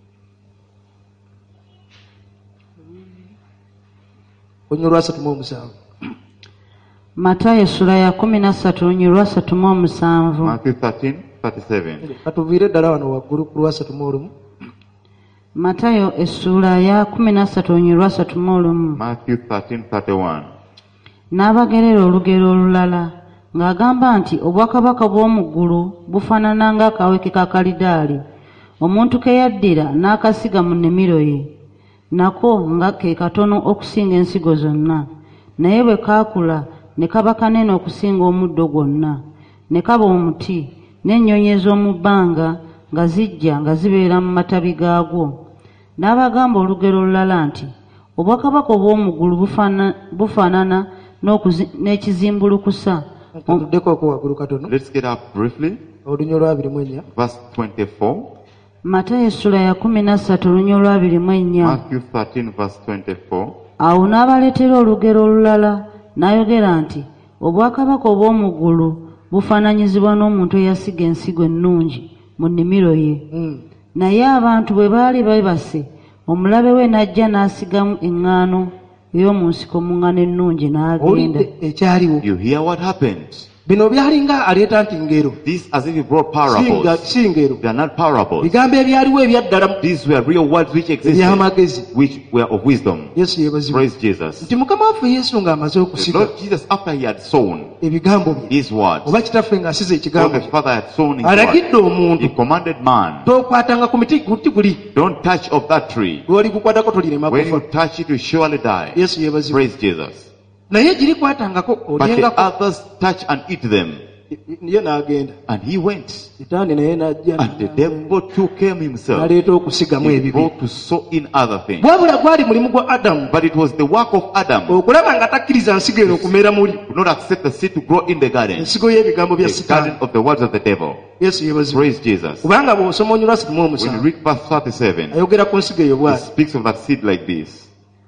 Speaker 1: Olunywa lwasatu mu omusanvu.
Speaker 4: Matayo essula ya kumi na ssatu olunywi lwasatu mu omusanvu.
Speaker 3: Matthew thirteen, thirty-seven.
Speaker 1: Katuviire ddala wano waggulu ku lwasatu mu olumu.
Speaker 4: Matayo essula ya kumi na ssatu olunywi lwasatu mu olumu.
Speaker 3: Matthew thirteen, thirty-one.
Speaker 4: N'abagerera olugero olulala ng'agamba nti obwakabaka bw'omu ggulu bufaanana ng'akaweke ka kalidaali omuntu ke yaddira n'akasiga mu nnimiro ye, nako nga ke katono okusinga ensigo zonna, naye bwe kaakula ne kaba kanene okusinga omuddo gwonna, ne kaba omuti n'ennyonyi ez'omu bbanga nga zijja nga zibeera mu matabi gaagwo. N'abagamba olugero olulala nti obwakabaka obw'omu ggulu bufaana- bufaanana n'okuzi- n'ekizimbulukusa.
Speaker 1: Katuddeko ko waggulu katono.
Speaker 3: Let's get up briefly.
Speaker 1: Olunywa lwabiri mu ennya.
Speaker 3: Verse twenty-four.
Speaker 4: Matayo essula ya kumi na ssatu olunywi olwabiri mu ennya.
Speaker 3: Matthew thirteen, verse twenty-four.
Speaker 4: Awo n'abaleetera olugero olulala n'ayogera nti obwakabaka obw'omu ggulu bufaananyizibwa n'omuntu eyasiga ensigo ennungi mu nnimiro ye.
Speaker 1: Mm.
Speaker 4: Naye abantu bwe baali bebase, omulabe we n'ajja n'asigamu eŋŋaano ey'omu nsiko omuŋŋano ennungi n'agenda.
Speaker 2: Olidde ekyaliwo.
Speaker 3: You hear what happened?
Speaker 2: Bino byalinga aleeta nti ngero.
Speaker 3: This as if he brought parables.
Speaker 2: Si ngero.
Speaker 3: They are not parables.
Speaker 2: Bigambo ebyaliwo ebyaddala.
Speaker 3: These were real words which existed, which were of wisdom.
Speaker 2: Yesu yeebazibwe.
Speaker 3: Praise Jesus.
Speaker 2: Nti Mukama waffe Yesu ng'amaze
Speaker 3: The
Speaker 2: okusiga
Speaker 3: Lord Jesus, after he had sown
Speaker 2: ebigambo bye,
Speaker 3: his words,
Speaker 2: oba kitaffe ng'asize
Speaker 3: or
Speaker 2: ekigambo
Speaker 3: the
Speaker 2: kye,
Speaker 3: Father had sown his
Speaker 2: alagidde
Speaker 3: word,
Speaker 2: omuntu
Speaker 3: he commanded man,
Speaker 2: tokwatanga ku miti guti guli
Speaker 3: don't touch of that tree.
Speaker 2: gw'oli gukwatako tolirema
Speaker 3: When you
Speaker 2: kufa.
Speaker 3: touch it, you surely die.
Speaker 2: Yesu yeebazibwe.
Speaker 3: Praise Jesus.
Speaker 2: Naye girikwatangako
Speaker 3: But the
Speaker 2: olyengako.
Speaker 3: others touch and eat them.
Speaker 2: Ye n'agenda.
Speaker 3: And he went.
Speaker 2: Sitaani naye n'ajja
Speaker 3: And the devil took him himself.
Speaker 2: n'aleeta okusigamu
Speaker 3: He
Speaker 2: ebibi.
Speaker 3: brought to sow in other things.
Speaker 2: Wabula gwali mulimu gwa Adamu
Speaker 3: But it was the work of Adam
Speaker 2: okulaba nga takkiriza nsigo eno okumera muli
Speaker 3: to not accept the seed to grow in the garden.
Speaker 2: ensigo y'ebigambo bya
Speaker 3: The garden
Speaker 2: Sitaani.
Speaker 3: of the words of the devil.
Speaker 2: Yesu yeebazibwe.
Speaker 3: Praise Jesus.
Speaker 2: Kubanga bw'osoma onyolasi mu
Speaker 3: When you
Speaker 2: omusanvu
Speaker 3: read verse thirty-seven,
Speaker 2: ayogera ku nsigo eyo
Speaker 3: it
Speaker 2: bw'ati.
Speaker 3: speaks of that seed like this.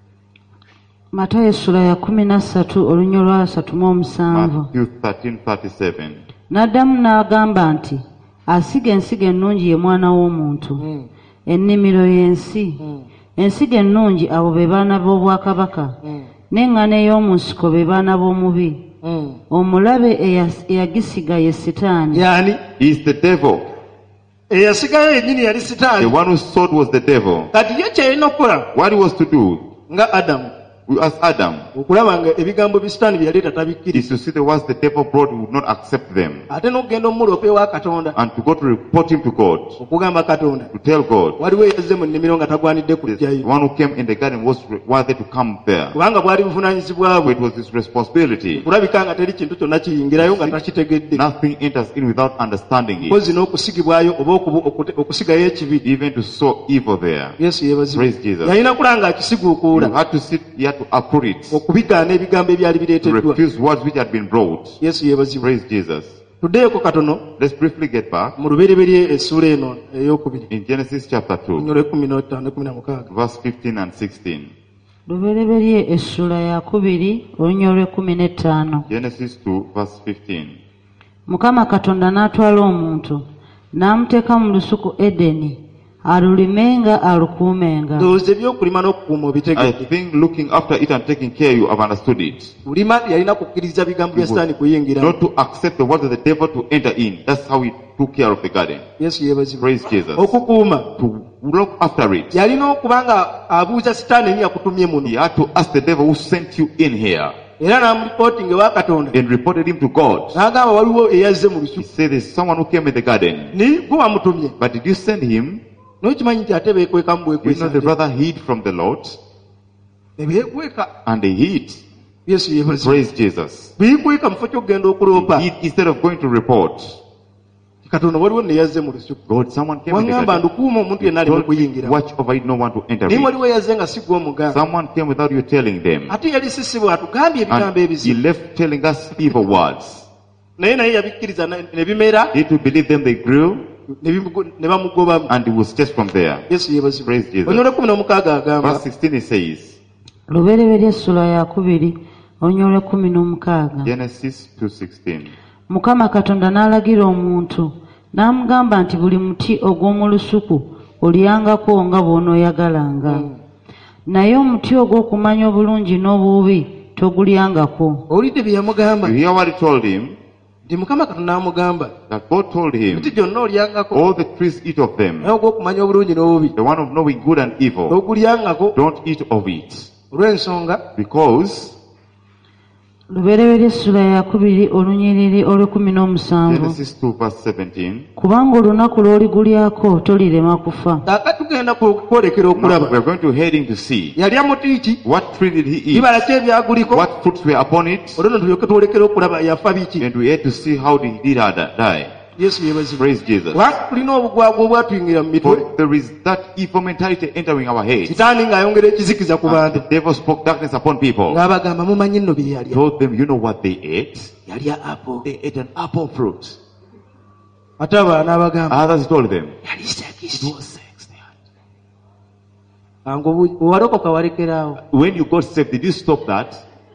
Speaker 4: Matayo essula ya kumi na ssatu olunnyo lwa asatu mu omusanvu.
Speaker 3: Matthew thirteen thirty-seven.
Speaker 4: N'addamu n'agamba nti asiga ensigo ennungi ye mwana w'omuntu,
Speaker 2: Mm.
Speaker 4: ennimiro y'ensi.
Speaker 2: Mm.
Speaker 4: Ensigo ennungi abo be baana b'obwakabaka,
Speaker 2: Mm.
Speaker 4: n'eŋŋaano ey'omu nsiko be baana b'omubi.
Speaker 2: Mm.
Speaker 4: Omulabe eyas- eyagisiga ye Sitaani.
Speaker 2: Yaani
Speaker 3: He is the devil.
Speaker 2: eyasigayo yennyini yali
Speaker 3: The
Speaker 2: Sitaani.
Speaker 3: one who sowed was the devil.
Speaker 2: Kati ye kyalina okukola
Speaker 3: What he was to do,
Speaker 2: nga Adamu
Speaker 3: as Adam,
Speaker 2: okulaba nga ebigambo bye Sitaani bye yaleeta
Speaker 3: is
Speaker 2: tabikkiriza,
Speaker 3: to see the words the devil brought, he would not accept them.
Speaker 2: ate n'okugenda omuloopa ewa Katonda
Speaker 3: And to go to report him to God,
Speaker 2: okugamba Katonda
Speaker 3: to tell God,
Speaker 2: waliwo eyazze mu nnimiro nga tagwanidde
Speaker 3: the
Speaker 2: kujjayo
Speaker 3: one who came in the garden was worthy to come there.
Speaker 2: kubanga bwali buvunaanyizibwa
Speaker 3: So
Speaker 2: bwe
Speaker 3: it was his responsibility.
Speaker 2: kulabika nga teri kintu kyonna kiyingirayo nga takitegedde,
Speaker 3: Nothing enters in without understanding it.
Speaker 2: mpozi n'okusigibwayo oba okubu- okute- okusigayo ekibi.
Speaker 3: Even to sow evil there.
Speaker 2: Yesu yeebazibwe.
Speaker 3: Praise Jesus.
Speaker 2: yalina kulaba nga akisiguukuula
Speaker 3: You had to sit, you had to uproot it.
Speaker 2: okubigaana ebigambo ebyali
Speaker 3: To
Speaker 2: bireeteddwa.
Speaker 3: refuse words which had been brought.
Speaker 2: Yesu yeebazibwe.
Speaker 3: Praise Jesus.
Speaker 2: tuddeeko katono
Speaker 3: Let's briefly get back
Speaker 2: mu lubereberye essuula eno ey'okubiri
Speaker 3: in Genesis chapter two,
Speaker 2: onyolo ekumi n'etaano ekumi na mukaaga.
Speaker 3: verse fifteen and sixteen.
Speaker 4: Lubereberye essula ya kubiri olunnyo lw'ekkumi n'ettaano.
Speaker 3: Genesis two, verse fifteen.
Speaker 4: Mukama Katonda n'atwala omuntu n'amuteeka mu lusuku Edeni alulimenga alukuumenga.
Speaker 2: ndowooza ebyokulima n'okukuuma
Speaker 3: I
Speaker 2: obitegedde.
Speaker 3: think looking after it and taking care, you have understood it.
Speaker 2: Bulima yalina kukkiriza bigambo bya Sitaani kuyingira.
Speaker 3: Not to accept the words of the devil to enter in. That's how he took care of the garden.
Speaker 2: Yesu yeebazibwe.
Speaker 3: Praise Jesus.
Speaker 2: okukuuma
Speaker 3: To look after it.
Speaker 2: yalina okuba nga abuuza Sitaani eni yakutumye muno,
Speaker 3: He had to ask the devil who sent you in here
Speaker 2: era n'amulipootinga ewa Katonda
Speaker 3: and reported him to God.
Speaker 2: n'agamba waliwo eyazze mu
Speaker 3: He
Speaker 2: lusuku
Speaker 3: said there's someone who came in the garden.
Speaker 2: ni gwe wamutumye.
Speaker 3: But did you send him?
Speaker 2: n'okimanyi nti ate beekweka mu
Speaker 3: You know
Speaker 2: bwekwesa
Speaker 3: the brother hid from the Lord
Speaker 2: ne beekweka.
Speaker 3: and they hid.
Speaker 2: Yesu yeebazibwe.
Speaker 3: Praise Jesus.
Speaker 2: beekweka mu kifo ky'okugenda okuloopa.
Speaker 3: Hid instead of going to report.
Speaker 2: Katonda waliwo ne yazze mu lusuku.
Speaker 3: God, someone came in the
Speaker 2: waŋŋamba
Speaker 3: garden.
Speaker 2: ndukuuma omuntu yenna
Speaker 3: He
Speaker 2: aleme
Speaker 3: told me,
Speaker 2: kuyingira.
Speaker 3: watch over it, no one to enter
Speaker 2: naye
Speaker 3: it.
Speaker 2: waliwo yazze nga si gwe omugamba.
Speaker 3: Someone came without you telling them.
Speaker 2: ate yali sisibwe atugambye ebigambo
Speaker 3: And he
Speaker 2: ebizibu,
Speaker 3: left telling us evil words.
Speaker 2: naye naye yabikkiriza ne ne bimera
Speaker 3: Did we believe them? They grew
Speaker 2: ne bimugo- ne bamugobamu.
Speaker 3: and it was just from there.
Speaker 2: Yesu yeebazibwe.
Speaker 3: Praise Jesus.
Speaker 2: onyolo ekumi n'omukaaga agamba
Speaker 3: Verse sixteen it says,
Speaker 4: Lubereberye essula ya kubiri olunnyo lw'ekkumi n'omukaaga.
Speaker 3: Genesis two sixteen.
Speaker 4: Mukama Katonda n'alagira omuntu n'amugamba nti buli muti ogw'omu lusuku olyangako nga bw'onooyagalanga, naye omuti ogw'okumanya obulungi n'obubi togulyangako.
Speaker 2: owulidde bye yamugamba
Speaker 3: You hear what he told him?
Speaker 2: nti Mukama Katonda n'amugamba
Speaker 3: That God told him,
Speaker 2: emiti gyonna olyangako,
Speaker 3: all the trees eat of them.
Speaker 2: naye ogw'okumanya obulungi n'obubi
Speaker 3: The one of knowing good and evil,
Speaker 2: togulyangako,
Speaker 3: don't eat of it.
Speaker 2: olw'ensonga
Speaker 3: Because,
Speaker 4: Lubereberye essula ya kubiri olunyiriri olw'ekkumi n'omusanvu.
Speaker 3: Genesis two verse seventeen,
Speaker 4: Kubanga olunaku lw'oligulyako tolirema kufa.
Speaker 2: kaaka tugenda ku- kwolekera
Speaker 3: now
Speaker 2: okulaba
Speaker 3: we're going to heading to see
Speaker 2: yalya muti ki,
Speaker 3: what tree did he eat,
Speaker 2: bibala ki ebyaguliko,
Speaker 3: what fruits were upon it,
Speaker 2: olwo tulyoke twolekera okulaba yafa biki.
Speaker 3: and we had to see how he did die.
Speaker 2: Yesu yeebazibwe.
Speaker 3: Praise Jesus.
Speaker 2: kubanga tulina obugwagwa obwatuyingira mu mitwe,
Speaker 3: For there is that evil mentality entering our heads.
Speaker 2: Sitaani ng'ayongera ekizikiza ku
Speaker 3: And
Speaker 2: bantu
Speaker 3: the devil spoke darkness upon people.
Speaker 2: ng'abagamba mumanyi nno bye yalya,
Speaker 3: Told them, you know what they ate?
Speaker 2: yalya apo.
Speaker 3: They ate an apple fruit.
Speaker 2: ate abaana abagamba
Speaker 3: Others told them,
Speaker 2: yali
Speaker 3: it
Speaker 2: sekisi.
Speaker 3: was sex. they had.
Speaker 2: Nga obu- owalokoka walekeraawo.
Speaker 3: When you got saved, did you stop that?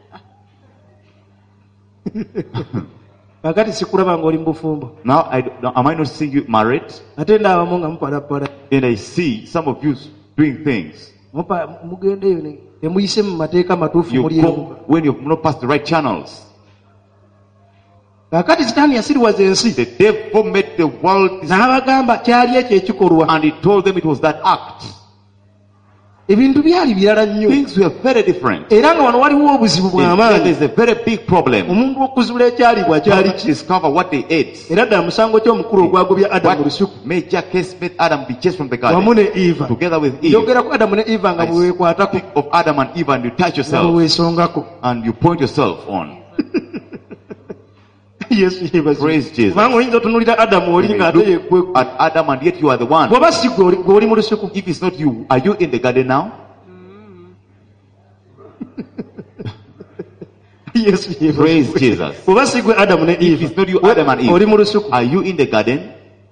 Speaker 2: kakati sikulaba ng'oli mu bufumbo,
Speaker 3: Now, I, now, am I not seeing you married?
Speaker 2: ate ndaabamu nga mupalapala.
Speaker 3: And I see some of you doing things.
Speaker 2: mupa mugende yo ne emuyise mu mateeka matuufu
Speaker 3: You
Speaker 2: muli
Speaker 3: go when you've not passed the right channels.
Speaker 2: kakati sitaani yasiriwaza ensi
Speaker 3: The devil made the world
Speaker 2: n'abagamba kyali ekyo ekikolwa
Speaker 3: and he told them it was that act.
Speaker 2: ebintu byali birala nnyo
Speaker 3: Things were very different.
Speaker 2: era nga wano waliwo obuzibu
Speaker 3: In fact,
Speaker 2: bw'amaanyi
Speaker 3: there's a very big problem.
Speaker 2: omuntu okuzula ekyalibwa
Speaker 3: How
Speaker 2: kyali
Speaker 3: to
Speaker 2: ki
Speaker 3: discover what they ate.
Speaker 2: era ddala musango ky'omukulu ogwagobya adamu lusuku
Speaker 3: What major case made Adam be chased from the
Speaker 2: wamu
Speaker 3: garden
Speaker 2: ne eva
Speaker 3: together with Eve.
Speaker 2: yogera ku adamu ne eva nga
Speaker 3: I
Speaker 2: bwewekwatako
Speaker 3: speak of Adam and Eve and you touch
Speaker 2: nga
Speaker 3: yourself
Speaker 2: bweweesongako
Speaker 3: and you point yourself on.
Speaker 2: yesu yeebazibwe.
Speaker 3: Praise Jesus.
Speaker 2: kubanga oyinza otunulira adamu
Speaker 3: You
Speaker 2: oli
Speaker 3: may
Speaker 2: ng'ate
Speaker 3: look
Speaker 2: yeggwe
Speaker 3: at Adam and yet you are the one.
Speaker 2: bw'oba si gwe oli- gwe oli mu lusuku
Speaker 3: If it's not you, are you in the garden now?
Speaker 2: yesu yeebazibwe.
Speaker 3: Praise Jesus.
Speaker 2: bw'oba si gwe adamu ne
Speaker 3: If it's not you,
Speaker 2: eva
Speaker 3: Adam and
Speaker 2: oli mu
Speaker 3: Eve,
Speaker 2: lusuku
Speaker 3: are you in the garden?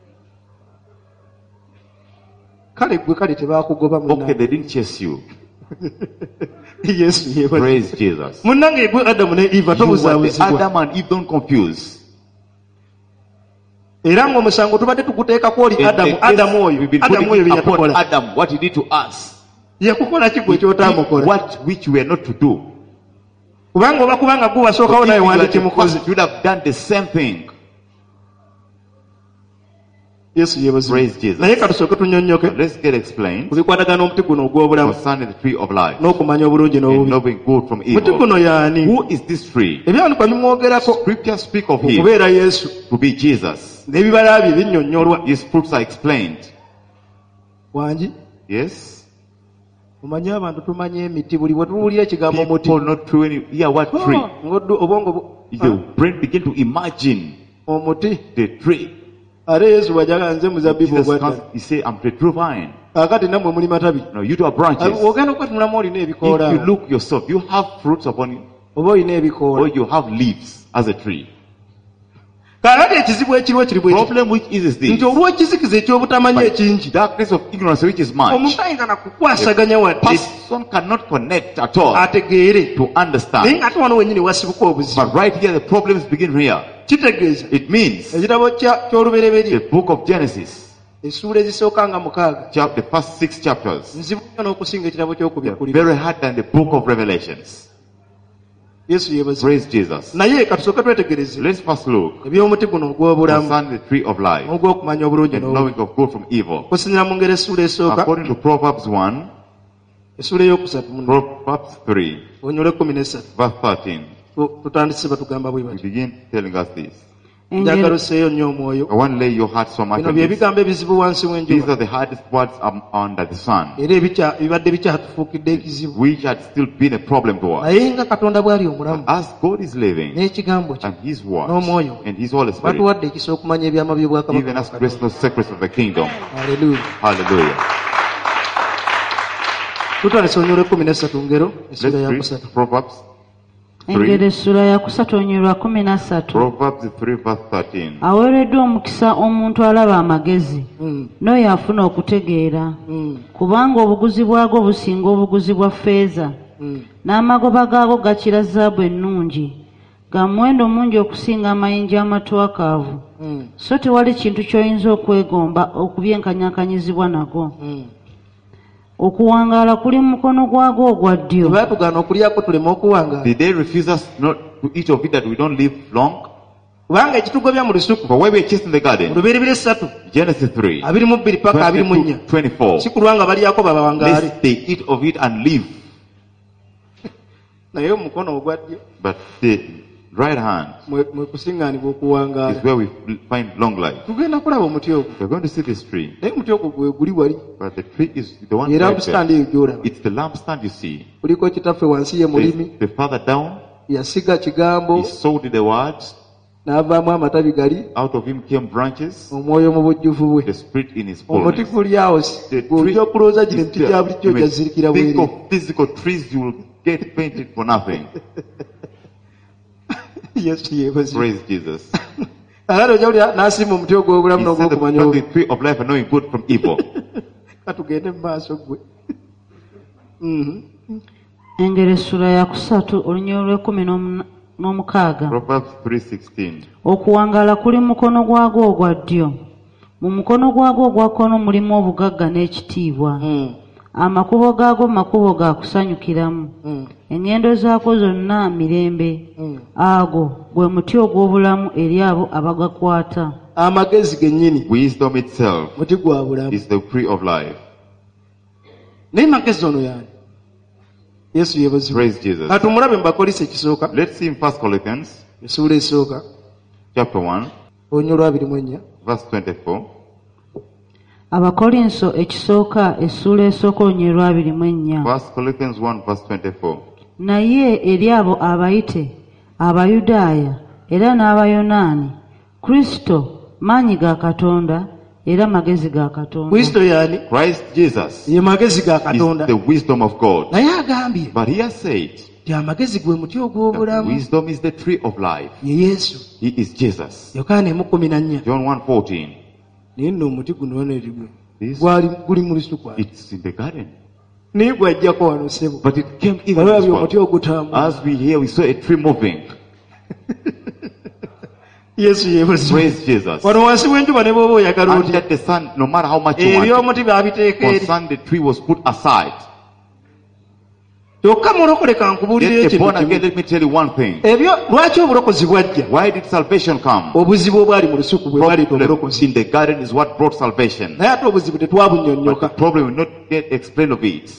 Speaker 2: kale gwe kale tebaakugoba
Speaker 3: Okay,
Speaker 2: munna
Speaker 3: they didn't chase you.
Speaker 2: yesu yeebazibwe.
Speaker 3: Praise Jesus.
Speaker 2: munnange gwe adamu ne eva
Speaker 3: You are the
Speaker 2: tobuzaabuzibwa
Speaker 3: Adam and Eve, don't confuse.
Speaker 2: era ng'omusango tubadde tuguteekako oli
Speaker 3: In the
Speaker 2: adamu
Speaker 3: case,
Speaker 2: adamu oyo
Speaker 3: we've been
Speaker 2: adamu oyo
Speaker 3: putting it upon
Speaker 2: bye yatukola
Speaker 3: Adam, what he did to us.
Speaker 2: yakukola ki gwe ky'otaamukola
Speaker 3: What which we are not to do.
Speaker 2: kubanga oba kubanga gwe wasookawo
Speaker 3: If
Speaker 2: naye
Speaker 3: you
Speaker 2: wandi
Speaker 3: are the
Speaker 2: kimukoze
Speaker 3: first, you would have done the same thing.
Speaker 2: yesu yeebazibwe.
Speaker 3: Praise Jesus.
Speaker 2: naye katusooke tunnyonnyoke
Speaker 3: Let's get explained
Speaker 2: ku bikwatagana omuti guno ogw'obulamu
Speaker 3: concerning the tree of life
Speaker 2: n'okumanya obulungi
Speaker 3: and
Speaker 2: n'obubi
Speaker 3: knowing good from
Speaker 2: muti
Speaker 3: evil.
Speaker 2: guno y'ani
Speaker 3: Who is this tree?
Speaker 2: ebyawanikwa bimwogerako
Speaker 3: Scriptures speak of him
Speaker 2: okubeera yesu
Speaker 3: to be Jesus.
Speaker 2: n'ebibala bye binnyonnyolwa
Speaker 3: His fruits are explained.
Speaker 2: wangi
Speaker 3: Yes.
Speaker 2: omanye abantu tumanye emiti buli bwe tuwulira ekigambo muti
Speaker 3: People not true any, yeah, what tree?
Speaker 2: ng'oddu obwongo bu-
Speaker 3: Your brain begin to imagine
Speaker 2: omuti
Speaker 3: the tree.
Speaker 2: ate yesu bw'ajaga nze muzabbibu
Speaker 3: Jesus
Speaker 2: ogwa
Speaker 3: comes, he say, I'm the true vine.
Speaker 2: kakati nammwe muli matabi
Speaker 3: No, you two are branches.
Speaker 2: ogenda okwetunulamu olina ebikoola
Speaker 3: If you look yourself, you have fruits upon you,
Speaker 2: oba olina
Speaker 3: or
Speaker 2: ebikoola
Speaker 3: you have leaves as a tree.
Speaker 2: kakati ekizibu ekiriwo kiri bwe kiti
Speaker 3: Problem which is, is this.
Speaker 2: nti olw'ekizikiza ekyobutamanya ekingi
Speaker 3: Darkness of ignorance which is much.
Speaker 2: omuntu ayinza nakukwasaganya wadde
Speaker 3: Person cannot connect at all
Speaker 2: ategeere
Speaker 3: to
Speaker 2: naye
Speaker 3: understand.
Speaker 2: ng'ate wano wenyini wasibuka obuzibu
Speaker 3: But right here, the problems begin here.
Speaker 2: kitegeeza
Speaker 3: It means
Speaker 2: ekitabo kya-
Speaker 3: the
Speaker 2: ky'olubereberye
Speaker 3: book of Genesis,
Speaker 2: essuula ezisooka nga mukaaga
Speaker 3: chap- the first six chapters,
Speaker 2: nzibu nnyo n'okusinga ekitabo
Speaker 3: they are
Speaker 2: ky'okubikkulira
Speaker 3: very hard than the book of Revelations.
Speaker 2: yesu yeebaza
Speaker 3: Praise Jesus.
Speaker 2: naye katusooke twetegereze
Speaker 3: Let's first look
Speaker 2: eby'omuti guno ogw'obulamu
Speaker 3: concerning the tree of life
Speaker 2: ogw'okumanya obulungi
Speaker 3: and
Speaker 2: n'obubi
Speaker 3: knowing of good from evil.
Speaker 2: kusinzira mu ngero essuula esooka
Speaker 3: According to Proverbs one,
Speaker 2: essuula ey'okusatu muno
Speaker 3: Proverbs three,
Speaker 2: onyole kumi n'essatu
Speaker 3: verse thirteen,
Speaker 2: Tu- tutandise batugamba bwe
Speaker 3: we
Speaker 2: bati
Speaker 3: begin telling us this.
Speaker 4: Engero,
Speaker 2: njagala osseeyo nnyo omwoyo
Speaker 3: I want to lay your heart so much
Speaker 2: bino
Speaker 3: on
Speaker 2: bye
Speaker 3: this.
Speaker 2: bigambo ebizibu wansi
Speaker 3: These
Speaker 2: w'enjuba
Speaker 3: are the hardest words um, under the sun,
Speaker 2: era ebikya- bibadde bikyatufuukidde ekizibu
Speaker 3: which had still been a problem to us.
Speaker 2: naye nga katonda bw'ali omulamu
Speaker 3: As God is living
Speaker 2: n'ekigambo kye
Speaker 3: and His word
Speaker 2: n'omwoyo
Speaker 3: and His Holy Spirit,
Speaker 2: batuwadde ekisa okumanya ebyama
Speaker 3: given
Speaker 2: by'obwakabaka
Speaker 3: us grace no secrets of the kingdom.
Speaker 2: aleluya
Speaker 3: Hallelujah.
Speaker 2: tutandise onyolwa ekkumi n'essatu ngero
Speaker 3: Let's
Speaker 2: essuula ya
Speaker 3: read
Speaker 2: kusatu
Speaker 3: Proverbs
Speaker 4: engero
Speaker 3: three,
Speaker 4: essula ya kusatu onyolwa kumi na ssatu
Speaker 3: Proverbs three verse thirteen.
Speaker 4: aweereddwa omukisa omuntu alaba amagezi
Speaker 2: Mm,
Speaker 4: n'oyo afuna okutegeera
Speaker 2: mm,
Speaker 4: kubanga obuguzi bwago businga obuguzi bwa ffeeza
Speaker 2: mm.
Speaker 4: n'amagoba gaago gakira zaabu ennungi ga muwendo mungi okusinga amayinja amatwakaavu
Speaker 2: Mm,
Speaker 4: so tewali kintu ky'oyinza okwegomba okubyenkanyakanyizibwa nago
Speaker 2: mm.
Speaker 4: okuwangaala kuli mu mukono gwagwo ogwa ddyo
Speaker 2: tebaatugaana okulyako tuleme okuwangaala
Speaker 3: Did they refuse us not to eat of it that we don't live long?
Speaker 2: kubanga ekitugobya mu lusuku
Speaker 3: For when we were chased in the
Speaker 2: mu
Speaker 3: garden,
Speaker 2: lubereberye ssatu
Speaker 3: Genesis three,
Speaker 2: abiri mu bbiri paka abiri mu nnya
Speaker 3: twenty-two, twenty-four,
Speaker 2: si kulwa nga balyako babawangaale
Speaker 3: lest they eat of it and live.
Speaker 2: naye omukono ogwa ddyo
Speaker 3: But the right hand
Speaker 2: mwe mwe kusiŋŋaanibwa
Speaker 3: is
Speaker 2: okuwangaala
Speaker 3: where we find long life.
Speaker 2: tugenda kulaba omuti ogwo
Speaker 3: We're going to see this tree,
Speaker 2: naye omuti ogwo gwe guli wali
Speaker 3: but the tree is the one
Speaker 2: era
Speaker 3: right
Speaker 2: busitandi
Speaker 3: there.
Speaker 2: eyo gy'olaba
Speaker 3: It's the lampstand you see.
Speaker 2: kuliko kitaffe wansi ye mulimi
Speaker 3: There's the father down,
Speaker 2: yasiga kigambo
Speaker 3: he sowed the word,
Speaker 2: n'avaamu amatabi gali
Speaker 3: out of him came branches,
Speaker 2: omwoyo mu bujjuvu bwe
Speaker 3: the spirit in his
Speaker 2: omuti
Speaker 3: fullness.
Speaker 2: guli awo
Speaker 3: The
Speaker 2: bw'ojja okulowooza gino
Speaker 3: is
Speaker 2: emiti gya
Speaker 3: there.
Speaker 2: bulijjo
Speaker 3: You may
Speaker 2: gyazirikira
Speaker 3: think
Speaker 2: bweri
Speaker 3: of physical trees you will get painted for nothing.
Speaker 2: yesu yebazi
Speaker 3: Praise Jesus.
Speaker 2: agati ojja kulya n'asimba omuti ogw'obulamu
Speaker 3: He said the,
Speaker 2: n'ogw'okumanya
Speaker 3: the
Speaker 2: obubi
Speaker 3: tree of life and knowing good from evil.
Speaker 2: katugende mu maaso gwe Mhm.
Speaker 4: engero essula ya kusatu olunyolo lw'ekkumi n'omu- n'omukaaga
Speaker 3: Proverbs three sixteen.
Speaker 4: okuwangaala kuli mu mukono gwagwo ogwa ddyo mu mukono gwagwo ogwa kkono mulimu obugagga n'ekitiibwa
Speaker 2: Mm.
Speaker 4: amakubo gaago makubo ga kusanyukiramu,
Speaker 2: Mm.
Speaker 4: engendo zaako zonna mirembe.
Speaker 2: Mm.
Speaker 4: Ago gwe muti ogw'obulamu eri abo abagakwata.
Speaker 2: Amagezi gennyini
Speaker 3: Wisdom itself
Speaker 2: muti gwa bulamu.
Speaker 3: is the tree of life.
Speaker 2: Naye magezi ono yani Yesu yeebazibwa.
Speaker 3: Praise Jesus.
Speaker 2: Katumulabe mbakolisa ekisooka
Speaker 3: Let's see in First Corinthians
Speaker 2: essuula esooka
Speaker 3: chapter one,
Speaker 2: olunya olwabiri mu ennya.
Speaker 3: verse twenty-four.
Speaker 4: Abakolinso ekisooka essuula esooka olunya olwabiri mu ennya.
Speaker 3: First Corinthians one, verse twenty-four.
Speaker 4: Naye eri abo abayite, Abayudaaya era n'Abayonaani, Kristo maanyi ga Katonda era magezi ga Katonda.
Speaker 2: Kristo yani
Speaker 3: Christ Jesus
Speaker 2: ye magezi ga
Speaker 3: is
Speaker 2: Katonda.
Speaker 3: the wisdom of God.
Speaker 2: Naye agambye
Speaker 3: But he has said
Speaker 2: nti amagezi gwe muti
Speaker 3: that
Speaker 2: ogw'obulamu.
Speaker 3: wisdom is the tree of life.
Speaker 2: Ye Yesu.
Speaker 3: He is Jesus.
Speaker 2: Yokaana emu kkumi na nnya.
Speaker 3: John one fourteen.
Speaker 2: Naye nno omuti guno wano erigwe
Speaker 3: This,
Speaker 2: gwali guli mu lusuku.
Speaker 3: it's in the garden.
Speaker 2: Naye gwajjako wano ssebo.
Speaker 3: But it came even
Speaker 2: Balaba
Speaker 3: this
Speaker 2: omuti
Speaker 3: far.
Speaker 2: ogutambula.
Speaker 3: As we hear, we saw a tree moving.
Speaker 2: Yesu yeebazibwa.
Speaker 3: Praise Jesus.
Speaker 2: Wano wansi w'enjuba ne bw'oba oyagala oti.
Speaker 3: Under the sun, no matter how much you
Speaker 2: Eri
Speaker 3: want,
Speaker 2: omuti baabiteeka
Speaker 3: for
Speaker 2: eri.
Speaker 3: sun the tree was put aside.
Speaker 2: Kyokka mulokole ka nkubuulira
Speaker 3: Yet the
Speaker 2: ekintu
Speaker 3: born
Speaker 2: kimu.
Speaker 3: again, let me tell you one thing.
Speaker 2: Ebyo lwaki obulokozi bwajja?
Speaker 3: Why did salvation come?
Speaker 2: Obuzibu obwali mu lusuku bwe bwaleeta
Speaker 3: Problem
Speaker 2: obulokozi.
Speaker 3: in the garden is what brought salvation.
Speaker 2: Naye ate obuzibu
Speaker 3: But the
Speaker 2: tetwabunnyonnyoka.
Speaker 3: problem will not get explained of it.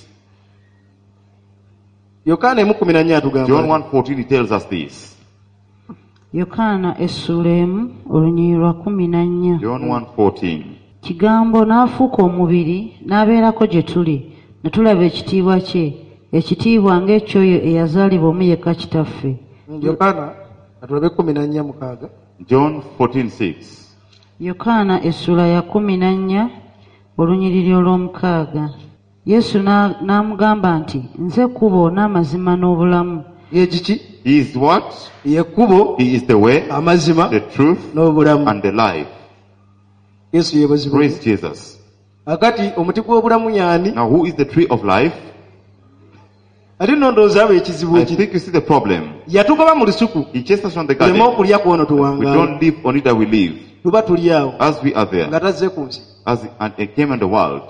Speaker 2: Yokaana emu kkumi na nnya
Speaker 3: John
Speaker 2: atugamba.
Speaker 3: one fourteen, he tells us this.
Speaker 4: Yokaana essuula emu olunyiriri lwa kumi na nnya.
Speaker 3: John one fourteen.
Speaker 4: Kigambo n'afuuka omubiri n'abeerako gye tuli, ne tulaba ekitiibwa kye, ekitiibwa ng'ekyoyo eyazaalibwa omu yekka kitaffe.
Speaker 2: Yokaana atulabe kkumi na nnya mukaaga.
Speaker 3: John fourteen six.
Speaker 4: Yokaana essula ya kumi na nnya olunyiriri olw'omukaaga. Yesu na- n'amugamba nti, nze kkubo n'amazima n'obulamu.
Speaker 2: Ye kiki?
Speaker 3: He is what?
Speaker 2: Ye kkubo,
Speaker 3: He is the way,
Speaker 2: amazima
Speaker 3: the truth,
Speaker 2: n'obulamu.
Speaker 3: and the life.
Speaker 2: Yesu yeebazibwa.
Speaker 3: Praise Jesus.
Speaker 2: Akati omuti gw'obulamu y'ani?
Speaker 3: Now, who is the tree of life?
Speaker 2: Ate nno ndowooza abo ekizibu
Speaker 3: I
Speaker 2: ekiri.
Speaker 3: think you see the problem.
Speaker 2: Yatugoba mu lusuku.
Speaker 3: He chased us from the
Speaker 2: Tuleme
Speaker 3: garden.
Speaker 2: okulya ku ono
Speaker 3: We
Speaker 2: tuwangaala.
Speaker 3: don't live on it that we live.
Speaker 2: Tuba tuli awo
Speaker 3: As we are there,
Speaker 2: nga tazze ku nsi.
Speaker 3: as and it came in the world.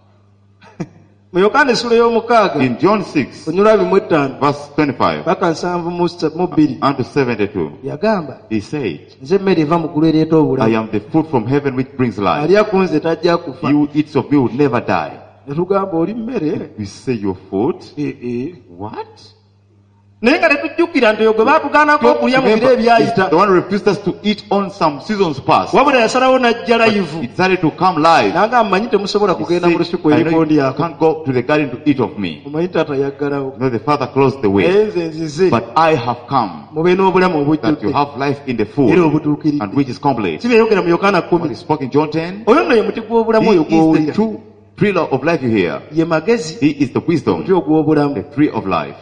Speaker 2: Mu Yokaana essula y'omukaaga
Speaker 3: In John six,
Speaker 2: olunya olwabiri mu etaano
Speaker 3: verse twenty-five
Speaker 2: paka nsanvu mu ssa- mu bbiri
Speaker 3: unto seventy-two,
Speaker 2: yagamba
Speaker 3: he said,
Speaker 2: nze emmere eva mu ggulu ereeta
Speaker 3: I
Speaker 2: obulamu.
Speaker 3: am the food from heaven which brings life.
Speaker 2: Alya ku nze tajja kufa.
Speaker 3: He who eats of me will never die.
Speaker 2: Ne tugamba oli mmere.
Speaker 3: We say your food?
Speaker 2: Eh, eh.
Speaker 3: What?
Speaker 2: Naye nga tetujjukira nti oyo gwe baatugaanako okulya mu biro
Speaker 3: Remember, he's
Speaker 2: ebyayita.
Speaker 3: the one who refused us to eat on some seasons past.
Speaker 2: Wabula yasalawo n'ajja layivu.
Speaker 3: He decided to come live.
Speaker 2: Nanga mmanyi temusobola
Speaker 3: He
Speaker 2: kugenda mu
Speaker 3: said,
Speaker 2: lusuku
Speaker 3: I know
Speaker 2: eripondi
Speaker 3: you
Speaker 2: yako.
Speaker 3: can't go to the garden to eat of me.
Speaker 2: Omanyi taata yaggalawo.
Speaker 3: No, the Father closed the way.
Speaker 2: Naye nze nzize
Speaker 3: But I have come
Speaker 2: mube n'obulamu
Speaker 3: that you
Speaker 2: obujjudde
Speaker 3: have life in the
Speaker 2: era
Speaker 3: food
Speaker 2: obutuukiridde.
Speaker 3: and which is complete.
Speaker 2: Si byayogera mu Yokaana
Speaker 3: What
Speaker 2: kumi.
Speaker 3: he spoke in John ten,
Speaker 2: Oyo nno ye muti gw'obulamu
Speaker 3: he
Speaker 2: oyo
Speaker 3: is the
Speaker 2: gw'owulira.
Speaker 3: true tree of life you hear.
Speaker 2: Ye magezi,
Speaker 3: He is the
Speaker 2: muti
Speaker 3: wisdom,
Speaker 2: ogw'obulamu.
Speaker 3: the tree of life.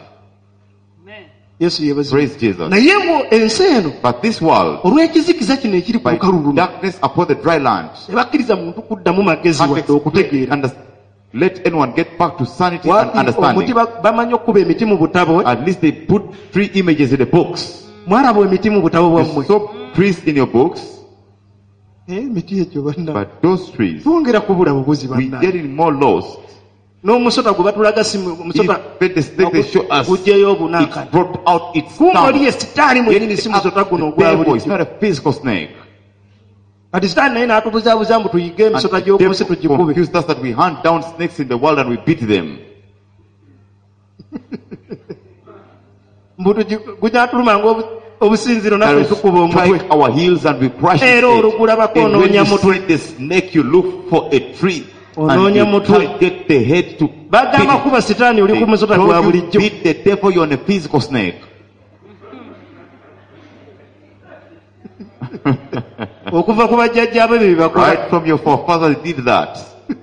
Speaker 2: Yesu yeebazibwa.
Speaker 3: Praise Jesus.
Speaker 2: Naye ngo ensi eno
Speaker 3: But this world,
Speaker 2: olw'ekizikiza kino ekiri ku
Speaker 3: by
Speaker 2: lukalu luno
Speaker 3: darkness upon the dry land,
Speaker 2: tebakkiriza muntu kuddamu magezi
Speaker 3: can't
Speaker 2: wadde
Speaker 3: explain
Speaker 2: okutegeera.
Speaker 3: and let anyone get back to sanity and
Speaker 2: Wapi omuti
Speaker 3: understanding.
Speaker 2: ba- bamanyi okuba emiti mu butabo.
Speaker 3: At least they put three images in the books.
Speaker 2: Mwalaba emiti mu butabo
Speaker 3: You
Speaker 2: bwammwe.
Speaker 3: saw trees in your books,
Speaker 2: Eh, emiti egyo banna
Speaker 3: but those trees,
Speaker 2: twongera kubula bubuzi
Speaker 3: we
Speaker 2: banna.
Speaker 3: getting more lost.
Speaker 2: N'omusota gwe batulaga si mu- omusota
Speaker 3: Even the snake they show us,
Speaker 2: gugyeyo
Speaker 3: it
Speaker 2: obunankani.
Speaker 3: brought out its
Speaker 2: Kumbe oli
Speaker 3: tongue.
Speaker 2: ye sitaani mwennyini si musota
Speaker 3: Yet
Speaker 2: guno
Speaker 3: the
Speaker 2: ogwa
Speaker 3: devil is
Speaker 2: bulijjo.
Speaker 3: not a physical snake.
Speaker 2: Kati sitaani naye n'atubuzaabuza mbu tuyige
Speaker 3: And
Speaker 2: emisota
Speaker 3: the
Speaker 2: gy'oku
Speaker 3: devil
Speaker 2: nsi tugikube.
Speaker 3: confused us that we hunt down snakes in the world and we beat them.
Speaker 2: Mbu tugi- gunaatulumanga obu- obusinziro
Speaker 3: That
Speaker 2: naffe
Speaker 3: we
Speaker 2: tukuba omutwe.
Speaker 3: strike our heels and we crush its
Speaker 2: Era
Speaker 3: head.
Speaker 2: olugulabako
Speaker 3: And when
Speaker 2: onoonya
Speaker 3: you
Speaker 2: mutwe.
Speaker 3: see the snake, you look for a tree. And
Speaker 2: Onoonya
Speaker 3: you
Speaker 2: mutwe.
Speaker 3: try to get the head to
Speaker 2: Bagamba
Speaker 3: beat it.
Speaker 2: kuba sitaani oli ku
Speaker 3: They
Speaker 2: musota gwa
Speaker 3: told you
Speaker 2: bulijjo.
Speaker 3: beat the devil, you're on a physical snake.
Speaker 2: Okuva ku bajjajjaabe bye bakola.
Speaker 3: Right from your forefathers did that.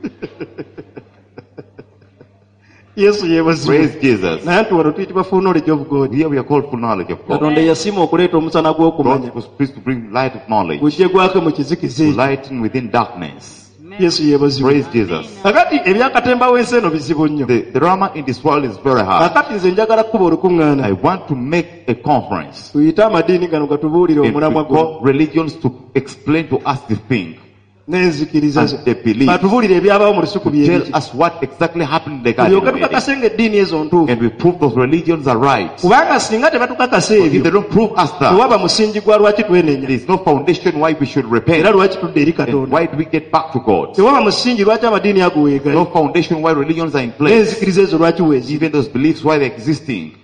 Speaker 2: Yesu yeebazibwe.
Speaker 3: Praise Jesus.
Speaker 2: Naye nti wano tuyitibwa knowledge of God.
Speaker 3: Here we are called for knowledge of God.
Speaker 2: Katonda yasiima okuleeta omusana gw'okumanya.
Speaker 3: God was pleased to bring light of knowledge,
Speaker 2: Gujje gwake mu kizikiza
Speaker 3: to
Speaker 2: ekyo.
Speaker 3: lighten within darkness.
Speaker 2: Yesu yeebazibwe.
Speaker 3: Praise Jesus.
Speaker 2: Kakati ebyakatemba w'ensi eno bizibu nnyo.
Speaker 3: The, the drama in this world is very hard.
Speaker 2: Kakati nze njagala kuba olukuŋŋaana.
Speaker 3: I want to make a conference
Speaker 2: Tuyite amadiini gano gatubuulire
Speaker 3: and
Speaker 2: omulamwa
Speaker 3: to
Speaker 2: guno.
Speaker 3: call religions to explain to us the thing.
Speaker 2: n'enzikiriza zo
Speaker 3: and the belief.
Speaker 2: batubuulire ebyabawo mu lusuku
Speaker 3: Tell
Speaker 2: byebiki
Speaker 3: us what exactly happened in the Garden
Speaker 2: tulyoke
Speaker 3: of Eden.
Speaker 2: tukakase ng'eddiini ezo ntuufu
Speaker 3: And we prove those religions are right.
Speaker 2: kubanga singa tebatukakasa
Speaker 3: If they
Speaker 2: ebyo
Speaker 3: don't prove us that,
Speaker 2: tewaba musingi gwa lwaki twenenya
Speaker 3: there is no foundation why we should
Speaker 2: era
Speaker 3: repent.
Speaker 2: lwaki tudda eri
Speaker 3: And
Speaker 2: katonda
Speaker 3: why do we get back to God?
Speaker 2: tewaba musingi lwaki amadiini ago
Speaker 3: No
Speaker 2: weegali
Speaker 3: foundation why religions are in place.
Speaker 2: n'enzikiriza ezo lwaki weezi
Speaker 3: Even those beliefs why they're existing.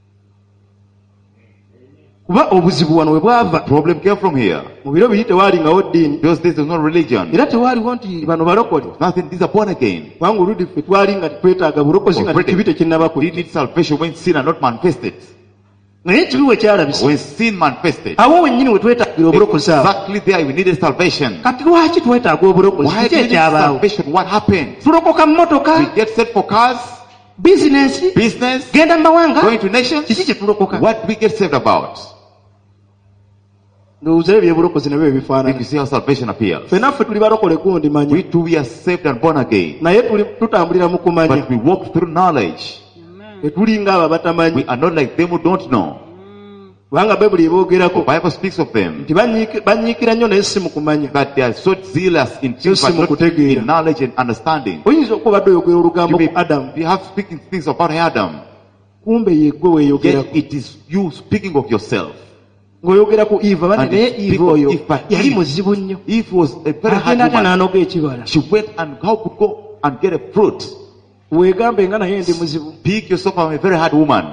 Speaker 2: kuba obuzibu wano we
Speaker 3: The
Speaker 2: bwava
Speaker 3: problem came from here.
Speaker 2: mu biro biri tewaalingawo ddiini
Speaker 3: Those days there was no religion.
Speaker 2: era tewaaliwo nti bano balokole
Speaker 3: Nothing. These are born again.
Speaker 2: kubanga oluddi ffe twali nga tetwetaaga bulokozi nga
Speaker 3: Already.
Speaker 2: tekibi tekinnaba
Speaker 3: We
Speaker 2: kulira
Speaker 3: need salvation when sin are not manifested.
Speaker 2: naye ekibi we kyalabise
Speaker 3: When sin manifested,
Speaker 2: awo wennyini we twetaagira obulokozi awo
Speaker 3: exactly there we needed salvation.
Speaker 2: kati lwaki twetaaga obulokozi
Speaker 3: Why
Speaker 2: kiki
Speaker 3: do we need
Speaker 2: ekyabaawo
Speaker 3: salvation? What happened?
Speaker 2: tulokoka mu motoka
Speaker 3: We get set for cars,
Speaker 2: bizinensi
Speaker 3: business,
Speaker 2: genda mu mawanga
Speaker 3: going to nations.
Speaker 2: kiki kye tulokoka
Speaker 3: What do we get saved about?
Speaker 2: ndowooza ebyebulokozi nabyo
Speaker 3: If
Speaker 2: ebifaanana
Speaker 3: you see how salvation appears.
Speaker 2: ffe naffe tuli balokole gundi manyi
Speaker 3: We too, we are saved and born again.
Speaker 2: naye tuli tutambulira mu kumanya
Speaker 3: But we walk through knowledge.
Speaker 2: tetulinga abo abatamanyi
Speaker 3: We are not like them who don't know.
Speaker 2: kubanga bayibuli
Speaker 3: The
Speaker 2: eboogerako
Speaker 3: Bible speaks of them.
Speaker 2: nti banyiiki- banyiikira nnyo naye si mu kumanya
Speaker 3: That they are so zealous in things,
Speaker 2: Yes,
Speaker 3: but not
Speaker 2: mukutegeera.
Speaker 3: in knowledge and understanding.
Speaker 2: oyinza okuba badde oyogera olugambo
Speaker 3: You, may,
Speaker 2: ku adamu
Speaker 3: you have speaking things about Adam.
Speaker 2: kumbe yeggwe
Speaker 3: Yet
Speaker 2: weeyogerako
Speaker 3: it is you speaking of yourself.
Speaker 2: ng'oyogera ku eva bane
Speaker 3: And
Speaker 2: naye
Speaker 3: you speak
Speaker 2: eva
Speaker 3: of
Speaker 2: oyo
Speaker 3: Eve, but
Speaker 2: yali
Speaker 3: Eve-
Speaker 2: muzibu nnyo
Speaker 3: Eve was a very hard
Speaker 2: agenda ate
Speaker 3: woman.
Speaker 2: n'anoga ekibala
Speaker 3: She went and how could go and get a fruit.
Speaker 2: weegambe nga naye ndi muzibu
Speaker 3: Pick yourself, I'm a very hard woman.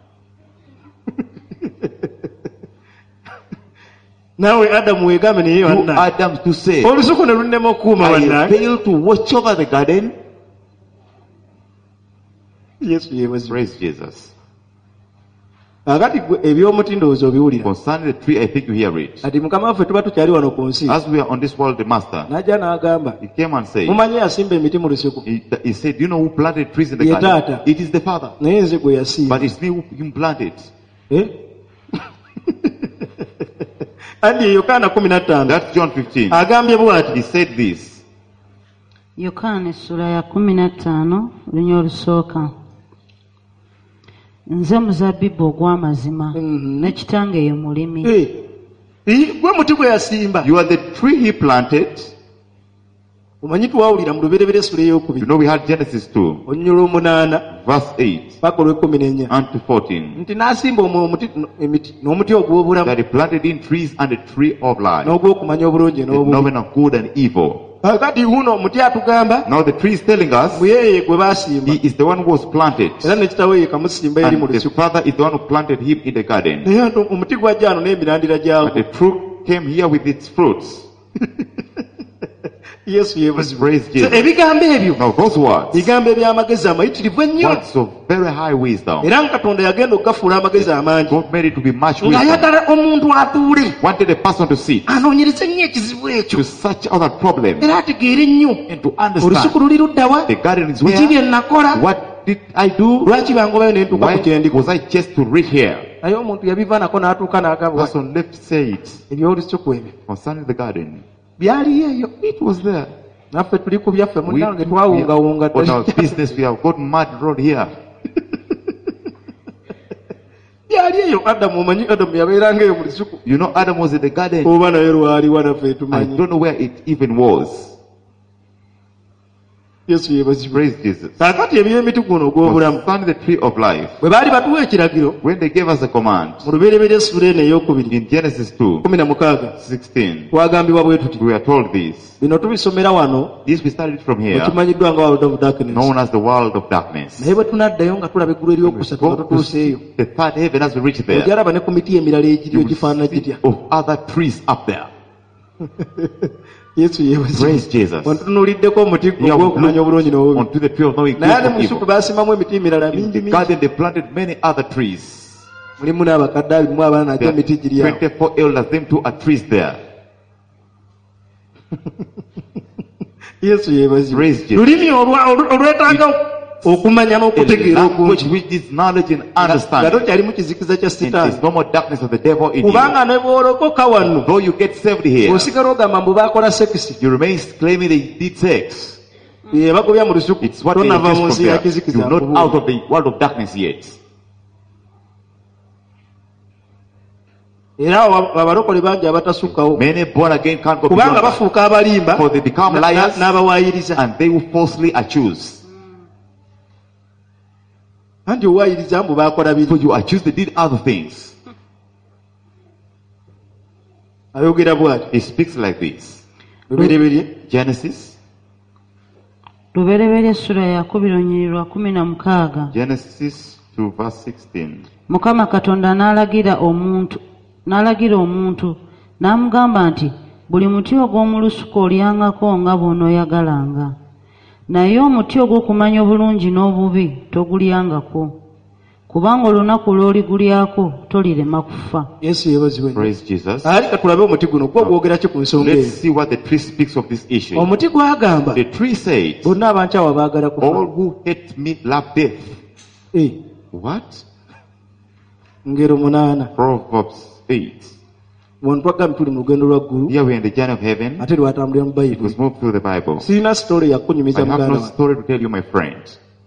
Speaker 2: naawe adamu weegambe naye
Speaker 3: You
Speaker 2: wanna
Speaker 3: Adam to say,
Speaker 2: olusuku ne lunnema okukuuma
Speaker 3: I
Speaker 2: wannange
Speaker 3: failed to watch over the garden.
Speaker 2: yesu yebazibu
Speaker 3: Praise Jesus.
Speaker 2: kakati gwe eby'omuti ndowooza obiwulira
Speaker 3: Concerning the tree, I think you hear it.
Speaker 2: kati mukama waffe tuba tukyali wano ku nsi
Speaker 3: As we are on this world, the master,
Speaker 2: n'ajja n'agamba
Speaker 3: he came and said,
Speaker 2: mumanyi yasimba emiti mu lusuku
Speaker 3: he, he said, do you know who planted trees in the
Speaker 2: Ye
Speaker 3: garden?
Speaker 2: taata.
Speaker 3: It is the father.
Speaker 2: naye nze gwe yasimba
Speaker 3: But it's me who who planted.
Speaker 2: Eh? andi e yokaana kumi na ttaano
Speaker 3: That's John fifteen.
Speaker 2: agambye bw'ati
Speaker 3: He said this.
Speaker 4: yokaana essula ya kumi na ttaano lunya olusooka nze muzabbibu ogw'amazima
Speaker 2: Mhm.
Speaker 4: ne kitange ye mulimi
Speaker 2: Eh, eh, gwe muti gwe yasimba
Speaker 3: You are the tree he planted.
Speaker 2: omanyi twawulira mu luberebere essula
Speaker 3: You
Speaker 2: ey'okubiri
Speaker 3: know we had Genesis two,
Speaker 2: olunyula omunaana
Speaker 3: verse eight
Speaker 2: paka olw'ekkumi n'ennya
Speaker 3: and to fourteen.
Speaker 2: nti n'asimba omwo omuti emiti n'omuti ogw'obulamu
Speaker 3: That he planted in trees and the tree of life.
Speaker 2: n'ogw'okumanya obulungi
Speaker 3: The
Speaker 2: n'obubi
Speaker 3: knowledge of good and evil.
Speaker 2: kakati guno omuti atugamba
Speaker 3: Now the tree is telling us
Speaker 2: buyeye gwe baasimba
Speaker 3: he is the one who was planted.
Speaker 2: era ne kitawe ye kamusimba eri mu
Speaker 3: And the
Speaker 2: lusuku
Speaker 3: father is the one who planted him in the garden.
Speaker 2: naye nti omuti gwajja ano n'emirandira
Speaker 3: But
Speaker 2: gyagwo
Speaker 3: the fruit came here with its fruits.
Speaker 2: yesu yeebazibwa
Speaker 3: Praise
Speaker 2: So,
Speaker 3: Jesus.
Speaker 2: ebigambo ebyo
Speaker 3: Now those words,
Speaker 2: bigambo eby'amagezi amayitirivu ennyo
Speaker 3: words of very high wisdom.
Speaker 2: era nga katonda yagenda okugafuula amagezi amangi
Speaker 3: God made it to be much wisdom.
Speaker 2: ng'ayagala omuntu atuule
Speaker 3: Wanted a person to sit,
Speaker 2: anoonyereze nnyo ekizibu ekyo
Speaker 3: to search out that problem,
Speaker 2: era ategeere nnyo
Speaker 3: and to
Speaker 2: olusuku
Speaker 3: understand
Speaker 2: luli luddawa
Speaker 3: the garden is
Speaker 2: biki bye
Speaker 3: where.
Speaker 2: nakola
Speaker 3: What did I do?
Speaker 2: lwaki bangobayo ne ntuuka ku
Speaker 3: Why
Speaker 2: kyendiko
Speaker 3: was I just to reach here?
Speaker 2: naye omuntu yabiva nako n'atuuka n'agamba
Speaker 3: Person left said
Speaker 2: ebyolusuku ebyo
Speaker 3: concerning the garden.
Speaker 2: byaliyo eyo
Speaker 3: It was there.
Speaker 2: naffe tuli ku byaffe
Speaker 3: We,
Speaker 2: munnange
Speaker 3: we
Speaker 2: twawungawunga
Speaker 3: are, on our business, we have got mad road here.
Speaker 2: byali eyo adamu omanyi adamu yabeeranga eyo mu lusuku
Speaker 3: You know, Adam was in the garden.
Speaker 2: oba naye lwaliwa naffe
Speaker 3: I
Speaker 2: tumanyi
Speaker 3: don't know where it even was.
Speaker 2: yesu yeebazibwa
Speaker 3: Praise Jesus.
Speaker 2: kaakati eby'emiti guno ogw'obulamu
Speaker 3: Concerning the tree of life,
Speaker 2: bwe baali batuwa ekiragiro
Speaker 3: when they gave us a command
Speaker 2: mu lubereberye essula eno ey'okubiri
Speaker 3: in Genesis two
Speaker 2: kumi na mukaaga
Speaker 3: sixteen,
Speaker 2: twagambibwa bwe tuti
Speaker 3: we were told this.
Speaker 2: bino tubisomera wano
Speaker 3: This we started from here,
Speaker 2: ekimanyiddwa nga world of darkness
Speaker 3: known as the world of darkness.
Speaker 2: naye bwe tunaddayo nga tulaba eggulu eryokusatu nga
Speaker 3: Go to
Speaker 2: tutuuseeyo
Speaker 3: see the third heaven as we reach there.
Speaker 2: ojalaba ne ku miti emirala egiriyo
Speaker 3: You
Speaker 2: gifaanana
Speaker 3: will see
Speaker 2: gitya
Speaker 3: of other trees up there.
Speaker 2: yesu yeebazibwa
Speaker 3: Praise Jesus.
Speaker 2: wantunuuliddeko omuti gwo
Speaker 3: You have
Speaker 2: ogw'okumanya obulungi
Speaker 3: looked
Speaker 2: n'obubi
Speaker 3: onto the tree of knowing good
Speaker 2: naye ate mu
Speaker 3: and
Speaker 2: lusuku
Speaker 3: evil.
Speaker 2: baasimamu emiti emirala
Speaker 3: In
Speaker 2: mingi
Speaker 3: the
Speaker 2: mingi
Speaker 3: garden they planted many other trees.
Speaker 2: mulimu n'abakadde abiri mu abaana nate
Speaker 3: There are
Speaker 2: emiti giri awo
Speaker 3: twenty-four elders, them two are trees there.
Speaker 2: yesu yeebazibwa
Speaker 3: Praise Jesus.
Speaker 2: lulimi olwa- olu- olwetaaga okumanya
Speaker 3: A
Speaker 2: n'okutegeera
Speaker 3: language
Speaker 2: okungi
Speaker 3: which is knowledge and
Speaker 2: nga
Speaker 3: understanding.
Speaker 2: tokyali mu kizikiza kya
Speaker 3: And
Speaker 2: sitaani
Speaker 3: there's no more darkness of the devil in you.
Speaker 2: kubanga ne bw'olokoka wano
Speaker 3: Though you get saved here,
Speaker 2: osigala ogamba mbu baakola sekisi
Speaker 3: you remain claiming they did sex.
Speaker 2: ye bagobya mu lusuku
Speaker 3: It's what they
Speaker 2: tonava
Speaker 3: just
Speaker 2: mu nsi ya
Speaker 3: compare.
Speaker 2: kizikiza
Speaker 3: You're not
Speaker 2: nkubuulira.
Speaker 3: out of the world of darkness yet.
Speaker 2: era abalokole bangi abatasukkawo
Speaker 3: Many born again can't go
Speaker 2: kubanga
Speaker 3: beyond that.
Speaker 2: bafuuka abalimba
Speaker 3: For they become liars
Speaker 2: n'abawaayiriza
Speaker 3: and they will falsely accuse.
Speaker 2: anti owaayiriza mbu baakola
Speaker 3: For
Speaker 2: biri
Speaker 3: you accuse, they did other things.
Speaker 2: ayogera bw'ati
Speaker 3: He speaks like this.
Speaker 2: lubereberye
Speaker 3: Genesis,
Speaker 4: lubereberye essula yakubiri olunyiriri lwa kumi na mukaaga.
Speaker 3: Genesis two verse sixteen.
Speaker 4: Mukama Katonda n'alagira omuntu n'alagira omuntu n'amugamba nti buli muti ogw'omu lusuku olyangako nga bw'onooyagalanga, naye omuti ogw'okumanya obulungi n'obubi togulyangako, kubanga olunaku lw'oligulyako tolirema kufa.
Speaker 2: yesu yeebazibwe
Speaker 3: Praise Jesus.
Speaker 2: ali katulabe omuti guno gwo gwogera ki ku nsonga
Speaker 3: Let's
Speaker 2: eyo
Speaker 3: see what the tree speaks of this issue.
Speaker 2: omuti gwagamba
Speaker 3: The tree said,
Speaker 2: bonna abankyawa baagala
Speaker 3: all
Speaker 2: kufa
Speaker 3: who hate me love death.
Speaker 2: Eh,
Speaker 3: What?
Speaker 2: ngero munaana
Speaker 3: Proverbs eight.
Speaker 2: wano twagambye tuli mu lugendo lwa ggulu
Speaker 3: Here we are in the journey of heaven.
Speaker 2: ate lwatambulira mu
Speaker 3: It
Speaker 2: bayibuli
Speaker 3: was moved through the Bible.
Speaker 2: sirina sitole
Speaker 3: I
Speaker 2: yakunyumiza
Speaker 3: have
Speaker 2: muganda
Speaker 3: no
Speaker 2: wange
Speaker 3: story to tell you, my friend.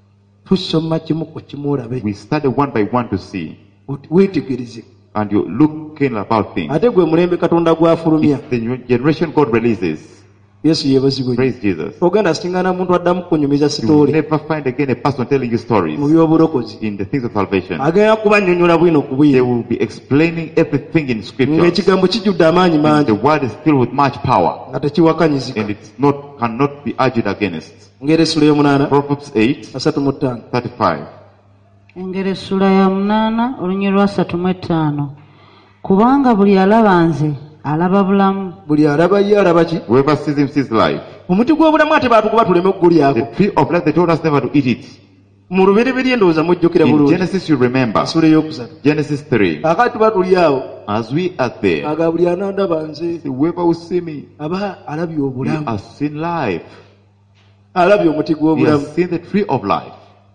Speaker 2: tusoma kimu ku kimu olabe
Speaker 3: We study one by one to see.
Speaker 2: oti- weetegereze
Speaker 3: And you looking about things.
Speaker 2: ate gwe mulembe katonda gw'afulumya
Speaker 3: It's the new generation God releases.
Speaker 2: yesu yeebazibwe
Speaker 3: Praise Jesus.
Speaker 2: ogenda singana muntu addamu kukunyumiza
Speaker 3: You will
Speaker 2: sitole
Speaker 3: never find again a person telling you stories
Speaker 2: mu by'obulokozi
Speaker 3: in the things of salvation.
Speaker 2: agenda kubannyonnyola bwino ku
Speaker 3: They
Speaker 2: bwino
Speaker 3: will be explaining everything in scripture.
Speaker 2: ng'ekigambo kijjudde amaanyi
Speaker 3: And
Speaker 2: mangi
Speaker 3: the word is filled with much power.
Speaker 2: nga tekiwakanyizika
Speaker 3: And it's not, cannot be argued against.
Speaker 2: ngero essula y'omunaana
Speaker 3: Proverbs eight,
Speaker 2: asatu mu ttaano
Speaker 3: thirty-five.
Speaker 4: Engero essula ya munaana olunyiriri lwa ssatu mu etaano. Kubanga buli alaba nze alaba bulamu.
Speaker 2: buli alaba ye alaba ki
Speaker 3: Whoever sees him sees life.
Speaker 2: omuti gw'obulamu ate baatukuba tuleme okugulyako
Speaker 3: The tree of life, they told us never to eat it.
Speaker 2: mu lubereberye endowooza mujjukira
Speaker 3: In
Speaker 2: bulungi
Speaker 3: Genesis, you remember.
Speaker 2: essula ey'okusatu
Speaker 3: Genesis three.
Speaker 2: akati tuba tuli awo
Speaker 3: As we are there,
Speaker 2: aga buli anandaba nze
Speaker 3: whoever will see me,
Speaker 2: aba alabye
Speaker 3: he
Speaker 2: obulamu
Speaker 3: has seen life.
Speaker 2: alabye omuti
Speaker 3: He
Speaker 2: gw'obulamu
Speaker 3: has seen the tree of life.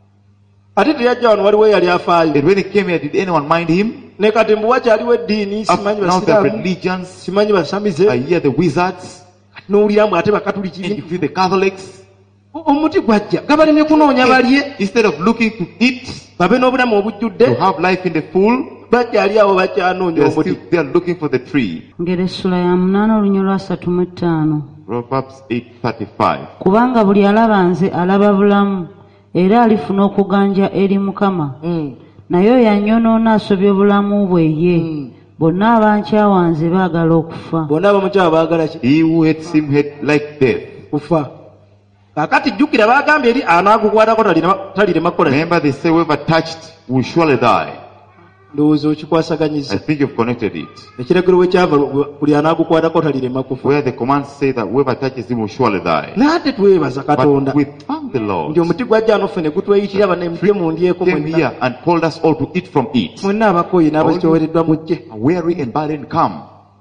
Speaker 2: ate teyajja wano waliwo eyali afaayo
Speaker 3: And when he came here, did anyone mind him?
Speaker 2: ne kati mbu wakyaliwo eddiini simanyi
Speaker 3: Now the
Speaker 2: basiraamu
Speaker 3: religions,
Speaker 2: simanyi basamize
Speaker 3: I hear the wizards,
Speaker 2: n'owuliramu ate
Speaker 3: and
Speaker 2: bakatuliki
Speaker 3: you feel the Catholics.
Speaker 2: omuti gwajja gabalemye kunoonya balye
Speaker 3: Instead of looking to eat,
Speaker 2: babe n'obulamu obujjudde
Speaker 3: to have life in the full,
Speaker 2: bakyali awo bakyanoonya
Speaker 3: they are
Speaker 4: Ngero
Speaker 3: still
Speaker 2: omuti
Speaker 3: they are looking for the tree.
Speaker 4: Ngero essula ya munaana olunyiriri lwa ssatu mu ttaano.
Speaker 3: Proverbs eight thirty-five.
Speaker 4: Kubanga buli alaba nze alaba bulamu, era alifuna okuganja eri Mukama.
Speaker 2: Mm.
Speaker 4: Naye oyo annyonoona asobya obulamu bwe ye.
Speaker 2: Mm.
Speaker 4: Bonna abankyawa nze baagala okufa.
Speaker 2: bonna abamukyaba baagala ki
Speaker 3: He who hates him hate like death.
Speaker 2: kufa kaakati jjukira baagambye eri anaagukwatako talirema- talirema kukola ki?
Speaker 3: Remember, they say whoever touched will surely die.
Speaker 2: ndowooza
Speaker 3: I
Speaker 2: okikwasaganyiza
Speaker 3: think you've connected it.
Speaker 2: ekiragiro we kyava buli anaagukwatako talirema kufa
Speaker 3: Where the commands say that whoever touches him will surely die.
Speaker 2: naate twebaza katonda
Speaker 3: But we thank the Lord.
Speaker 2: nti omuti gwajja ano ffe ne gutweyitira bane mujje mundyeko
Speaker 3: Came
Speaker 2: mwenna
Speaker 3: here and called us all to eat from it.
Speaker 2: mwenna abakooyi n'abakyowereddwa mujje
Speaker 3: Weary and burdened, come.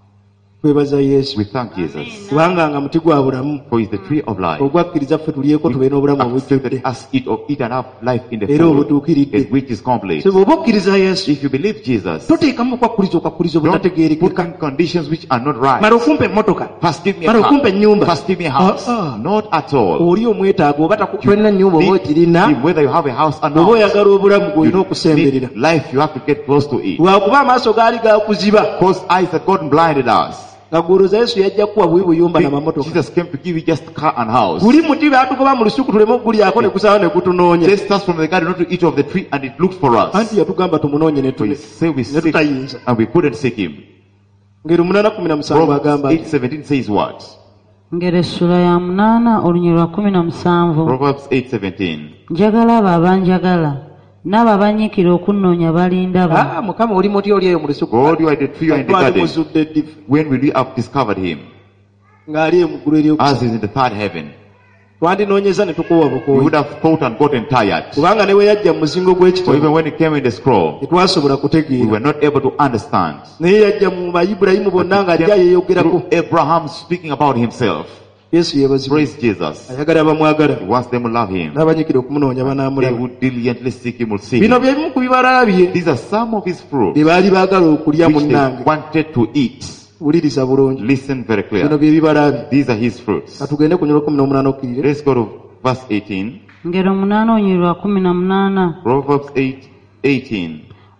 Speaker 2: twebaza yesu
Speaker 3: We thank Jesus.
Speaker 2: kubanga nga muti gwa bulamu
Speaker 3: For he is the tree of life.
Speaker 2: ogwakkiriza ffe tulyeko tube n'obulamu obujjudde
Speaker 3: Accepted us eat of eat and have life in the
Speaker 2: era
Speaker 3: full,
Speaker 2: obutuukiridde
Speaker 3: and which is complete.
Speaker 2: so bw'oba okkiriza yesu
Speaker 3: If you believe Jesus,
Speaker 2: toteekamu okwakkuriza okwakkuriza
Speaker 3: don't put
Speaker 2: obutategeerekeka
Speaker 3: in conditions which are not right.
Speaker 2: mala okumpa emmotoka
Speaker 3: First give me a
Speaker 2: mala okumpa
Speaker 3: car.
Speaker 2: ennyumba
Speaker 3: First give me a house.
Speaker 2: Ah, ah.
Speaker 3: Not at all.
Speaker 2: oli omwetaaga oba taku- tolina nnyumba oba
Speaker 3: Need-
Speaker 2: okirina
Speaker 3: need whether you have a house or
Speaker 2: oba
Speaker 3: not.
Speaker 2: oyagala obulamu gw'olina
Speaker 3: You
Speaker 2: okusemberera
Speaker 3: need life, you have to get close to it.
Speaker 2: lwakuba amaaso gaali gakuziba
Speaker 3: Because eyes that God blinded us.
Speaker 2: nga gwolooza yesu yajja kuwa bwe buyumba n'amamotoka
Speaker 3: Jesus came to give you just car and house.
Speaker 2: guli muti baatugoba mu lusuku tuleme okugulyako ne gusaba ne gutunoonya
Speaker 3: Chased us from the garden not to eat of the tree, and it looked for us.
Speaker 2: anti yatugamba tumunoonye ne
Speaker 3: So he
Speaker 2: tule
Speaker 3: say we
Speaker 2: ne
Speaker 3: seek,
Speaker 2: tutayinza
Speaker 3: and we couldn't seek him.
Speaker 2: ngeri munaana kumi na musanvu
Speaker 3: Proverbs
Speaker 2: agamba
Speaker 3: eight seventeen says what?
Speaker 4: Ngero essula ya munaana olunyiriri lwa kumi na musanvu.
Speaker 3: Proverbs eight seventeen.
Speaker 4: Njagala abo abanjagala, n'abo abanyiikira okunnoonya balindaba.
Speaker 2: Ah, mukama oli muti oli eyo mu lusuku
Speaker 3: God, you are the tree, you are in the
Speaker 2: twali
Speaker 3: garden.
Speaker 2: muzudde ddifu
Speaker 3: When will we have discovered him?
Speaker 2: ng'ali eyo mu ggulu eryokusatu
Speaker 3: As is in the third heaven.
Speaker 2: twandinoonyeza ne tukuwa
Speaker 3: We
Speaker 2: bukooyi
Speaker 3: would have thought and gotten tired.
Speaker 2: kubanga ne bwe yajja mu muzingo
Speaker 3: For
Speaker 2: gw'ekitabo
Speaker 3: even when it came in the scroll,
Speaker 2: tetwasobola
Speaker 3: we
Speaker 2: kutegeera
Speaker 3: were not able to understand.
Speaker 2: naye yajja mu bayibulayimu bonna ng'ajja
Speaker 3: Through
Speaker 2: yeeyogerako
Speaker 3: Abraham speaking about himself.
Speaker 2: yesu yeebazibwa
Speaker 3: Praise Jesus.
Speaker 2: ayagala abamwagala
Speaker 3: He wants them to love him.
Speaker 2: n'abanyikira okumunoonya
Speaker 3: They
Speaker 2: banaamulaba
Speaker 3: who diligently seek him will see
Speaker 2: bino
Speaker 3: him.
Speaker 2: bye bimu ku bibala bye
Speaker 3: These are some of his fruits
Speaker 2: bye baali baagala okulya
Speaker 3: which they
Speaker 2: munnange
Speaker 3: wanted to eat.
Speaker 2: wuliriza bulungi
Speaker 3: Listen very
Speaker 2: bino
Speaker 3: clear.
Speaker 2: bye bibala bye
Speaker 3: These are his fruits.
Speaker 2: katugende ku nyolo kumi n'omunaana okkirire
Speaker 3: Let's go to verse eighteen.
Speaker 4: Ngero munaana olunyiriri lwa kumi na munaana.
Speaker 3: Proverbs eight eighteen.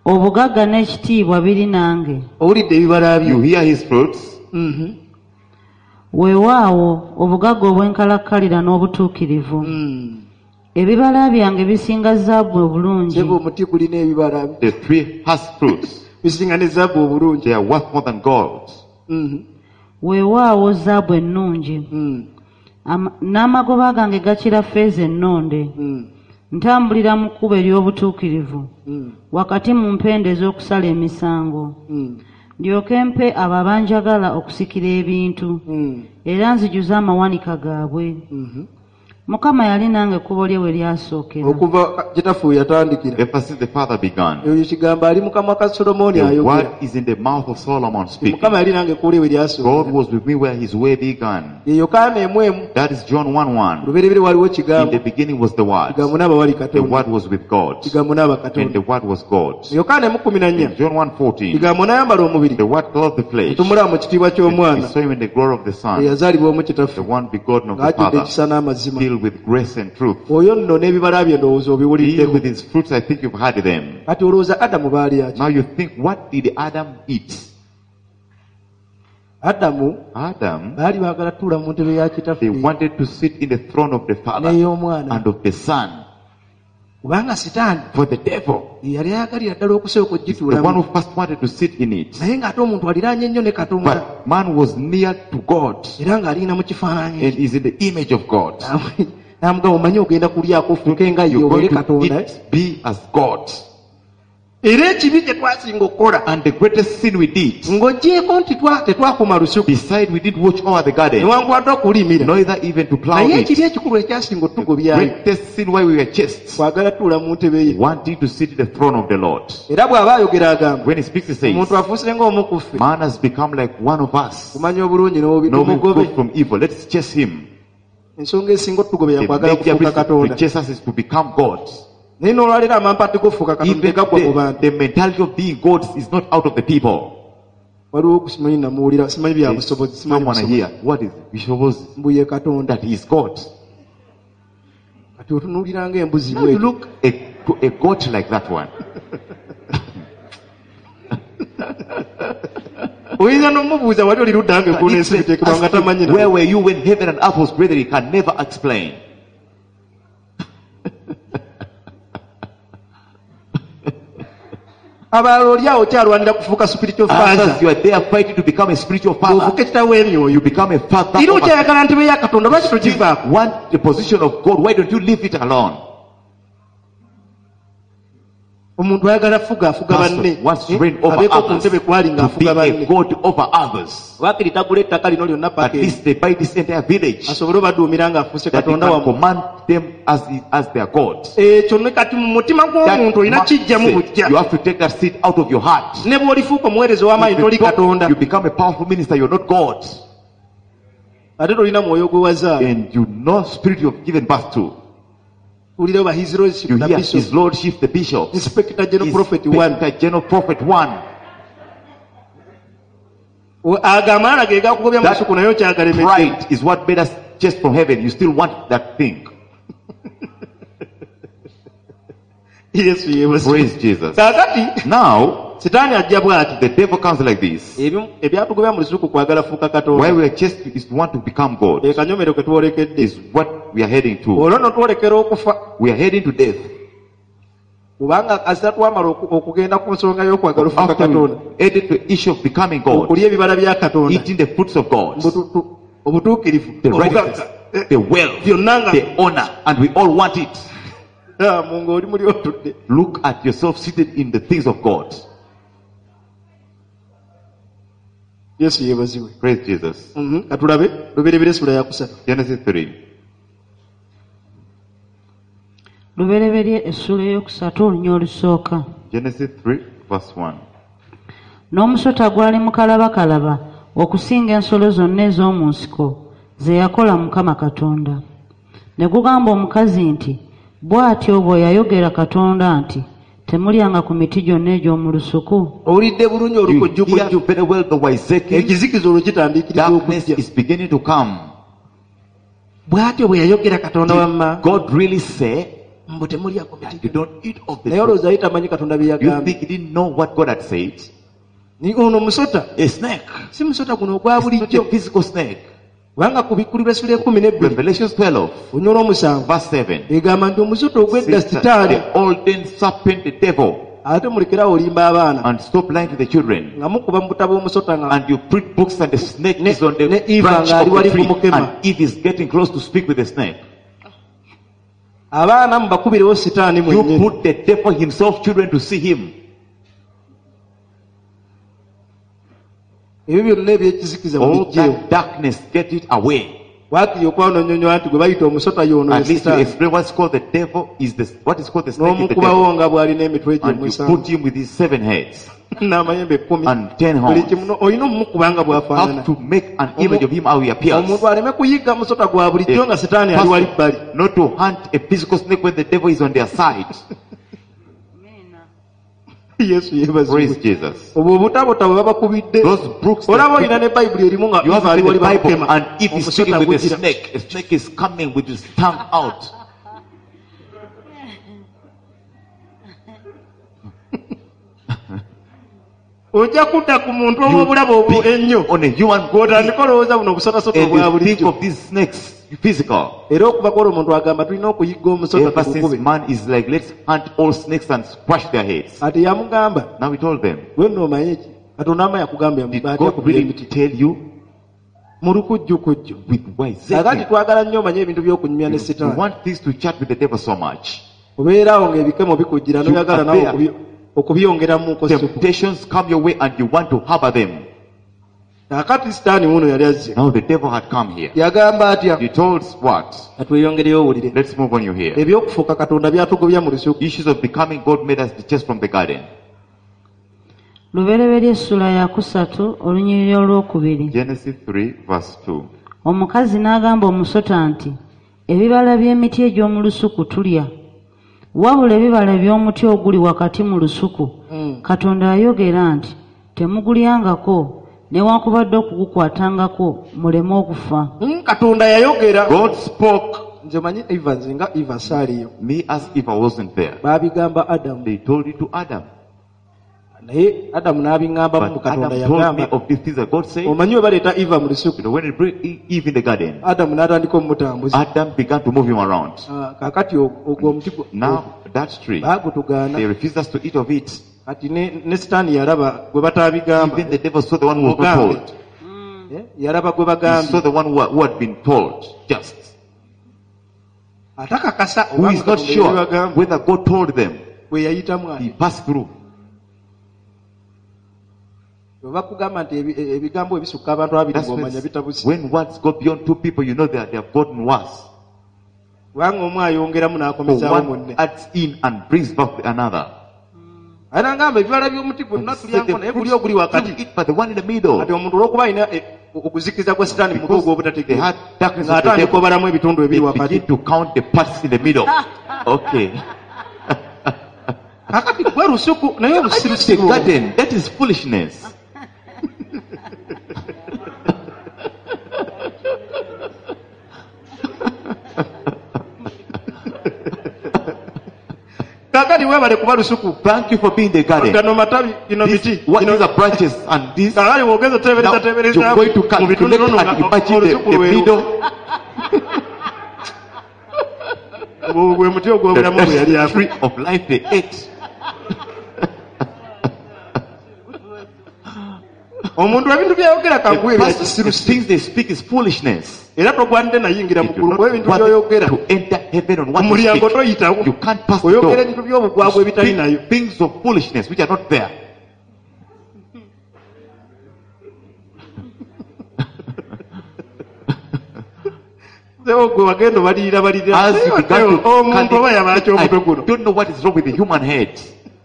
Speaker 4: obugagga n'ekitiibwa biri nange.
Speaker 2: Owulidde ebibala bye.
Speaker 3: You hear his fruits.
Speaker 2: Mhm.
Speaker 4: Weewaawo obugagga obw'enkalakkalira n'obutuukirivu.
Speaker 2: Mm.
Speaker 4: Ebibala byange bisinga zaabu obulungi.
Speaker 2: Sebo omuti gulina ebibala bye.
Speaker 3: The tree has fruits.
Speaker 2: Bisinga ne zaabu obulungi.
Speaker 3: They are worth more than gold.
Speaker 2: Mhm.
Speaker 4: Weewaawo zaabu ennungi.
Speaker 2: Mm.
Speaker 4: Ama- n'amagoba gange gakira ffeeza ennonde.
Speaker 2: Mm.
Speaker 4: Ntambulira mu kkubo ery'obutuukirivu
Speaker 2: Mm.
Speaker 4: wakati mu mpenda ez'okusala emisango.
Speaker 2: Mm.
Speaker 4: Ndyoke mpe abo abanjagala okusikira ebintu
Speaker 2: Mm.
Speaker 4: era nzijuze amawanika gaabwe.
Speaker 2: Mhm.
Speaker 4: Mukama yali nange ekkubo lye we lyasookera.
Speaker 2: Okuva kitaffe we yatandikira.
Speaker 3: Ever since the father began,
Speaker 2: Eyo kigambo ali Mukama ka Solomoni
Speaker 3: the
Speaker 2: ayogera.
Speaker 3: word is in the mouth of Solomon speaking.
Speaker 2: Mukama yali nange ekkubo lye we
Speaker 3: God
Speaker 2: lyasookera.
Speaker 3: was with me where his way began.
Speaker 2: Ye Yokaana emu emu.
Speaker 3: That is John one one.
Speaker 2: Lubereberye waliwo
Speaker 3: In
Speaker 2: kigambo.
Speaker 3: the beginning was the word.
Speaker 2: Kigambo n'abawali
Speaker 3: The
Speaker 2: Katonda.
Speaker 3: word was with God.
Speaker 2: Kigambo n'aba
Speaker 3: And
Speaker 2: Katonda.
Speaker 3: the word was God.
Speaker 2: Yokaana emu kumi na nnya.
Speaker 3: In John one fourteen,
Speaker 2: Kigambo n'ayambala omubiri.
Speaker 3: the word clothed the flesh.
Speaker 2: Tumulaba mu kitiibwa
Speaker 3: And we
Speaker 2: ky'omwana.
Speaker 3: saw him in the glory of the Son,
Speaker 2: Eyazaalibwa omu
Speaker 3: the
Speaker 2: kitaffe.
Speaker 3: one begotten of the
Speaker 2: Ng'ajjudde
Speaker 3: Father,
Speaker 2: ekisa n'amazima.
Speaker 3: filled with grace and truth.
Speaker 2: Oyo nno n'ebibala bye ndowooza
Speaker 3: Filled
Speaker 2: obiwuliddeko.
Speaker 3: with his fruits, I think you've had them.
Speaker 2: Kati olowooza Adamu baali aki?
Speaker 3: Now you think, what did Adam eat?
Speaker 2: Adamu
Speaker 3: Adam,
Speaker 2: baali baagala tuula mu ntebe ya
Speaker 3: they
Speaker 2: kitaffe
Speaker 3: wanted to sit in the throne of the Father
Speaker 2: n'ey'omwana.
Speaker 3: and of the Son.
Speaker 2: Kubanga Sitaani
Speaker 3: For the devil,
Speaker 2: ye yali ayagalira ddala okusooka
Speaker 3: the one
Speaker 2: okugituulamu.
Speaker 3: who first wanted to sit in it.
Speaker 2: Naye ng'ate omuntu aliraanye ennyo ne Katonda.
Speaker 3: But man was near to God
Speaker 2: Era ng'aliina mu kifaananyi.
Speaker 3: and is in the image of God.
Speaker 2: N'amugamba omanyi ogenda kulyako ofuuke nga ye
Speaker 3: You're
Speaker 2: obeere
Speaker 3: going to
Speaker 2: Katonda.
Speaker 3: eat, be as God.
Speaker 2: Era ekibi kye twasinga okukola
Speaker 3: And the greatest sin we did,
Speaker 2: ng'ogyeko nti twa- tetwakuma lusuku
Speaker 3: beside we didn't watch over the garden,
Speaker 2: newankubadde okulimira.
Speaker 3: neither even to plow
Speaker 2: Naye
Speaker 3: it.
Speaker 2: ekibi ekikulu ekyasinga otugobyayo
Speaker 3: Greatest sin why we were chased,
Speaker 2: kwagala tuula mu ntebe ye.
Speaker 3: wanting to sit in the throne of the Lord.
Speaker 2: Era bw'aba ayogera agamba
Speaker 3: When he speaks, he says,
Speaker 2: omuntu afuuse ng'omu ku ffe.
Speaker 3: man has become like one of us.
Speaker 2: Kumanya obulungi n'obubi
Speaker 3: Knowing
Speaker 2: tumugobe.
Speaker 3: good from evil, let's chase him.
Speaker 2: Ensonga esinga otugobe
Speaker 3: The
Speaker 2: yakwagala
Speaker 3: major
Speaker 2: kufuuka
Speaker 3: reason to
Speaker 2: Katonda.
Speaker 3: chase us is to become God.
Speaker 2: Naye n'olwaliro amampati g'ofuuka Katonda
Speaker 3: Even
Speaker 2: tegagwa mu
Speaker 3: the,
Speaker 2: bantu.
Speaker 3: the mentality of being God is not out of the people.
Speaker 2: Waliwo simanyi namuwulira simanyi bya busobozi simanyi
Speaker 3: Someone
Speaker 2: busobozi.
Speaker 3: here, what is Bishop's?
Speaker 2: Mbuye Katonda.
Speaker 3: That he is God.
Speaker 2: Kati otunuulira ng'embuzi
Speaker 3: Now you
Speaker 2: bw'eti.
Speaker 3: look a, to a goat like that one.
Speaker 2: Oyinza n'omubuuza wali oli ludda nga eggulu n'ensi biteekebwa nga tamanyi na-
Speaker 3: Where were you when heaven and earth was created? He can never explain.
Speaker 2: abalala oli awo kyalwanira kufuuka spiritual father.
Speaker 3: Others, you are there fighting to become a spiritual father.
Speaker 2: Bw'ofuuka ekitawo emyoyo.
Speaker 3: You become a father.
Speaker 2: Era
Speaker 3: of a-
Speaker 2: okyayagala ntebe ya Katonda lwaki togivaako?
Speaker 3: want the position of God. Why don't you leave it alone?
Speaker 2: Omuntu ayagala fuga afuga banne.
Speaker 3: Pastor wants to reign over
Speaker 2: Abeeko ku
Speaker 3: others,
Speaker 2: ntebe kwali
Speaker 3: to be
Speaker 2: ng'afuga
Speaker 3: a
Speaker 2: banne.
Speaker 3: God over others.
Speaker 2: Waakiri tagula ettaka lino lyonna
Speaker 3: At
Speaker 2: paka eri.
Speaker 3: least they buy this entire village,
Speaker 2: Asobole obaduumira ng'afuuse
Speaker 3: that he
Speaker 2: Katonda
Speaker 3: can
Speaker 2: wamu.
Speaker 3: command them as, as their God.
Speaker 2: Ekyo ne kati mu mutima
Speaker 3: That
Speaker 2: gw'omuntu olina
Speaker 3: must
Speaker 2: kijjamu
Speaker 3: say,
Speaker 2: bujja.
Speaker 3: you have to take that seed out of your heart.
Speaker 2: Ne bw'olifuuka omuweereza ow'amaanyi
Speaker 3: You
Speaker 2: toli Katonda.
Speaker 3: become, you become a powerful minister, you're not God.
Speaker 2: Ate tolina mwoyo gwe wazaala.
Speaker 3: And you know spirit you have given birth to.
Speaker 2: Tuwulire ba his lordship
Speaker 3: You
Speaker 2: na
Speaker 3: hear
Speaker 2: bishop.
Speaker 3: his lordship, the bishops.
Speaker 2: Inspector General Prophet one.
Speaker 3: Inspector General Prophet one.
Speaker 2: O- Agamba ge gakugobya mu
Speaker 3: That
Speaker 2: lusuku naye okyagalemedde.
Speaker 3: Pride is what made us chased from heaven. You still want that thing.
Speaker 2: Yesu yeebazibwe.
Speaker 3: Praise Jesus.
Speaker 2: Kaakati
Speaker 3: Now,
Speaker 2: Sitaani ajja bw'ati.
Speaker 3: the devil comes like this.
Speaker 2: Ebimu- Ebyatugobya mu lusuku kwagala fuuka
Speaker 3: Why
Speaker 2: Katonda.
Speaker 3: we are chased is to want to become God.
Speaker 2: E kanyomero ke twolekedde.
Speaker 3: Is what we are heading to.
Speaker 2: Olwo nno twolekera okufa.
Speaker 3: We are heading to death.
Speaker 2: Kubanga kasita twamala oku- okugenda ku nsonga y'okwagala ofuuka
Speaker 3: After
Speaker 2: Katonda.
Speaker 3: we headed to the issue of becoming God,
Speaker 2: Okulya ebibala bya Katonda.
Speaker 3: eating the fruits of God,
Speaker 2: Mbutu- tu- Obutuukirivu.
Speaker 3: the righteousness,
Speaker 2: Obugagga.
Speaker 3: the wealth,
Speaker 2: Byonna nga-
Speaker 3: the honor, and we all want it.
Speaker 2: Ah, Mungu oli muli otudde.
Speaker 3: Look at yourself seated in the things of God.
Speaker 2: Yesu yeebazibwe.
Speaker 3: Praise Jesus.
Speaker 2: Mhm. Katulabe luberebere sula ya kusatu.
Speaker 3: Genesis three.
Speaker 4: lubereberye essula ey'okusatu olunya olusooka.
Speaker 3: Genesis three, verse one.
Speaker 4: N'omusota gwali mukalabakalaba okusinga ensolo zonna ez'omu nsiko ze yakola Mukama Katonda. Ne gugamba omukazi nti, bw'atyo bwe yayogera Katonda nti, temulyanga ku miti gyonna egy'omu lusuku.
Speaker 2: Owulidde bulungi
Speaker 3: You hear
Speaker 2: olukojjukojju.
Speaker 3: very well the wiseacre.
Speaker 2: Ekizikiza olwo kitandikiriza
Speaker 3: Darkness
Speaker 2: okujja.
Speaker 3: is beginning to come.
Speaker 2: Bw'atyo bwe yayogera Katonda wamma.
Speaker 3: God really say,
Speaker 2: mbu temulya ku
Speaker 3: And
Speaker 2: miti
Speaker 3: you don't eat of the
Speaker 2: naye
Speaker 3: fruit.
Speaker 2: olowooza yali tamanyi katonda bye
Speaker 3: You
Speaker 2: yagamba
Speaker 3: think he didn't know what God had said?
Speaker 2: Ni- ono musota
Speaker 3: A snake.
Speaker 2: si musota guno ogwa
Speaker 3: It's not
Speaker 2: bulijjo
Speaker 3: a physical snake.
Speaker 2: kubanga ku bikkulu b'essula ekkumi n'ebbiri
Speaker 3: Revelations twelve,
Speaker 2: onywa olw'omusanvu
Speaker 3: verse seven.
Speaker 2: egamba nti omusota ogw'edda
Speaker 3: Says that
Speaker 2: sitaani
Speaker 3: the olden serpent, the devil,
Speaker 2: ate mulekerawo olimba abaana
Speaker 3: and stop lying to the children.
Speaker 2: nga mukuba mu butabo omusota nga
Speaker 3: And you print books and the snake
Speaker 2: Ne-
Speaker 3: is on the
Speaker 2: ne Eva
Speaker 3: branch
Speaker 2: nga
Speaker 3: of
Speaker 2: ali
Speaker 3: the
Speaker 2: wali
Speaker 3: tree.
Speaker 2: kumukema.
Speaker 3: And Eve is getting close to speak with the snake.
Speaker 2: abaana mubakubirewo sitaani
Speaker 3: You
Speaker 2: mwennyini
Speaker 3: put the devil himself, children, to see him.
Speaker 2: ebyo byonna ebyekizikiza
Speaker 3: All
Speaker 2: bulijjeewo
Speaker 3: that darkness, get it away.
Speaker 2: waakiri okwanonyonyola nti gwe bayita omusota y'ono
Speaker 3: At least you
Speaker 2: sitaani
Speaker 3: explain what's called the devil is the what is called the snake is the
Speaker 2: n'omukubawo
Speaker 3: devil.
Speaker 2: nga bw'alina emitwe gye
Speaker 3: And you
Speaker 2: musanvu
Speaker 3: put him with his seven heads
Speaker 2: n'amayembe ekkumi
Speaker 3: and ten
Speaker 2: buli
Speaker 3: horns.
Speaker 2: kimu olina omumukuba nga bw'afaanana
Speaker 3: Have to make an image of him how he appears.
Speaker 2: omuntu aleme kuyiga musota gwa bulijjo nga sitaani ali wali bbali
Speaker 3: Not to hunt a physical snake when the devil is on their side.
Speaker 2: yesu yeebazibwe
Speaker 3: Praise Jesus.
Speaker 2: obwo obutabota bwe babakubidde
Speaker 3: Those books that
Speaker 2: olaba olina ne bayibuli erimu nga
Speaker 3: you have
Speaker 2: Eva ali
Speaker 3: in
Speaker 2: wali
Speaker 3: the Bible,
Speaker 2: bakukema
Speaker 3: and if he's speaking
Speaker 2: omusota
Speaker 3: with a
Speaker 2: gugira
Speaker 3: snake, a snake is coming with his tongue out.
Speaker 2: ojja kudda ku muntu ow'obulabe obwo
Speaker 3: You
Speaker 2: ennyo
Speaker 3: think on a human body,
Speaker 2: gw'otandika olowooza buno obusotasota
Speaker 3: and
Speaker 2: obwa
Speaker 3: you think
Speaker 2: bulijjo
Speaker 3: of these snakes physical.
Speaker 2: era okuva kwolwo omuntu agamba tulina okuyiga omusota
Speaker 3: Ever since
Speaker 2: tukukube
Speaker 3: man is like, let's hunt all snakes and squash their heads.
Speaker 2: ate yamugamba
Speaker 3: Now we told them,
Speaker 2: gwe nno omanyi ki katonda ama yakugamba
Speaker 3: did
Speaker 2: yamubaati
Speaker 3: God
Speaker 2: akubira
Speaker 3: really
Speaker 2: emiti
Speaker 3: tell you
Speaker 2: mu lukujjukujju
Speaker 3: with wise?
Speaker 2: kakati twagala nnyo omanye ebintu by'okunyumya ne
Speaker 3: You
Speaker 2: sitaani
Speaker 3: want things to chat with the devil so much.
Speaker 2: obeeraawo ng'ebikemo bikujjira
Speaker 3: You
Speaker 2: noyagala
Speaker 3: are
Speaker 2: nawe
Speaker 3: there.
Speaker 2: okubi- okubyongeramuko supu
Speaker 3: Temptations come your way and you want to harbor them.
Speaker 2: kakati sitaani wuno yali azze
Speaker 3: Now the devil had come here.
Speaker 2: yagamba atya
Speaker 3: He told us what?
Speaker 2: atweyongereyo owulire
Speaker 3: Let's move on you here.
Speaker 2: ebyokufuuka katonda byatugobya mu lusuku
Speaker 3: Issues of becoming God made us just from the garden.
Speaker 4: lubereberye essula ya kusatu olunyiriri olwokubiri.
Speaker 3: Genesis three verse two.
Speaker 4: Omukazi n'agamba omusota nti ebibala by'emiti egy'omu lusuku tulya, wabula ebibala by'omuti oguli wakati mu lusuku katonda ayogera nti temugulyangako newankubadde okugukwatangako muleme okufa.
Speaker 2: Mm, katonda yayogera
Speaker 3: God spoke.
Speaker 2: nze manyi eva nze nga eva saaliyo
Speaker 3: Me as if I wasn't there.
Speaker 2: baabigamba adamu
Speaker 3: They told it to Adam.
Speaker 2: naye adamu n'abiŋŋambamu mu
Speaker 3: But
Speaker 2: katonda
Speaker 3: Adam told me
Speaker 2: yagamba
Speaker 3: of these things that God said.
Speaker 2: omanyi we baleeta eva mu
Speaker 3: You
Speaker 2: lusuku
Speaker 3: know, when it bring Eve in the garden,
Speaker 2: adamu n'atandika omutambuza
Speaker 3: Adam began to move him around.
Speaker 2: Ah, kakati ogwo omuti gwo-
Speaker 3: Now that tree,
Speaker 2: baagutugaana
Speaker 3: they refused us to eat of it.
Speaker 2: kati ne ne sitaani yalaba gwe bataabigamba
Speaker 3: Even the devil saw the one who was not
Speaker 2: Mugambe.
Speaker 3: told.
Speaker 2: Eh, yalaba gwe
Speaker 3: He saw
Speaker 2: bagambye
Speaker 3: the one who, who had been told. Just.
Speaker 2: atakakasa
Speaker 3: Who
Speaker 2: oba
Speaker 3: is not
Speaker 2: Katonda
Speaker 3: sure
Speaker 2: yabibagamba,
Speaker 3: whether God told them.
Speaker 2: bwe yayitamu
Speaker 3: He
Speaker 2: ati
Speaker 3: passed through.
Speaker 2: bwe bakugamba nti ebi- e- ebigambo ebisukka abantu abiri
Speaker 3: That's
Speaker 2: ng'omanya
Speaker 3: when,
Speaker 2: bitabusi
Speaker 3: when words go beyond two people, you know they, are, they have gotten worse.
Speaker 2: kubanga omu ayongeramu
Speaker 3: For
Speaker 2: n'akomezaawo
Speaker 3: one
Speaker 2: munne
Speaker 3: adds in and brings back the another.
Speaker 2: ate nangamba ebibala by'omuti gwonna
Speaker 3: So
Speaker 2: tulyanko naye
Speaker 3: the
Speaker 2: guli
Speaker 3: fruits
Speaker 2: oguli wakati
Speaker 3: you eat, but the one in the middle.
Speaker 2: kati omuntu olw'okuba alina eh, okuzikiza kwa sitaani mu mutwe
Speaker 3: Because they
Speaker 2: ogw'obutategeera
Speaker 3: had darkness of the
Speaker 2: ng'atandika
Speaker 3: devil.
Speaker 2: obalamu ebitundu
Speaker 3: They
Speaker 2: ebiri wakati
Speaker 3: begin to count the parts in the middle. Okay.
Speaker 2: kakati gwe lusuku naye
Speaker 3: The
Speaker 2: obusirusiru
Speaker 3: garden, that is foolishness.
Speaker 2: kakati weebale kuba lusuku
Speaker 3: Thank you for being the garden.
Speaker 2: gano matabi gino
Speaker 3: This,
Speaker 2: miti
Speaker 3: what
Speaker 2: gino
Speaker 3: these are branches and these.
Speaker 2: kakati wogeza tebereza
Speaker 3: Now,
Speaker 2: tebereza
Speaker 3: you're going to
Speaker 2: mu bitundu
Speaker 3: calculate
Speaker 2: bino
Speaker 3: and
Speaker 2: nga
Speaker 3: imagine the,
Speaker 2: olusuku
Speaker 3: the
Speaker 2: lweru
Speaker 3: middle.
Speaker 2: Gwe- gwe muti ogw'obulamu bwe yali
Speaker 3: The
Speaker 2: afu
Speaker 3: tree of life they ate.
Speaker 2: omuntu ebintu byayogera kanguwe
Speaker 3: The,
Speaker 2: bya
Speaker 3: past- the
Speaker 2: kisirusiru
Speaker 3: things they speak is foolishness.
Speaker 2: era togwanidde nayingira mu
Speaker 3: You do
Speaker 2: ggulu
Speaker 3: not
Speaker 2: kuba ebintu
Speaker 3: want
Speaker 2: by'oyogera
Speaker 3: to enter heaven on
Speaker 2: ku
Speaker 3: what you
Speaker 2: mulyango
Speaker 3: speak.
Speaker 2: toyitawo
Speaker 3: You can't pass the
Speaker 2: oyogera
Speaker 3: door.
Speaker 2: ebintu by'obugwagwa ebitali nayo
Speaker 3: Speak things of foolishness which are not there.
Speaker 2: sewo gwe wagenda obalirira balirira
Speaker 3: As you began to
Speaker 2: omuntu oba yabaki
Speaker 3: I
Speaker 2: omutwe guno
Speaker 3: don't know what is wrong with the human head.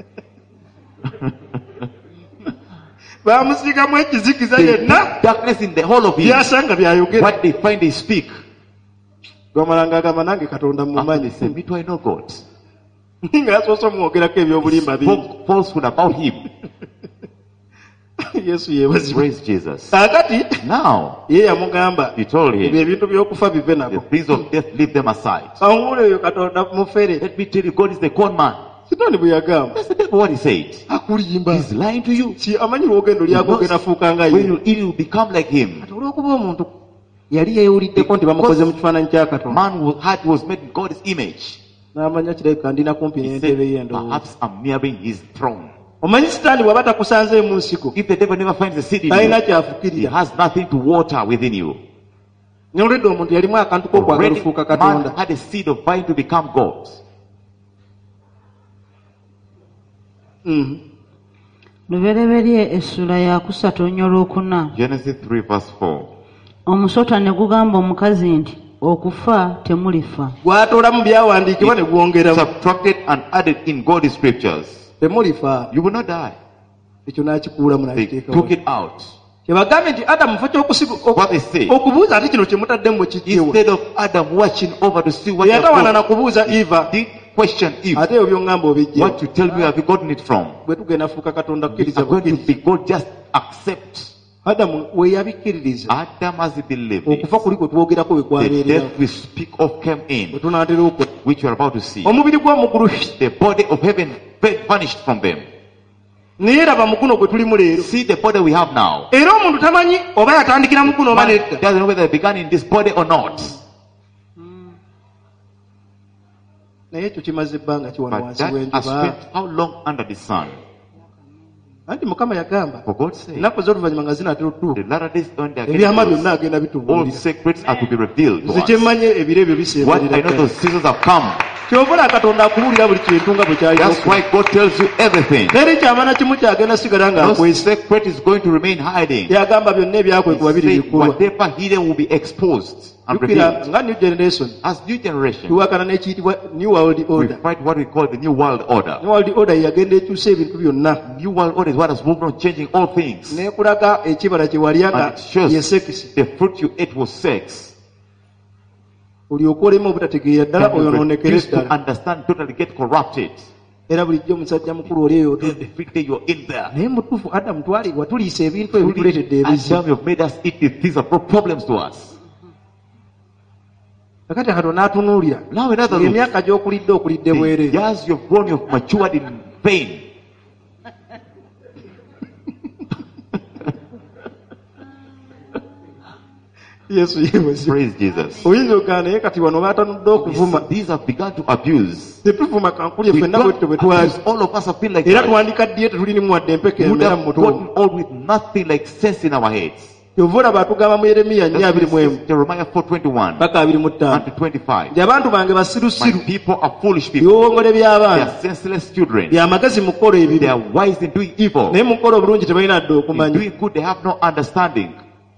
Speaker 2: bamusigamu ekizikiza
Speaker 3: They
Speaker 2: yenna
Speaker 3: put darkness in the whole of him.
Speaker 2: byasanga byayogera
Speaker 3: What they find they speak.
Speaker 2: gwamalanga agamba nange katonda
Speaker 3: After they
Speaker 2: mumanyi
Speaker 3: say, me too, I know God.
Speaker 2: nga yasoose omwogerako ebyobulimba bingi
Speaker 3: Spoke falsehood about him.
Speaker 2: Yesu yeebazibwe.
Speaker 3: Praise Jesus.
Speaker 2: Kakati
Speaker 3: Now,
Speaker 2: ye yamugamba
Speaker 3: he told
Speaker 2: ebyo
Speaker 3: him,
Speaker 2: ebintu by'okufa bive
Speaker 3: the
Speaker 2: nabo.
Speaker 3: things of death, leave them aside.
Speaker 2: Kawuula oyo Katonda mufere.
Speaker 3: Let me tell you, God is the con man.
Speaker 2: Sitaani bwe yagamba.
Speaker 3: That's the devil what he said.
Speaker 2: Akulimba.
Speaker 3: He's lying to you.
Speaker 2: Si amanyi lwogendo lyako ogenda fuuka nga
Speaker 3: When
Speaker 2: ye.
Speaker 3: you eat, you become like him.
Speaker 2: Kati olw'okuba omuntu yali yeewuliddeko nti bamukoze mu kifaananyi kya Katonda.
Speaker 3: Man whose heart was made in God's image.
Speaker 2: N'amanya kirabika ndina kumpi
Speaker 3: He
Speaker 2: n'entebe ye
Speaker 3: said,
Speaker 2: endowooza.
Speaker 3: perhaps I'm nearing his throne.
Speaker 2: Omanyi sitaani bw'aba takusanze mu nsiko.
Speaker 3: If the devil never finds a seed in
Speaker 2: Talina
Speaker 3: you, he
Speaker 2: kyafukirira.
Speaker 3: has nothing to water within you.
Speaker 2: N'olwedde omuntu yalimu akantu k'okwagala
Speaker 3: Already,
Speaker 2: ofuuka
Speaker 3: man
Speaker 2: Katonda.
Speaker 3: had a seed of vying to become God.
Speaker 2: Mhm.
Speaker 4: lubereberye essula ya kusatu olwokuna.
Speaker 3: Genesis three verse four.
Speaker 4: Omusota ne gugamba omukazi nti okufa temulifa.
Speaker 2: Gw'atoola mu byawandiikibwa ne gwongeramu.
Speaker 3: Subtracted and added in God's scriptures.
Speaker 2: Temulifa.
Speaker 3: You will not die.
Speaker 2: Ekyo n'akikuulamu
Speaker 3: They
Speaker 2: n'akiteeka
Speaker 3: took
Speaker 2: wano.
Speaker 3: it out.
Speaker 2: Kyebagambye nti Adamu fa ky'okusiga
Speaker 3: What they say.
Speaker 2: okubuuza ate kino kye mutaddemu kikyewa.
Speaker 3: Instead of Adam watching over to see what you
Speaker 2: Yatawana
Speaker 3: have
Speaker 2: na
Speaker 3: got,
Speaker 2: kubuuza Eva.
Speaker 3: did question Eve.
Speaker 2: Ate ebyo by'oŋŋamba obijja.
Speaker 3: What you tell me, have you gotten it from?
Speaker 2: Bwe tugenda fuuka Katonda
Speaker 3: We
Speaker 2: kukkiriza
Speaker 3: are going to
Speaker 2: bukkiriza.
Speaker 3: be God, just accept.
Speaker 2: Adamu we yabikkiririza.
Speaker 3: Adam has believed it.
Speaker 2: Okufa kuli kwe twogerako bwe
Speaker 3: The
Speaker 2: kwabeererawo.
Speaker 3: death we speak of came
Speaker 2: Bwe
Speaker 3: in,
Speaker 2: tunaatera okola.
Speaker 3: which you are about to see.
Speaker 2: Omubiri gw'omugulu
Speaker 3: The body of heaven vanished from them.
Speaker 2: naye laba mu guno gwe tulimu leero.
Speaker 3: See the body we have now.
Speaker 2: Era omuntu tamanyi oba yatandikira mu guno oba
Speaker 3: Man
Speaker 2: nedda.
Speaker 3: doesn't know whether they began in this body or not.
Speaker 2: Naye ekyo kimaze ebbanga kiwano
Speaker 3: But
Speaker 2: wansi
Speaker 3: that has
Speaker 2: w'enjuba.
Speaker 3: spent how long under the sun?
Speaker 2: Anti Mukama yagamba
Speaker 3: For God's sake.
Speaker 2: ennaku z'oluvannyuma nga zinaatera
Speaker 3: The
Speaker 2: otutuuka.
Speaker 3: latter days when they are
Speaker 2: Ebyama
Speaker 3: getting
Speaker 2: byonna
Speaker 3: close,
Speaker 2: agenda
Speaker 3: all
Speaker 2: bitubuulira.
Speaker 3: secrets are to be revealed to
Speaker 2: Nze
Speaker 3: us.
Speaker 2: kyemmanye ebiro ebyo
Speaker 3: What I know,
Speaker 2: bisemberera.
Speaker 3: those seasons have come.
Speaker 2: Kyovula Katonda akubuulira buli kintu nga bwe kyali.
Speaker 3: That's why God tells you everything.
Speaker 2: Teri kyamana kimu kyagenda sigala nga
Speaker 3: No
Speaker 2: akwese.
Speaker 3: secret is going to remain hiding.
Speaker 2: Yagamba byonna ebyakwekubwa
Speaker 3: He
Speaker 2: biri
Speaker 3: said,
Speaker 2: bikulwa.
Speaker 3: whatever hidden will be exposed and
Speaker 2: Jukira
Speaker 3: revealed.
Speaker 2: nga new generation
Speaker 3: As new generation,
Speaker 2: tuwakana n'ekiyitibwa new world
Speaker 3: we
Speaker 2: order.
Speaker 3: fight what we call the new world order.
Speaker 2: New world order yagenda ekyusa ebintu byonna.
Speaker 3: New world order is what has moved on, changing all things.
Speaker 2: Neekulaga ekibala kye walya nga
Speaker 3: And it shows
Speaker 2: ye sekisi.
Speaker 3: the fruit you ate was sex.
Speaker 2: Olyoka olemu obutategeera ddala
Speaker 3: And you
Speaker 2: oyonoonekere
Speaker 3: refuse to
Speaker 2: ddala.
Speaker 3: understand, totally get corrupted.
Speaker 2: Era bulijjo omusajja mukulu oli eyo otudde.
Speaker 3: Every day you're in there.
Speaker 2: Naye mutuufu Adamu twalibwa tuliisa ebintu ebituleetedde ebizibu.
Speaker 3: Adam, you've made us eat the things that brought problems to us.
Speaker 2: Kakati Katonda n'atunuulira.
Speaker 3: Now in other words,
Speaker 2: Emyaka gy'okulidde okulidde
Speaker 3: the
Speaker 2: bwereere.
Speaker 3: years you've grown, you've matured in vain.
Speaker 2: Yesu yeebazibwe.
Speaker 3: Praise Jesus.
Speaker 2: Oyinza ogaa naye kati wano baatanudde okuvuma.
Speaker 3: These have begun to abuse.
Speaker 2: Tetuvuma kankulye
Speaker 3: We
Speaker 2: ffenna bwetto bwe
Speaker 3: don't
Speaker 2: twali.
Speaker 3: abuse. All of us have been like
Speaker 2: Era
Speaker 3: that.
Speaker 2: twandikaddiye tetulinimu wadde empeke
Speaker 3: We would
Speaker 2: embeera mu
Speaker 3: have
Speaker 2: mutwe.
Speaker 3: gotten all with nothing like sense in our heads.
Speaker 2: Yova olaba atugamba mu Yeremiya nnya abiri mu emu
Speaker 3: That's Jeremiah four twenty-one
Speaker 2: paka abiri mu
Speaker 3: and
Speaker 2: ttaano.
Speaker 3: to twenty-five.
Speaker 2: Nti abantu bange
Speaker 3: My
Speaker 2: basirusiru,
Speaker 3: people are foolish people.
Speaker 2: biwongole
Speaker 3: They
Speaker 2: by'abaana,
Speaker 3: are senseless children.
Speaker 2: bya magezi mu kukola
Speaker 3: They
Speaker 2: ebibi.
Speaker 3: are wise in doing evil.
Speaker 2: Naye mu kukola obulungi tebalina dde
Speaker 3: In
Speaker 2: okumanya.
Speaker 3: doing good, they have no understanding.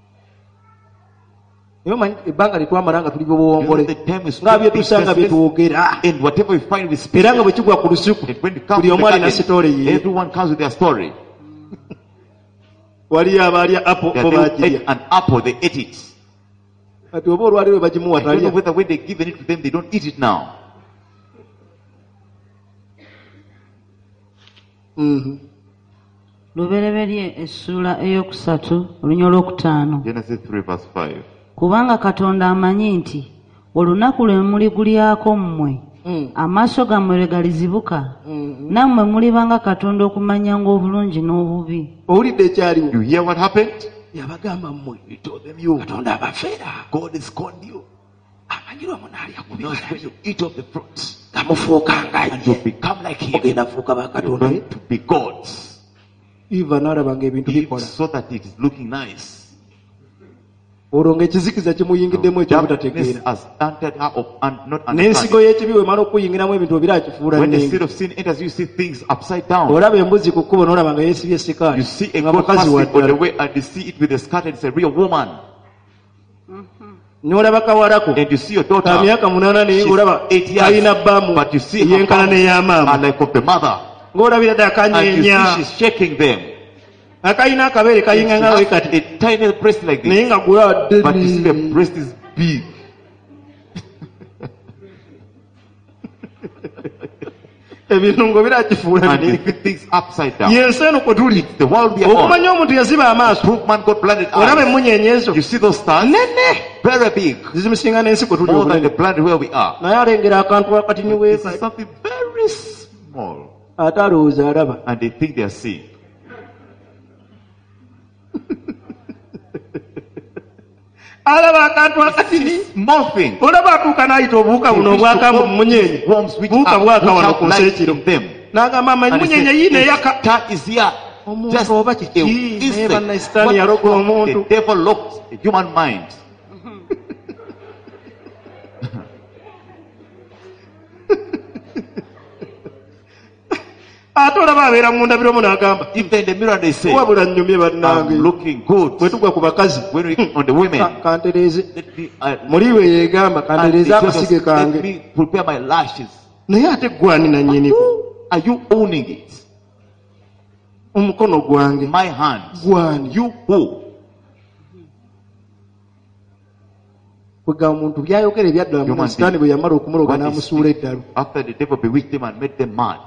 Speaker 2: Naye omanyi ebbanga lye twamala nga tuli
Speaker 3: You know,
Speaker 2: b'obuwongole.
Speaker 3: the time we
Speaker 2: Nga bye
Speaker 3: speak things
Speaker 2: tusanga bye
Speaker 3: senseless,
Speaker 2: twogera.
Speaker 3: and whatever we find we speak.
Speaker 2: Era nga bwe kigwa ku lusuku,
Speaker 3: And when it comes
Speaker 2: buli
Speaker 3: to
Speaker 2: omu
Speaker 3: the
Speaker 2: alina sitoole
Speaker 3: garden,
Speaker 2: ye.
Speaker 3: everyone comes with their story.
Speaker 2: Waliyo abaalya apo
Speaker 3: That
Speaker 2: bo
Speaker 3: they
Speaker 2: baagirya.
Speaker 3: ate an apple, they ate it.
Speaker 2: Kati oba olwaliro bagimuwa
Speaker 3: I don't know
Speaker 2: talya.
Speaker 3: whether when they give it to them, they don't eat it now.
Speaker 2: Mhm.
Speaker 4: lubereberye essula eyokusatu olunya olwokutaano.
Speaker 3: Genesis three verse five.
Speaker 4: Kubanga Katonda amanyi nti olunaku lwe muligulyako mmwe
Speaker 2: Mm.
Speaker 4: amaaso gammwe lwe galizibuka,
Speaker 2: Mhm.
Speaker 4: nammwe mulibanga Katonda okumanyanga obulungi n'obubi.
Speaker 2: Owulidde ekyaliwo?
Speaker 3: You hear what happened?
Speaker 2: Yabagamba mmwe.
Speaker 3: He told them, you,
Speaker 2: Katonda abafeera.
Speaker 3: God is called you.
Speaker 2: Amanyirwa munaalya ku
Speaker 3: He knows
Speaker 2: bibala
Speaker 3: when you eat of the fruit,
Speaker 2: gamufuuka nga
Speaker 3: and you
Speaker 2: ye.
Speaker 3: become like him.
Speaker 2: Ogenda fuuka ba
Speaker 3: You're
Speaker 2: Katonda.
Speaker 3: going to be gods.
Speaker 2: Eva n'alaba ng'ebintu
Speaker 3: If
Speaker 2: bikola.
Speaker 3: so that it is looking nice.
Speaker 2: Olwo ng'ekizikiza kimuyingiddemu
Speaker 3: Darkness
Speaker 2: ekyobutategeera.
Speaker 3: has entered her of and not
Speaker 2: N'ensigo
Speaker 3: understanding.
Speaker 2: y'ekibi wemala okuyingiramu ebintu obiraakifuula
Speaker 3: When the
Speaker 2: nnenge.
Speaker 3: seed of sin enters, you see things upside down.
Speaker 2: Olaba embuzi ku kkubo n'olaba nga yeesibye
Speaker 3: You
Speaker 2: sikaali.
Speaker 3: see a
Speaker 2: Nga
Speaker 3: goat
Speaker 2: mukazi
Speaker 3: passing
Speaker 2: wa
Speaker 3: on the
Speaker 2: ddala.
Speaker 3: way and you see it with a skirt and it's a real woman.
Speaker 2: N'olaba kawalako.
Speaker 3: And you see your daughter.
Speaker 2: Ka myaka munaana naye
Speaker 3: She's
Speaker 2: olaba
Speaker 3: eight years,
Speaker 2: kalina bbaamu
Speaker 3: but you see her
Speaker 2: yenkana
Speaker 3: palms
Speaker 2: n'eya maama.
Speaker 3: are like of the mother.
Speaker 2: Ng'olabira ddala
Speaker 3: And you
Speaker 2: kanyeenya.
Speaker 3: see she's shaking them.
Speaker 2: Akalina akabeere
Speaker 3: She
Speaker 2: kayinga nga
Speaker 3: has
Speaker 2: we kati.
Speaker 3: a tiny breast like
Speaker 2: Naye
Speaker 3: this.
Speaker 2: nga gulaba
Speaker 3: But you see the
Speaker 2: ddene.
Speaker 3: breast is big.
Speaker 2: ebintu ngo birakifuula
Speaker 3: and you flip things upside down.
Speaker 2: yensi eno kwe tuli
Speaker 3: The world we are on.
Speaker 2: okumanya omuntu yaziba amaaso
Speaker 3: Proof man got blinded
Speaker 2: olaba
Speaker 3: eyes.
Speaker 2: emunyenye ezo
Speaker 3: You see those stars?
Speaker 2: nene
Speaker 3: Very big.
Speaker 2: zizimusinga n'ensi kwe tuli
Speaker 3: More than the
Speaker 2: obunene
Speaker 3: planet where we are.
Speaker 2: naye alengera akantu akatini
Speaker 3: This
Speaker 2: weeka
Speaker 3: is something very small.
Speaker 2: ate alowooza alaba
Speaker 3: And they think they are seeing.
Speaker 2: alaba akantu akatini
Speaker 3: Small thing.
Speaker 2: olaba atuuka n'ayita obuwuka buno obwakamba mu munyenye
Speaker 3: Worms which
Speaker 2: buwuka
Speaker 3: are,
Speaker 2: bwaka
Speaker 3: which
Speaker 2: wano
Speaker 3: have
Speaker 2: ku nsi
Speaker 3: light
Speaker 2: ekiro
Speaker 3: in them.
Speaker 2: n'agamba ama
Speaker 3: And he
Speaker 2: emunyenye
Speaker 3: said,
Speaker 2: yiino
Speaker 3: "The
Speaker 2: eyaka
Speaker 3: star is here."
Speaker 2: omuntu
Speaker 3: Just
Speaker 2: oba
Speaker 3: a
Speaker 2: kiki naye
Speaker 3: insect.
Speaker 2: bannayisitaani
Speaker 3: What
Speaker 2: yaloga
Speaker 3: the
Speaker 2: omuntu
Speaker 3: devil locked the human mind.
Speaker 2: ate olaba abeera mu ndabirwamu n'agamba
Speaker 3: If they're in the mirror, they say,
Speaker 2: wabula nnyumye bannange
Speaker 3: "I'm looking good."
Speaker 2: bwe tugwa ku bakazi
Speaker 3: When we on the women,
Speaker 2: Ka- kantereeze
Speaker 3: let me, uh,
Speaker 2: muli we yeegamba
Speaker 3: and
Speaker 2: kantereeze
Speaker 3: the
Speaker 2: akasige
Speaker 3: Jesus, let
Speaker 2: kange
Speaker 3: me prepare my lashes.
Speaker 2: naye ate gwani nannyini
Speaker 3: Who are you owning it?
Speaker 2: omukono gwange
Speaker 3: My hand.
Speaker 2: gwani
Speaker 3: You who?
Speaker 2: kwegamba omuntu byayogera ebyaddala
Speaker 3: Human
Speaker 2: mu sitaani
Speaker 3: being.
Speaker 2: bwe yamala okumuloga
Speaker 3: What is
Speaker 2: n'amusuula
Speaker 3: it?
Speaker 2: eddalu
Speaker 3: After the devil bewitched them and made them mad.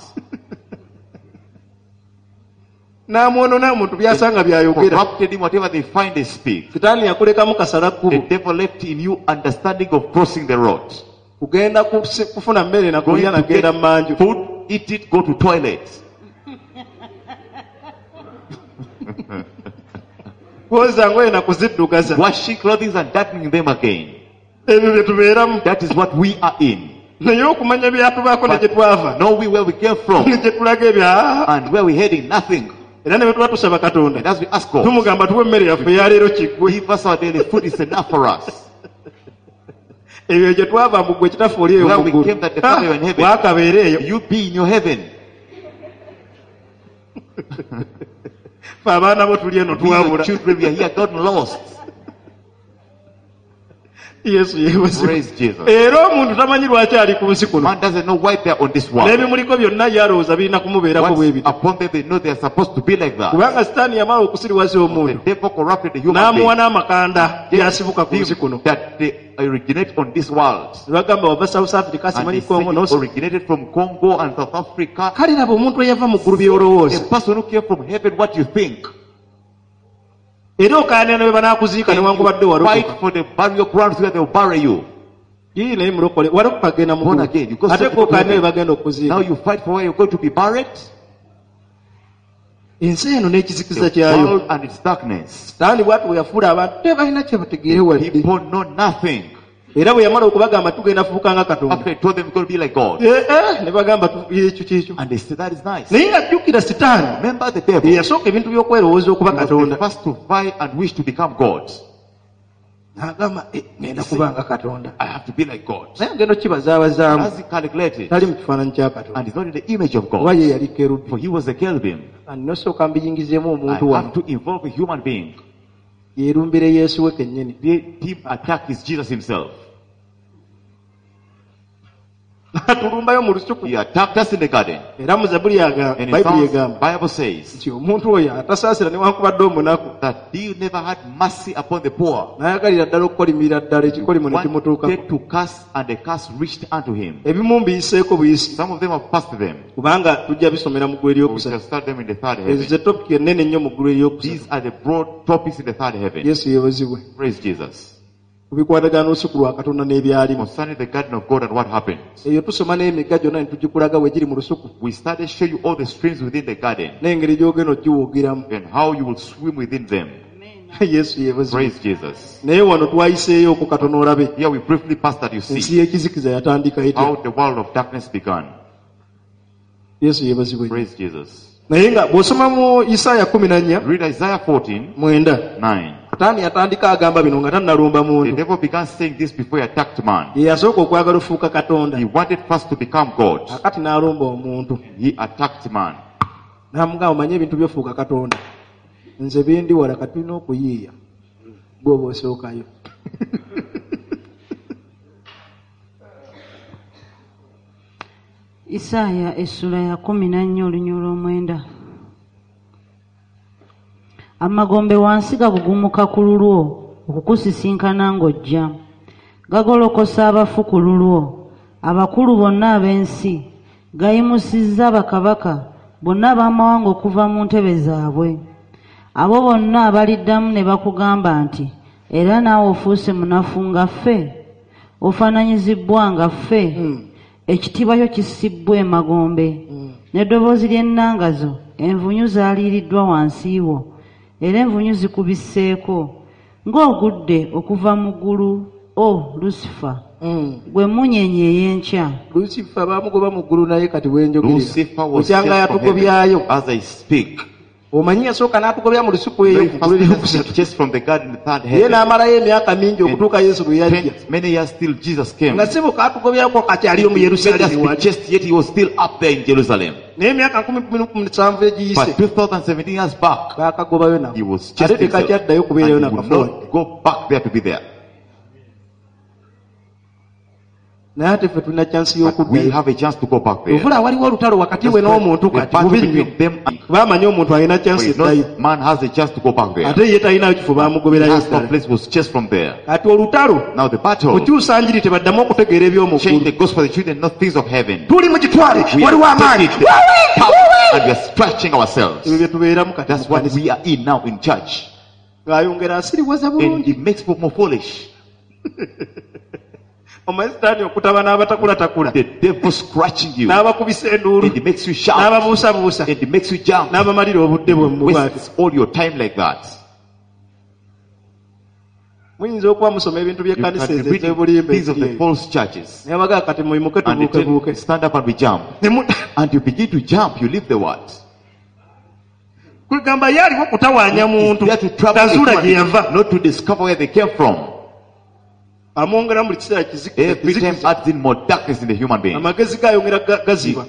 Speaker 2: n'amwonona omuntu byasanga byayogera
Speaker 3: Corrupted him, whatever they find, they speak.
Speaker 2: sitaani yakulekamu kasala
Speaker 3: The
Speaker 2: kkubo
Speaker 3: devil left in you understanding of crossing the road.
Speaker 2: kugenda kusi- kufuna mmere
Speaker 3: Going
Speaker 2: nakulya
Speaker 3: to
Speaker 2: nagenda mu manju
Speaker 3: get food, eat it, go to toilet.
Speaker 2: kwoza ngoye nakuziddugaza
Speaker 3: Washing clothes and darkening them again.
Speaker 2: ebyo bye tubeeramu
Speaker 3: That is what we are in.
Speaker 2: naye okumanya byatubaako ne gye twava
Speaker 3: Know we where we came from
Speaker 2: ne gye tulaga ebya
Speaker 3: and where we heading, nothing.
Speaker 2: era ne bwe tuba tusaba katonda
Speaker 3: And as we ask God,
Speaker 2: tumugamba tuwe emmere yaffe yaleero kiggwe
Speaker 3: give us our daily food is enough for us.
Speaker 2: ebyo gye twava mbu gwe kitafe oli eyo
Speaker 3: Where we
Speaker 2: muggulu
Speaker 3: came that the Father in heaven.
Speaker 2: wakabeera eyo
Speaker 3: You be in your heaven.
Speaker 2: fe abaana bo tuli eno
Speaker 3: We your
Speaker 2: twabula
Speaker 3: children, we are here gotten lost.
Speaker 2: yesu yeebazibwa
Speaker 3: Praise Jesus.
Speaker 2: era omuntu tamanyi lwaki ali ku nsi kuno
Speaker 3: Man doesn't know why they are on this world.
Speaker 2: n'ebimuliko byonna yalowooza birina kumubeerako bwe
Speaker 3: What's
Speaker 2: biti
Speaker 3: upon them, they know they are supposed to be like that.
Speaker 2: kubanga sitaani yamala okusiriwaza
Speaker 3: The
Speaker 2: omuntu
Speaker 3: devil corrupted the human
Speaker 2: n'amuwa
Speaker 3: being.
Speaker 2: n'amakanda byasibuka ku nsi kuno
Speaker 3: That they originate on this world.
Speaker 2: ne bagamba wava south africa
Speaker 3: And they
Speaker 2: simanyi
Speaker 3: say
Speaker 2: kongo
Speaker 3: it
Speaker 2: nosi
Speaker 3: originated from Congo and South Africa.
Speaker 2: kale laba omuntu eyava mu ggulu
Speaker 3: A
Speaker 2: by'olowooza
Speaker 3: person who came from heaven, what you think?
Speaker 2: era okaanira ne bwe banaakuziika newankubadde
Speaker 3: Fight
Speaker 2: walokoka
Speaker 3: for the burial grounds where they will bury you.
Speaker 2: yii naye mulokole walokoka agenda mu
Speaker 3: Born
Speaker 2: ggulu
Speaker 3: again, you go
Speaker 2: ate
Speaker 3: straight to
Speaker 2: kokaanira
Speaker 3: heaven.
Speaker 2: bwe bagenda
Speaker 3: Now
Speaker 2: okuziika
Speaker 3: you fight for where you're going to be buried.
Speaker 2: ensi eno n'ekizikiza
Speaker 3: The
Speaker 2: kyayo
Speaker 3: world and its darkness.
Speaker 2: sitaani bwati bwe yafuula abantu tebalina kye bategeere wadde
Speaker 3: People know nothing.
Speaker 2: era bwe yamala okubagamba tugenda fuuka nga katonda
Speaker 3: After I told them we're going to be like God.
Speaker 2: Eh, eh, ne bagamba tu- ekyo kyekyo
Speaker 3: And they said that is nice.
Speaker 2: naye ng'ajjukira sitaani
Speaker 3: Remember the devil.
Speaker 2: ye
Speaker 3: He
Speaker 2: yasooka ebintu by'okwerowooza okuba
Speaker 3: was the
Speaker 2: katonda
Speaker 3: first to fight and wish to become God.
Speaker 2: n'agamba "Eh, ngenda kuba nga katonda
Speaker 3: I have to be like God.
Speaker 2: naye ngenda okibazaabazaamu
Speaker 3: As he calculated,
Speaker 2: tali mu kifaananyi kya katonda
Speaker 3: and he's not in the image of
Speaker 2: oba
Speaker 3: God.
Speaker 2: ye yali kerubi
Speaker 3: For he was a cherubim.
Speaker 2: nosooka mbiyingizeemu
Speaker 3: I
Speaker 2: omuntu wano
Speaker 3: have to involve a human being.
Speaker 2: yeerumbire yesu we kennyini
Speaker 3: Let him attack his Jesus himself.
Speaker 2: atulumbayo mu lusuku
Speaker 3: He attacked us in the garden.
Speaker 2: era mu zabuli aga-
Speaker 3: And in
Speaker 2: bayibuli
Speaker 3: Psalms,
Speaker 2: egamba
Speaker 3: Bible says
Speaker 2: nti omuntu oyo atasaasira newankubadde omunaku
Speaker 3: that he never had mercy upon the poor.
Speaker 2: nayagalira ddala okukolimirira ddala ekikolimo ne kimutuukako
Speaker 3: Wanted to curse, and the curse reached unto him.
Speaker 2: ebimu mbiyiseeko buyisi
Speaker 3: Some of them have passed them.
Speaker 2: kubanga tujja bisomera mu ggulu
Speaker 3: We
Speaker 2: eryokusatu
Speaker 3: shall start them in the third
Speaker 2: ezo
Speaker 3: heaven.
Speaker 2: ze topiki ennene ennyo mu ggulu eryokusatu
Speaker 3: These are the broad topics in the third heaven.
Speaker 2: yesu yeebazibwe
Speaker 3: Praise Jesus.
Speaker 2: ku bikwatagana n'olusuku lwa katonda n'ebyalimu
Speaker 3: Concerning the garden of God and what happened.
Speaker 2: eyo tusoma n'emigga gyonna ne tugikulaga we giri mu lusuku
Speaker 3: We started to show you all the streams within the garden
Speaker 2: n'engeri gy'ogenda ogiwoogeramu
Speaker 3: and how you will swim within them.
Speaker 2: yesu yeebazibwe
Speaker 3: Praise Jesus.
Speaker 2: naye wano twayiseeyoko katono olabe
Speaker 3: Here we briefly passed that you
Speaker 2: ensi
Speaker 3: see
Speaker 2: y'ekizikiza yatandika etya
Speaker 3: how the world of darkness began.
Speaker 2: yesu yeebazibwe
Speaker 3: Praise Jesus.
Speaker 2: naye nga bw'osoma mu isaaya kumi na nnya
Speaker 3: Read Isaiah fourteen,
Speaker 2: mwenda
Speaker 3: nine.
Speaker 2: sataani yatandika agamba bino nga tannalumba
Speaker 3: The
Speaker 2: muntu
Speaker 3: devil began saying this before he attacked man.
Speaker 2: ye yasooka okwagala ofuuka katonda
Speaker 3: He wanted first to become God.
Speaker 2: akati n'alumba omuntu
Speaker 3: He attacked man.
Speaker 2: namugamba omanye ebintu byofuuka katonda nze bindi wala katulina okuyiiya gwoba osookayo
Speaker 4: Isaaya essula ya kumi na nnya olunya olw'omwenda. Amagombe wansi gabugumuka ku lulwo okukusisinkana ng'ojja. Gagolokosa abafu ku lulwo, abakulu bonna ab'ensi gayimusizza bakabaka bonna ab'amawanga okuva mu ntebe zaabwe. Abo bonna abaliddamu ne bakugamba nti era naawe ofuuse munafu nga ffe, ofaananyizibbwa nga ffe, mm. ekitiibwa kyo kisibbwa emagombe, mm. n'eddoboozi ly'ennanga zo envunyu zaaliiriddwa wansi wo, era envunyu zikubiseeko ng'ogudde okuva mu ggulu, o Lusifa, mm. gwe munyenye ey'enkya.
Speaker 2: Lusifa baamugoba mu ggulu naye kati wenjogerera okyanga yatugobyayo.
Speaker 3: As I speak,
Speaker 2: omanyi yasooka n'atugobya mu lusuku eyo ye n'amalayo emyaka mingi okutuuka Yesu lwe yajja. Nga sibuka atugobyako kati aliyo mu Yerusaalemi naye emyaka nkumi kkumi musanvu egiyise baakagobayo nabo ate tekakyaddayo kubeerayo nakafuwa. naye ate ffe tulina chansi y'okuddayo. Ovula waliwo olutalo wakati we n'omuntu kati bubi nnyo. Baamanyi omuntu alina chansi eddayo ate ye talinayo kifo baamugoberayo ddala. Kati olutalo okyusa njiri tebaddamu okutegeera eby'omu ggulu. Tuli mu kitwale waliwo amaanyi ebyo bye tubeeramu kati ng'ayongera asiriwaza bulungi. Omasitaani okutaba n'abatakulatakula n'abakubisa enduulu n'ababuusabuusa n'abamalira obudde bwe mu bwatu. Muyinza okuba musoma ebintu by'ekkanisa ez'obulimba naye bagaa kati muyimuke tubuukebuuke. Kwegamba ye aliwo okutawaanya muntu tazuula gye yava. Amongera mu kiseera kizikiza amagezi gayongera gaziba.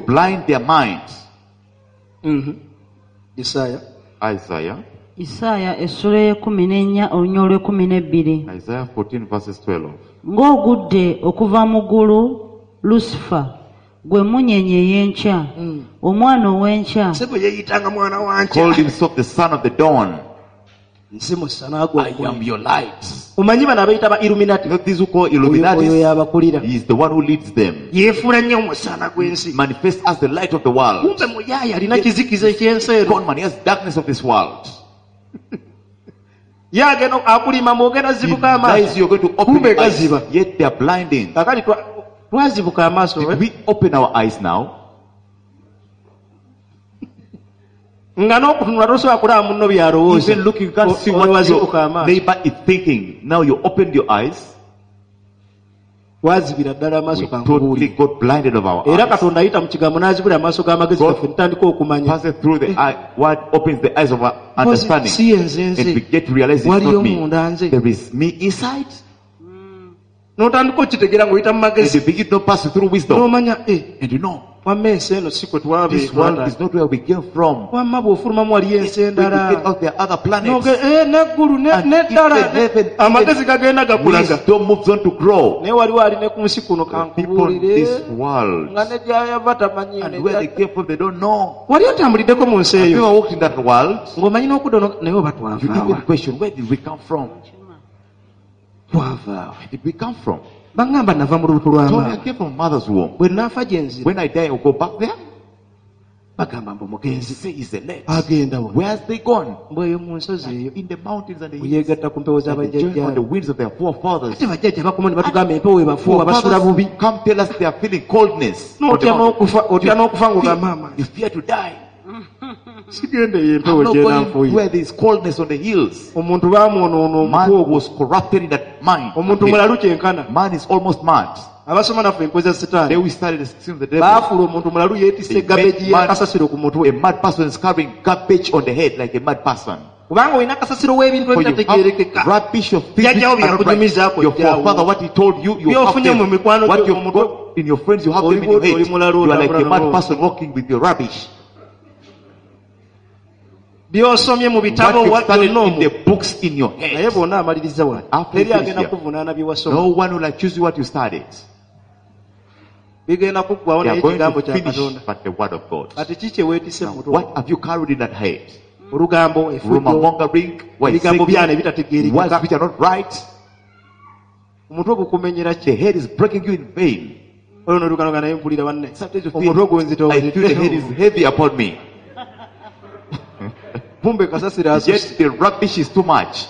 Speaker 2: Isaaya
Speaker 4: Isaaya essula y'ekumi n'ennya olunya olw'ekumi n'ebbiri. Ng'ogudde okuva mu ggulu, Lusifa, gwe munyenye ey'enkya, omwana ow'enkya.
Speaker 2: Sebo yeeyitanga mwana wa nkya. Nze musana gwo.
Speaker 3: I am your light.
Speaker 2: Omanyi bano abayita ba Illuminati.
Speaker 3: These who call Illuminati,
Speaker 2: oyo yabakulira.
Speaker 3: He is the one who leads them.
Speaker 2: Yeefuula nnyo musana gw'ensi.
Speaker 3: Manifest as the light of the world.
Speaker 2: Kumbe muyaaya alina kizikiza eky'ensi eno.
Speaker 3: God, man, he has darkness of this world.
Speaker 2: Ye agenda akulima mwogenda zibuka amaaso.
Speaker 3: You're going to open your eyes, yet they are blinding.
Speaker 2: Kakati twazibuka amaaso.
Speaker 3: Did we open our eyes now?
Speaker 2: Nga n'okutunula tosobola kulaba munno by'alowooza.
Speaker 3: Even looking, you can't see what your neighbor is thinking. Now you opened your eyes.
Speaker 2: Wazibira ddala amaaso
Speaker 3: We totally got blinded of our
Speaker 2: era
Speaker 3: eyes.
Speaker 2: Katonda ayita mu kigambo n'azibula amaaso g'amagezi gaffe ntandika okumanya.
Speaker 3: Passes through the eye, what opens the eyes of our understanding.
Speaker 2: Si yenze
Speaker 3: And
Speaker 2: nze.
Speaker 3: we get to realize it's
Speaker 2: Waliyo
Speaker 3: not me.
Speaker 2: munda nze.
Speaker 3: There is me inside.
Speaker 2: N'otandika okitegeera ng'oyita mu
Speaker 3: And
Speaker 2: magezi.
Speaker 3: you begin to pass through wisdom.
Speaker 2: N'omanya eh
Speaker 3: And you know,
Speaker 2: wamma ensi eno si kwe
Speaker 3: this world
Speaker 2: twabeera.
Speaker 3: is not where we came from.
Speaker 2: Wamma bw'ofulumamu waliyo ensi
Speaker 3: When we get
Speaker 2: endala.
Speaker 3: out there are other planets.
Speaker 2: N'oge eh n'eggulu ne-
Speaker 3: And
Speaker 2: n'eddala
Speaker 3: if the heaven-
Speaker 2: amagezi gagenda gakulaga.
Speaker 3: Wisdom moves on to grow.
Speaker 2: Naye waliwo ali ne ku nsi kuno
Speaker 3: People in
Speaker 2: kankubuulire
Speaker 3: this world,
Speaker 2: nga ne gy'ayava tamanyi.
Speaker 3: and where they came from, they don't know.
Speaker 2: Wali otambuliddeko mu nsi
Speaker 3: Have you
Speaker 2: eyo
Speaker 3: ever walked in that world?
Speaker 2: ng'omanyi n'okudda ono- naye oba
Speaker 3: You
Speaker 2: twava
Speaker 3: even
Speaker 2: wa?
Speaker 3: question, where did we come from?
Speaker 2: Twava wa?
Speaker 3: Where did we come from?
Speaker 2: Baŋŋamba nava mu lubuto lwa
Speaker 3: Told me I
Speaker 2: maama.
Speaker 3: came from mother's womb.
Speaker 2: Bwe naafa gye nzira
Speaker 3: When I die, I'll go back there.
Speaker 2: bagamba mbu
Speaker 3: They
Speaker 2: mugenzi
Speaker 3: say he's elect.
Speaker 2: agenda wa?
Speaker 3: Where has they gone?
Speaker 2: Mbweyo mu nsozi eyo
Speaker 3: In the mountains and the hills.
Speaker 2: yeegatta ku mpewo
Speaker 3: And they join on the
Speaker 2: z'abajjajjaabe.
Speaker 3: winds of their forefathers.
Speaker 2: Ate bajjajja bakoma ne batugamba empewo ebafuuwa basula bubi.
Speaker 3: Forefathers come tell us they are feeling coldness. on the
Speaker 2: N'otya
Speaker 3: mountain.
Speaker 2: n'okufa otya n'okufa ng'ogamba maama
Speaker 3: You fear to die.
Speaker 2: sigenda eyo
Speaker 3: I'm
Speaker 2: empewo
Speaker 3: not
Speaker 2: gye
Speaker 3: going
Speaker 2: nanfuuye.
Speaker 3: where there is coldness on the hills.
Speaker 2: Omuntu baamwonoona
Speaker 3: Man
Speaker 2: omutwe ogwo.
Speaker 3: was corrupted in that mind.
Speaker 2: Omuntu mulalu kyenkana.
Speaker 3: Man is almost mad.
Speaker 2: Abasoma naffe enkoza
Speaker 3: Then
Speaker 2: sitaani
Speaker 3: we started seeing the devil.
Speaker 2: baafuula omuntu mulalu yeetisse
Speaker 3: They
Speaker 2: gabeji
Speaker 3: make man-
Speaker 2: y'akasasiro ku
Speaker 3: A
Speaker 2: mutwe.
Speaker 3: mad person is carrying garbage on the head like a mad person.
Speaker 2: Kubanga olina akasasiro w'ebintu
Speaker 3: For you
Speaker 2: ebitategeerekeka.
Speaker 3: have rubbish of things
Speaker 2: Jajjawo
Speaker 3: that are right.
Speaker 2: byakunyumizaako
Speaker 3: Your
Speaker 2: jjaawo.
Speaker 3: forefather, what he told you, you have
Speaker 2: Byofunye mu
Speaker 3: them.
Speaker 2: mikwano
Speaker 3: What
Speaker 2: gyo
Speaker 3: you've
Speaker 2: omutwe.
Speaker 3: got in your friends, you have them in your
Speaker 2: Oli
Speaker 3: head.
Speaker 2: mulala
Speaker 3: You are like a
Speaker 2: otambula
Speaker 3: mad
Speaker 2: n'olwo.
Speaker 3: person walking with your rubbish.
Speaker 2: by'osomye mu bitabo
Speaker 3: What
Speaker 2: wa
Speaker 3: you've studied
Speaker 2: byonna
Speaker 3: in the
Speaker 2: omwo.
Speaker 3: books in your
Speaker 2: Naye
Speaker 3: head.
Speaker 2: bonna amaliriza wano.
Speaker 3: After
Speaker 2: Teri
Speaker 3: you
Speaker 2: agenda
Speaker 3: finish here.
Speaker 2: kuvunaana bye wasoma.
Speaker 3: No one will accuse you what you studied.
Speaker 2: Bigenda kuggwawo
Speaker 3: They
Speaker 2: naye
Speaker 3: are going
Speaker 2: ekigambo
Speaker 3: to
Speaker 2: kya
Speaker 3: finish,
Speaker 2: Katonda.
Speaker 3: but the word of God.
Speaker 2: Kati ki kye weetisse mu
Speaker 3: Now,
Speaker 2: mutwe?
Speaker 3: what have you carried in that head?
Speaker 2: Olugambo efuddo.
Speaker 3: Rumor mongering, what is
Speaker 2: Ebigambo byana
Speaker 3: words
Speaker 2: ebitategeerekeka.
Speaker 3: which are not right.
Speaker 2: Omutwe gukumenyera
Speaker 3: The
Speaker 2: ki?
Speaker 3: head is breaking you in vain.
Speaker 2: oyo n'olukanoga naye mpulira banne
Speaker 3: Sometimes you
Speaker 2: omutwe
Speaker 3: feel,
Speaker 2: gunzito
Speaker 3: I feel the head is heavy upon me.
Speaker 2: kumbe kasasira asusse.
Speaker 3: Yet the rubbish is too much.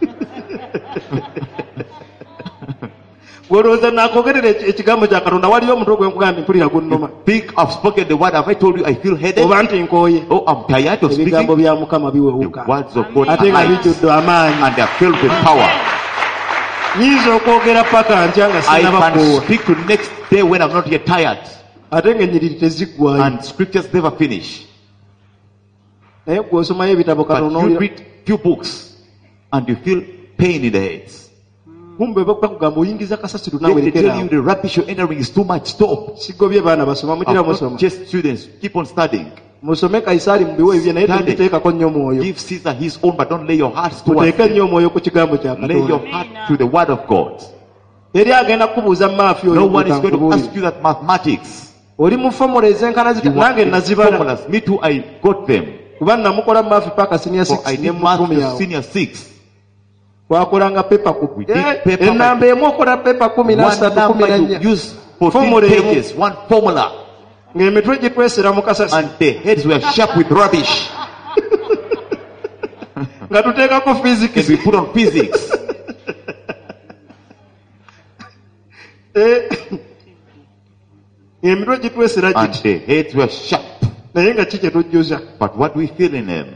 Speaker 2: Gwolowooza nakwogerera ekigambo kya Katonda waliyo omutwe gwe nkugamba nti mpulira gunnuma.
Speaker 3: Think I've spoken the word. Have I told you I feel headache?
Speaker 2: Oba nti nkooye.
Speaker 3: Oh, I'm tired of speaking.
Speaker 2: Ebigambo bya Mukama biwewuka.
Speaker 3: The words of God are
Speaker 2: ate nga
Speaker 3: light
Speaker 2: bijjudde amaanyi.
Speaker 3: and they are filled with power.
Speaker 2: Nyinza okwogera paka ntya nga
Speaker 3: I
Speaker 2: sinaba
Speaker 3: can
Speaker 2: koowa.
Speaker 3: speak to next day when I'm not yet tired.
Speaker 2: Ate ng'ennyiriri teziggwayo.
Speaker 3: And scriptures never finish.
Speaker 2: Naye gw'osomayo ebitabo Katonda
Speaker 3: But you
Speaker 2: n'owulira-
Speaker 3: read few books and you feel pain in the head.
Speaker 2: kumbe bakugamba oyingiza kasasiro
Speaker 3: Then
Speaker 2: nawe
Speaker 3: they tell you
Speaker 2: lekera.
Speaker 3: the rubbish you're entering is too much. Stop.
Speaker 2: Sigobye baana basoma mutira
Speaker 3: I'm
Speaker 2: musoma.
Speaker 3: not just students. Keep on studying.
Speaker 2: Musome Kaisaali mu biwe ebye naye
Speaker 3: Study.
Speaker 2: tebiteekako nnyo mwoyo.
Speaker 3: Give Caesar his own, but don't lay your hearts towards
Speaker 2: Muteeke
Speaker 3: him.
Speaker 2: nnyo omwoyo ku kigambo kya
Speaker 3: Lay your
Speaker 2: Katonda.
Speaker 3: heart to the word of God.
Speaker 2: Eri agenda kukubuuza maafi
Speaker 3: No
Speaker 2: oyo
Speaker 3: one is going to
Speaker 2: mutankubuulire.
Speaker 3: ask you that mathematics.
Speaker 2: Oli mu fomula ezenkana zita
Speaker 3: You want
Speaker 2: nange
Speaker 3: the
Speaker 2: nazibala.
Speaker 3: formulas. Me too, I got them.
Speaker 2: Kuba namukola maafi paka senior
Speaker 3: For
Speaker 2: six
Speaker 3: I
Speaker 2: ne
Speaker 3: did
Speaker 2: mu
Speaker 3: math
Speaker 2: kumi
Speaker 3: to
Speaker 2: awo.
Speaker 3: senior six.
Speaker 2: Twakolanga pepa ku.
Speaker 3: We did
Speaker 2: Eh,
Speaker 3: paper
Speaker 2: Ennamba emu okola pepa kumi na
Speaker 3: One
Speaker 2: ssatu kumi na
Speaker 3: number you
Speaker 2: nnya.
Speaker 3: use fourteen
Speaker 2: Formula emu.
Speaker 3: pages, one formula.
Speaker 2: Ng'emitwe gye twesera mu kasasi.
Speaker 3: And the heads were sharp with rubbish.
Speaker 2: Nga tuteekako
Speaker 3: And
Speaker 2: physics.
Speaker 3: we put on physics.
Speaker 2: Eh, emitwe gye twesera
Speaker 3: And
Speaker 2: giti.
Speaker 3: the heads were sharp.
Speaker 2: Naye nga ki kye tujjuza.
Speaker 3: But what do we feel in them?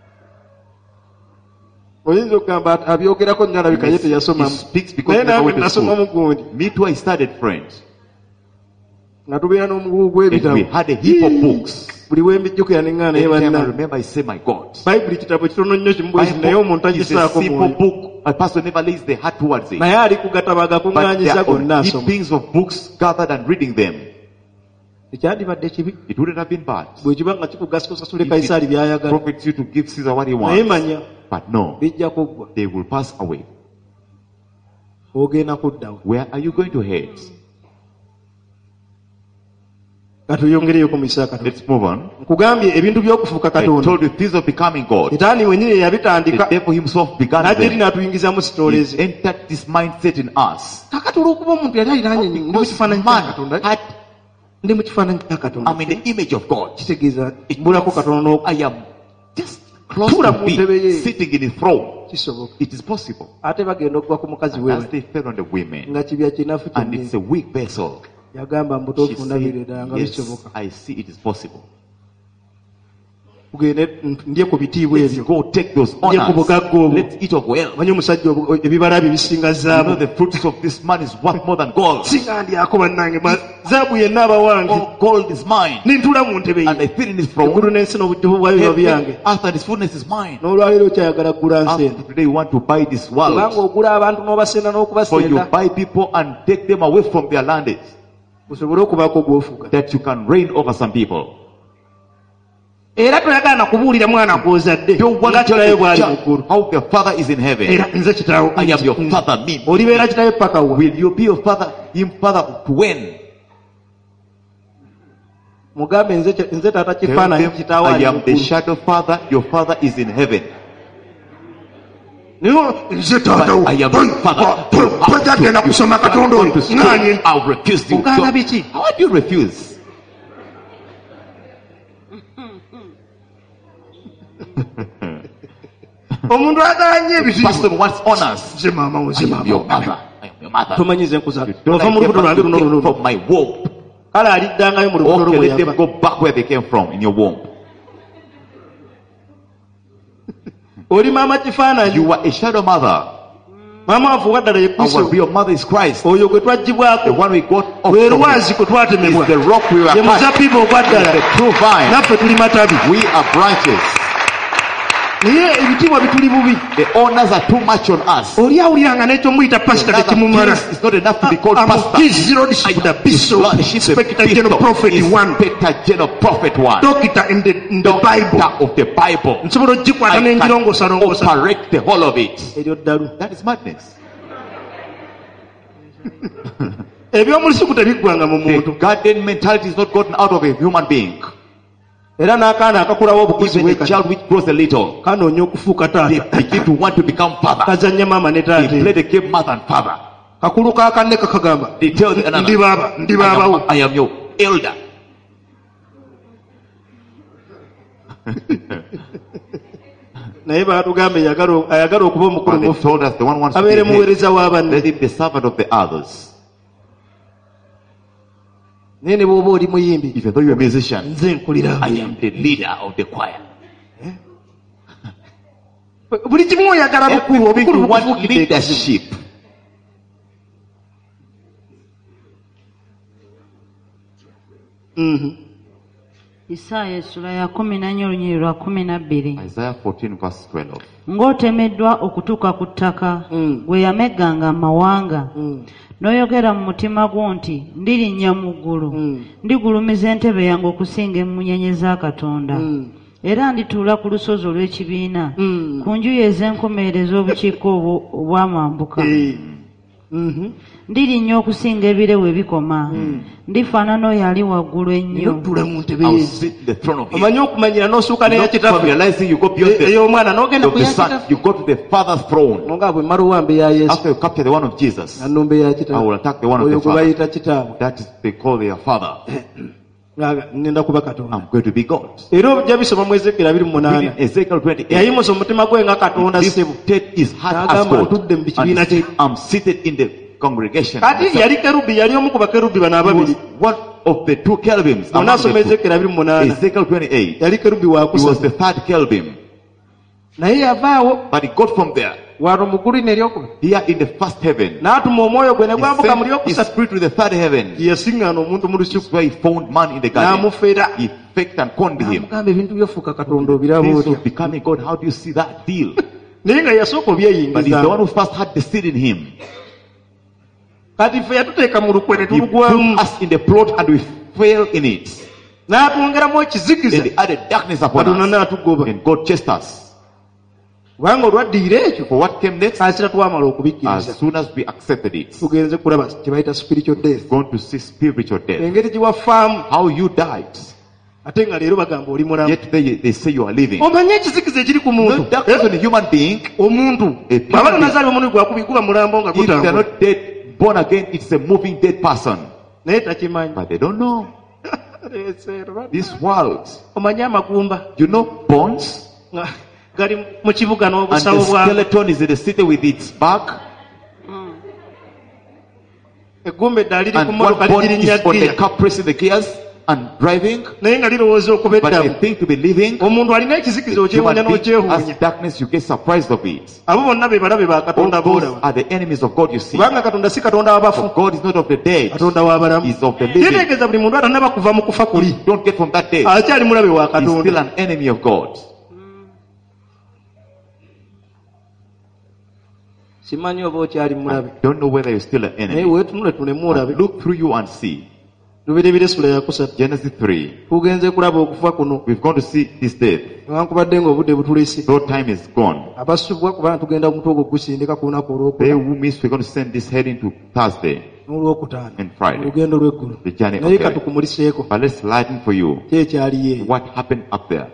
Speaker 2: Oyinza okugamba ati abyogerako nnyo alabika ye
Speaker 3: He
Speaker 2: teyasomamu.
Speaker 3: speaks because
Speaker 2: Naye
Speaker 3: he never
Speaker 2: nange
Speaker 3: went to
Speaker 2: nasomamu
Speaker 3: school.
Speaker 2: gundi.
Speaker 3: Me too, I studied French.
Speaker 2: Nga tubeera n'omugugu
Speaker 3: And we
Speaker 2: gw'ebitabo.
Speaker 3: had a heap of books.
Speaker 2: Buli wembijjukira ne ŋŋaana naye
Speaker 3: Every time I
Speaker 2: banna.
Speaker 3: remember, I say, my God.
Speaker 2: Bayibuli kitabo kitono nnyo kimubwezi naye omuntu
Speaker 3: Bible is a
Speaker 2: agisaako
Speaker 3: simple
Speaker 2: mwoyo.
Speaker 3: book. A person never lays their heart towards it.
Speaker 2: Naye ali ku gatabo
Speaker 3: But
Speaker 2: agakuŋŋaanyiza
Speaker 3: there
Speaker 2: gonna
Speaker 3: are
Speaker 2: asoma.
Speaker 3: heapings of books gathered and reading them.
Speaker 2: Ekyandibadde kibi.
Speaker 3: It wouldn't have been bad.
Speaker 2: Bwe kiba nga kikugasa osasule
Speaker 3: If
Speaker 2: Kaisaali
Speaker 3: it
Speaker 2: by'ayagala.
Speaker 3: profits you to give Caesar what he
Speaker 2: Naye
Speaker 3: wants.
Speaker 2: manya
Speaker 3: But no,
Speaker 2: bijja kuggwa.
Speaker 3: they will pass away.
Speaker 2: Ogenda kuddawa.
Speaker 3: Where are you going to head?
Speaker 2: Katuyongereyo ku misa Katonda.
Speaker 3: Let's move on.
Speaker 2: Nkugambye ebintu by'okufuuka
Speaker 3: I
Speaker 2: Katonda.
Speaker 3: told you things of becoming God.
Speaker 2: Sitaani wennyini
Speaker 3: The
Speaker 2: yabitandika.
Speaker 3: devil himself began
Speaker 2: N'ajja eri
Speaker 3: them.
Speaker 2: n'atuyingizamu sitoole
Speaker 3: He
Speaker 2: ze.
Speaker 3: entered this mindset in us.
Speaker 2: Kakati olw'okuba omuntu yali aliraanye ndi mu
Speaker 3: Because
Speaker 2: kifaananyi kya
Speaker 3: man
Speaker 2: Katonda.
Speaker 3: had,
Speaker 2: Ndi mu kifaananyi kya Katonda.
Speaker 3: I'm in the image of God.
Speaker 2: Kitegeeza
Speaker 3: It
Speaker 2: mbulako
Speaker 3: means
Speaker 2: Katonda n'oku-
Speaker 3: I am just close
Speaker 2: Tuula
Speaker 3: to
Speaker 2: mu ntebe
Speaker 3: be
Speaker 2: ye.
Speaker 3: sitting in his throne.
Speaker 2: kisoboka.
Speaker 3: It is possible.
Speaker 2: Ate bagenda okuva ku mukazi
Speaker 3: And
Speaker 2: we
Speaker 3: as they fell on the women,
Speaker 2: nga kibya kinafu
Speaker 3: and it's
Speaker 2: kyonna.
Speaker 3: a weak vessel,
Speaker 2: Yagamba
Speaker 3: she
Speaker 2: mbutuufu ndabire
Speaker 3: said,
Speaker 2: ddala nga
Speaker 3: yes,
Speaker 2: bisoboka.
Speaker 3: I see it is possible.
Speaker 2: Tugende ndye ku bitiibwa
Speaker 3: Let's
Speaker 2: ebyo.
Speaker 3: go take those
Speaker 2: Ndye ku
Speaker 3: honors.
Speaker 2: bugagga obwo.
Speaker 3: Let's eat of well.
Speaker 2: Manyi omusajja obu- ebibala bye bisinga
Speaker 3: You know
Speaker 2: zaabu.
Speaker 3: the fruits of this man is worth more than gold.
Speaker 2: Singa ndyako bannange ma- zaabu yenna aba wange.
Speaker 3: All gold is mine.
Speaker 2: Nintula mu ntebe
Speaker 3: And I
Speaker 2: ye.
Speaker 3: fit in his
Speaker 2: Eggulu
Speaker 3: throne.
Speaker 2: n'ensi n'obujjuvu bwayo biba byange.
Speaker 3: After his fullness is mine.
Speaker 2: N'olwaleero okyayagala kugula nsi eno.
Speaker 3: After today you want to buy this
Speaker 2: Kubanga
Speaker 3: world.
Speaker 2: ogula abantu n'obasenda
Speaker 3: For you
Speaker 2: n'okubasenda
Speaker 3: buy people and take them away from their land.
Speaker 2: osobole okubaako gw'ofuga.
Speaker 3: That you can reign over some people.
Speaker 2: Era toyagala na kubuulira mwana gw'ozadde
Speaker 3: You want
Speaker 2: nga
Speaker 3: to tell
Speaker 2: kitaawe
Speaker 3: the
Speaker 2: bw'ali mu
Speaker 3: child
Speaker 2: ggulu.
Speaker 3: how their father is in heaven.
Speaker 2: Era nze kitaawo.
Speaker 3: I am your father, me.
Speaker 2: Olibeera kitaawe paka wa.
Speaker 3: Will you be your father, him father to when?
Speaker 2: Mugambe nze kye- nze taata
Speaker 3: Tell
Speaker 2: kifaananyi
Speaker 3: them,
Speaker 2: kitaawe
Speaker 3: I
Speaker 2: ali mu
Speaker 3: am the
Speaker 2: ggulu.
Speaker 3: shadow father, your father is in heaven.
Speaker 2: Niyo nze
Speaker 3: But
Speaker 2: taata wo.
Speaker 3: I am your father.
Speaker 2: Twajagenda kusoma Katonda oyo. Ŋŋaanye.
Speaker 3: I'll refuse you.
Speaker 2: Ogaana biki?
Speaker 3: How do you refuse?
Speaker 2: Omuntu agaanye ebitiibwa.
Speaker 3: Person wants honors.
Speaker 2: Nze maama wo, nze
Speaker 3: I am
Speaker 2: maama
Speaker 3: your
Speaker 2: wo.
Speaker 3: mother. I am your mother.
Speaker 2: Tomanyize nkuza.
Speaker 3: You don't
Speaker 2: Ova mu
Speaker 3: like
Speaker 2: lubuto lwange
Speaker 3: them,
Speaker 2: luno
Speaker 3: but you
Speaker 2: luno.
Speaker 3: came from my womb.
Speaker 2: Kale aliddangayo mu lubuto lwo
Speaker 3: Okay,
Speaker 2: bwe
Speaker 3: let them
Speaker 2: yava.
Speaker 3: go back where they came from, in your womb.
Speaker 2: Oli maama kifaananyi.
Speaker 3: You were a shadow mother.
Speaker 2: Maama wafuuka ddala ye
Speaker 3: Our
Speaker 2: Kristo.
Speaker 3: real mother is Christ.
Speaker 2: Oyo gwe
Speaker 3: The
Speaker 2: twaggyibwako.
Speaker 3: one we got off
Speaker 2: Lwe
Speaker 3: from
Speaker 2: lwazi kwe
Speaker 3: is
Speaker 2: twatemebwa.
Speaker 3: the rock we were
Speaker 2: Ye
Speaker 3: cut.
Speaker 2: muzabbibu ogwa
Speaker 3: Is
Speaker 2: ddala.
Speaker 3: the true vine.
Speaker 2: Naffe tuli matabi.
Speaker 3: We are branches.
Speaker 2: Naye ebitiibwa bituli bubi.
Speaker 3: The honors are too much on us.
Speaker 2: Oli awuliranga n'ekyo muyita pasita
Speaker 3: Another
Speaker 2: tekimumala.
Speaker 3: piece is not enough to be called
Speaker 2: I'm
Speaker 3: pastor.
Speaker 2: his lordship, the bishop, inspector general, prophet one,
Speaker 3: Inspector General Prophet one.
Speaker 2: doctor in the, in the Bible.
Speaker 3: Doctor of the Bible.
Speaker 2: Nsobola ogikwata
Speaker 3: I can
Speaker 2: n'engirongosalongosa.
Speaker 3: operate the whole of it.
Speaker 2: Eryo ddalu.
Speaker 3: That is madness.
Speaker 2: Eby'omulusuku tebiggwanga mu
Speaker 3: The
Speaker 2: muntu.
Speaker 3: garden mentality is not gotten out of a human being.
Speaker 2: Era n'akaana akakulawo obukuzi
Speaker 3: Even
Speaker 2: bwe
Speaker 3: a
Speaker 2: kati.
Speaker 3: child which grows a little,
Speaker 2: Kanoonya okufuuka
Speaker 3: they
Speaker 2: taata.
Speaker 3: begin to want to become father.
Speaker 2: Kazannya maama ne
Speaker 3: They play
Speaker 2: taata.
Speaker 3: the game mother and father.
Speaker 2: kakulu ka kanne kakagamba
Speaker 3: They tell the another,
Speaker 2: ndi baba ndi babawo
Speaker 3: I am your elder.
Speaker 2: naye baatugambe ayagala okuba omukulu
Speaker 3: But they told us the one wants to
Speaker 2: abeere
Speaker 3: be the
Speaker 2: muweereza
Speaker 3: head.
Speaker 2: w'abanne
Speaker 3: Let him be servant of the others.
Speaker 2: naye ne bw'oba oli muyimbi
Speaker 3: Even though you're a musician,
Speaker 2: nze nkulira
Speaker 3: I am the leader of the choir.
Speaker 2: buli kimu oyagala bukulu
Speaker 3: Everything
Speaker 2: obukulu
Speaker 3: you want
Speaker 2: bukufuukidde
Speaker 3: leadership.
Speaker 2: Mhm.
Speaker 4: Isaaya essula ya kumi nannya olunyiri lwa kumi na bbiri.
Speaker 3: Isaiah fourteen verse twelve.
Speaker 4: Ng'otemeddwa okutuuka ku ttaka
Speaker 2: Mm.
Speaker 4: gwe yamegganga amawanga
Speaker 2: Mm.
Speaker 4: n'oyogera mu mutima gwo nti ndirinnya mu ggulu
Speaker 2: Mm.
Speaker 4: ndigulumiza entebe yange okusinga emmunyenye za Katonda
Speaker 2: Mm.
Speaker 4: era ndituula ku lusozi olw'ekibiina
Speaker 2: Mm.
Speaker 4: ku njuyi ez'enkomerero z'obukiiko obwo- obwamambuka.
Speaker 2: Eh. Mhm.
Speaker 4: Ndirinnya okusinga ebirewo ebikoma ndifaanana oyo ali waggulu ennyo.
Speaker 2: N'otuula mu ntebe
Speaker 3: I'll
Speaker 2: ye.
Speaker 3: sit in the throne of him.
Speaker 2: omanyi okumanyira n'ossuuka
Speaker 3: Not from
Speaker 2: n'eyakitaffe
Speaker 3: realizing you go beyond the,
Speaker 2: ey'omwana n'ogenda
Speaker 3: of
Speaker 2: ku
Speaker 3: the son,
Speaker 2: yakitaffe
Speaker 3: you go to the father's throne.
Speaker 2: nga bwe mmala owambe ya yesu
Speaker 3: After you capture the one of Jesus,
Speaker 2: annumba eya
Speaker 3: I will
Speaker 2: kitaawe
Speaker 3: attack the one of
Speaker 2: oyo
Speaker 3: the
Speaker 2: gwe
Speaker 3: father.
Speaker 2: bayita kitaabwe
Speaker 3: That is they call their father.
Speaker 2: nga ngenda kuba katonda
Speaker 3: I'm going to be God.
Speaker 2: era ojja bisoma mu ezekera abiri mu
Speaker 3: Reading
Speaker 2: munaana
Speaker 3: Ezekiel twenty-eight.
Speaker 2: yayimusa omutima gwe nga katonda ssebo
Speaker 3: Lifted his heart as
Speaker 2: n'agamba
Speaker 3: God.
Speaker 2: ntudde mu
Speaker 3: And
Speaker 2: kibiina
Speaker 3: he
Speaker 2: kye
Speaker 3: said, I'm seated in the congregation.
Speaker 2: kati yali kerubi yali omu ku bakerubi bano
Speaker 3: He was
Speaker 2: ababiri
Speaker 3: one of the two cherubims. among
Speaker 2: onaasoma
Speaker 3: the two.
Speaker 2: ezekera abiri mu munaana
Speaker 3: Ezekiel twenty-eight.
Speaker 2: yali kerubi
Speaker 3: He was
Speaker 2: wakusatu
Speaker 3: the third cherubim.
Speaker 2: naye yavaawo
Speaker 3: But he got from there.
Speaker 2: wano mu ggulu n'eryokuba
Speaker 3: Here in the first heaven.
Speaker 2: n'atuma omwoyo gwe ne
Speaker 3: He
Speaker 2: gwambuka mu
Speaker 3: sent his
Speaker 2: lyokusatu
Speaker 3: spirit to the third heaven.
Speaker 2: gye yasiŋŋaana omuntu mu
Speaker 3: This
Speaker 2: lusuku
Speaker 3: is where he found man in the garden.
Speaker 2: n'amufera
Speaker 3: He faked and conned him.
Speaker 2: n'amugamba ebintu byofuuka katonda obiraba
Speaker 3: Things
Speaker 2: otya
Speaker 3: of becoming God. How do you see that deal?
Speaker 2: naye nga yasooka
Speaker 3: But he's the one
Speaker 2: obyeyingiza
Speaker 3: who first had the seed in him.
Speaker 2: kati ffe yatuteeka mu lukwe ne
Speaker 3: He put
Speaker 2: tulugwamu
Speaker 3: us in the plot and we fell in it.
Speaker 2: n'atwongeramu
Speaker 3: And
Speaker 2: ekizikiza
Speaker 3: he added darkness upon
Speaker 2: katonda
Speaker 3: us.
Speaker 2: n'atugoba
Speaker 3: And God chased us.
Speaker 2: kubanga olwaddiira ekyo
Speaker 3: For what came next?
Speaker 2: kasira twamala
Speaker 3: As
Speaker 2: okubikkiriza
Speaker 3: soon as we accepted it,
Speaker 2: tugenze kulaba kye bayita spiritual death
Speaker 3: going to see spiritual death.
Speaker 2: engeri gye wafaamu
Speaker 3: How you died.
Speaker 2: ate nga leero bagamba oli mulamu
Speaker 3: Yet they, they say you are living.
Speaker 2: omanye ekizikiza ekiri ku
Speaker 3: No
Speaker 2: muntu
Speaker 3: darkness on a human being.
Speaker 2: omuntu
Speaker 3: A
Speaker 2: bwaba
Speaker 3: human
Speaker 2: tunazaalibwa omulundi gwakubi guba mulambo nga
Speaker 3: If they are
Speaker 2: gutambula
Speaker 3: not dead, born again, it's a moving dead person.
Speaker 2: naye takimanyi
Speaker 3: But they don't know. This world,
Speaker 2: omanye amagumba
Speaker 3: you know, bones,
Speaker 2: nga gali mu kibuga
Speaker 3: and
Speaker 2: n'obusawo
Speaker 3: the
Speaker 2: bwa
Speaker 3: skeleton is in the city with its back,
Speaker 2: eggumba eddala liri ku
Speaker 3: and one
Speaker 2: mmotoka
Speaker 3: bone
Speaker 2: ligirinnya
Speaker 3: is on the
Speaker 2: giya
Speaker 3: car pressing the gears and driving.
Speaker 2: naye nga lirowooza okuba
Speaker 3: But
Speaker 2: eddamu
Speaker 3: they think to be living.
Speaker 2: omuntu alina ekizikiza okyewuunya
Speaker 3: Human being
Speaker 2: n'okyewuunya
Speaker 3: has darkness, you get surprised of it.
Speaker 2: abo bonna be balabe ba
Speaker 3: All
Speaker 2: katonda
Speaker 3: those
Speaker 2: boolaba
Speaker 3: are the enemies of God, you see.
Speaker 2: kubanga katonda si katonda w'abafu
Speaker 3: God is not of the dead,
Speaker 2: katonda w'abalamu
Speaker 3: He is of the living.
Speaker 2: yetegeeza buli muntu atanaba kuva mu kufa kuli
Speaker 3: Don't get from that dead.
Speaker 2: akyali mulabe wa
Speaker 3: He's still
Speaker 2: katonda
Speaker 3: an enemy of God.
Speaker 2: simanyi oba okyali mulabe
Speaker 3: I don't know whether you're still an
Speaker 2: naye
Speaker 3: enemy.
Speaker 2: weetunule tunemu olabe
Speaker 3: But look through you and see.
Speaker 2: lubirebire sula yakusatu
Speaker 3: Genesis three.
Speaker 2: tugenze kulaba okufa kuno
Speaker 3: We've gone to see this death.
Speaker 2: newankubadde ng'obudde butulese
Speaker 3: Though time is gone.
Speaker 2: abasubwa kubanga tugenda omutwe ogwo gusindika ku lunaku
Speaker 3: They
Speaker 2: olwokuna
Speaker 3: who miss, we're going to send this heading to Thursday
Speaker 2: n'olwokutaano
Speaker 3: and Friday.
Speaker 2: olugendo lw'eggulu
Speaker 3: The journey
Speaker 2: naye
Speaker 3: of the
Speaker 2: katukumuliseeko
Speaker 3: But let's lighten for you
Speaker 2: ki ekyaliyo
Speaker 3: what happened up there.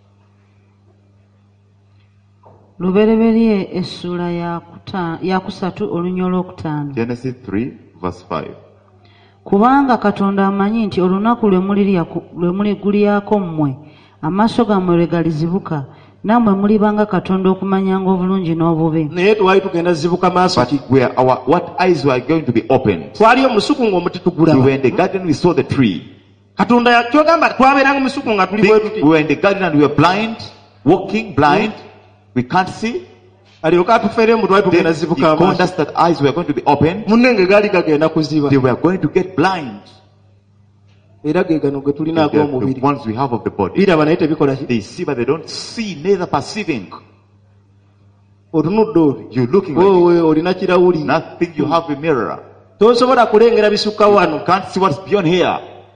Speaker 4: Lubereberye essula ya kuta- ya kusatu olunya olwokutaano.
Speaker 3: Genesis three, verse five.
Speaker 4: Kubanga Katonda amanyi nti olunaku lwe mulirya ku- lwe muligulyako mmwe amaaso gammwe lwe galizibuka nammwe mulibanga Katonda okumanyanga obulungi n'obubi.
Speaker 2: naye twali tugenda zibuka maaso ki
Speaker 3: But where our what eyes were going to be opened.
Speaker 2: twali omusuku ng'omuti
Speaker 3: We
Speaker 2: tugulaba
Speaker 3: were in the garden, we saw the tree.
Speaker 2: katonda ya- kyogamba twabeeranga omusuku nga tuli bwe
Speaker 3: Think
Speaker 2: tuti
Speaker 3: we were in the garden and we were blind, walking blind, we can't see.
Speaker 2: alyoka atufeere mu twali
Speaker 3: Then
Speaker 2: tugenda
Speaker 3: he
Speaker 2: zibuka
Speaker 3: called
Speaker 2: amaaso
Speaker 3: us that eyes were going to be opened.
Speaker 2: munnenge gaali gagenda kuziba
Speaker 3: They were going to get blind.
Speaker 2: era ge gano ge tulina
Speaker 3: They are
Speaker 2: ag'omubiri
Speaker 3: the ones we have of the body.
Speaker 2: biraba naye tebikola ki
Speaker 3: They see but they don't see, neither perceiving.
Speaker 2: otunudde oli
Speaker 3: You're looking like it.
Speaker 2: wowe olina kirawuli
Speaker 3: Nothing you have a mirror.
Speaker 2: tosobola kulengera bisukka wano
Speaker 3: You can't see what's beyond here.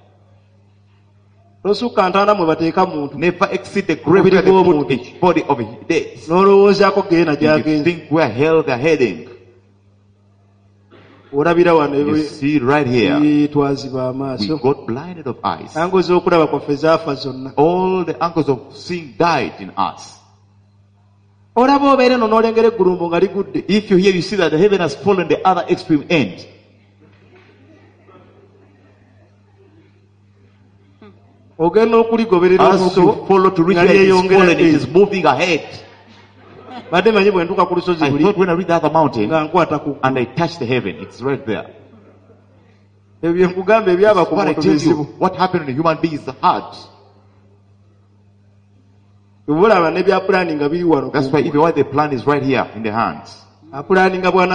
Speaker 2: tosukka ntanda mwe bateeka muntu
Speaker 3: Never exceed the grave where they put a body of a dead.
Speaker 2: n'olowoozaako geena
Speaker 3: You
Speaker 2: gyagenze
Speaker 3: think where hell they're heading.
Speaker 2: olabira wano
Speaker 3: You see right here.
Speaker 2: Eh, twaziba
Speaker 3: We
Speaker 2: amaaso
Speaker 3: got blinded of eyes.
Speaker 2: ango z'okulaba kwaffe zaafa zonna
Speaker 3: All the angles of seeing died in us.
Speaker 2: olaba obeere no n'olengera eggulumbo nga ligudde.
Speaker 3: If you hear, you see that the heaven has fallen the other extreme end.
Speaker 2: Ogenda okuligoberera
Speaker 3: as you follow to reach where it is fallen, it is moving ahead. I thought when I read the other mountain and I touched the heaven, it's right there. What I tell you, what happened in a human being's heart. That's why even what they plan is right here in the hands. How they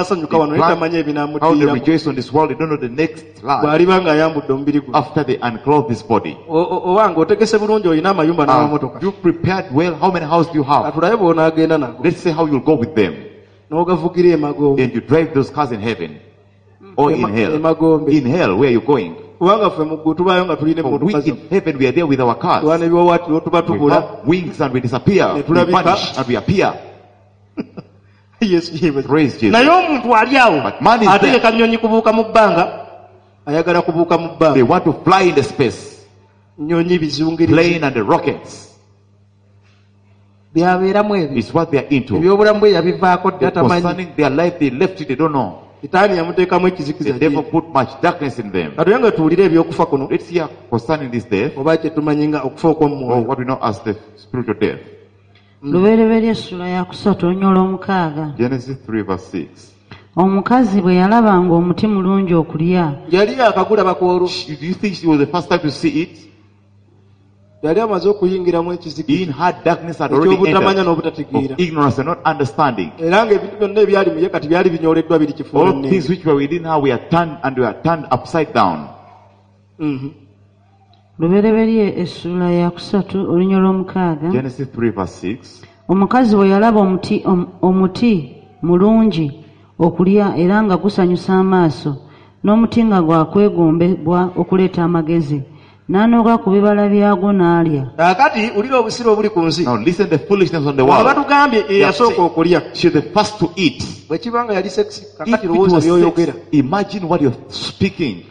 Speaker 3: rejoice on this world, they don't know the next life after they unclothe this body. Uh, you prepared well. How many houses do you have? Let's see how you'll go with them. And you drive those cars in heaven or in hell. In hell, where are you going? For we in heaven, we are there with our cars. We have wings and we disappear. We vanish and we appear.
Speaker 2: Yes, yes.
Speaker 3: Praise Jesus.
Speaker 2: Naye omuntu ali awo ategeka nnyonyi kubuuka mu bbanga ayagala kubuuka mu bbanga.
Speaker 3: They want to fly in the space.
Speaker 2: Nnyonyi bizungirizi.
Speaker 3: Plane and the rockets.
Speaker 2: Byabeeramu ebyo.
Speaker 3: It's what they are into.
Speaker 2: Ebyobulamu bwe yabivaako dda tamanyi.
Speaker 3: Concerning their life, they left it, they don't know.
Speaker 2: Sitaani yamuteekamu ekizikiza.
Speaker 3: They never put much darkness in them.
Speaker 2: Katuye nga tuwulire ebyokufa kuno.
Speaker 3: Let's hear concerning this death.
Speaker 2: Oba kye tumanyi nga okufa okw'omumwoyo.
Speaker 3: Or what we know as the spiritual death.
Speaker 4: Lubereberye essula ya kusatu olunyolo omukaaga.
Speaker 3: Genesis three verse six.
Speaker 4: Omukazi bwe yalaba ng'omuti mulungi okulya.
Speaker 2: Yali akagulaba kw'olu.
Speaker 3: Do you think she was the first time to see it?
Speaker 2: Yali amaze okuyingiramu ekizikiza.
Speaker 3: In her darkness had already entered of ignorance and not understanding.
Speaker 2: Era ng'ebintu byonna ebyali mu ye kati byali binyoleddwa biri kifuula
Speaker 3: all things which were within her were turned and were turned upside down.
Speaker 2: Mhm.
Speaker 4: Lubereberye essula ya kusatu olunyolo omukaaga.
Speaker 3: Genesis three verse six.
Speaker 4: Omukazi bwe yalaba omuti omuti mulungi okulya era nga gusanyusa amaaso n'omuti nga gwakwegombebwa okuleeta amagezi n'anooga ku bibala byagwo n'alya.
Speaker 2: Kaakati ulira obusiro obuli ku nsi.
Speaker 3: Now listen the foolishness on the world.
Speaker 2: Abatugambye eyasooka okulya.
Speaker 3: She the first to eat.
Speaker 2: Bwe kibanga yali sexy kaakati lowooza by'oyogera.
Speaker 3: Imagine what you're speaking.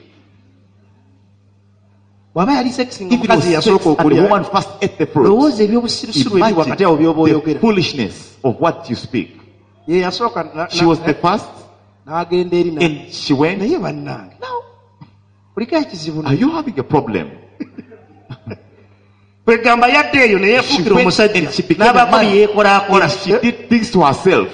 Speaker 2: Waba yali sexy ng'omukazi yasooka okulya.
Speaker 3: The woman first ate the fruit.
Speaker 2: Lowooza ebyobusirusiru ebiri wakati awo by'oba oyogera.
Speaker 3: The foolishness of what you speak.
Speaker 2: Ye yasooka.
Speaker 3: She was the first.
Speaker 2: N'agenda eri na.
Speaker 3: And she went.
Speaker 2: Naye bannange. Kuliko ekizibu.
Speaker 3: Are you having a problem?
Speaker 2: Kwegamba yadde eyo ne yeefukira omusajja n'abaako bye yeekolaakola.
Speaker 3: She did things to herself.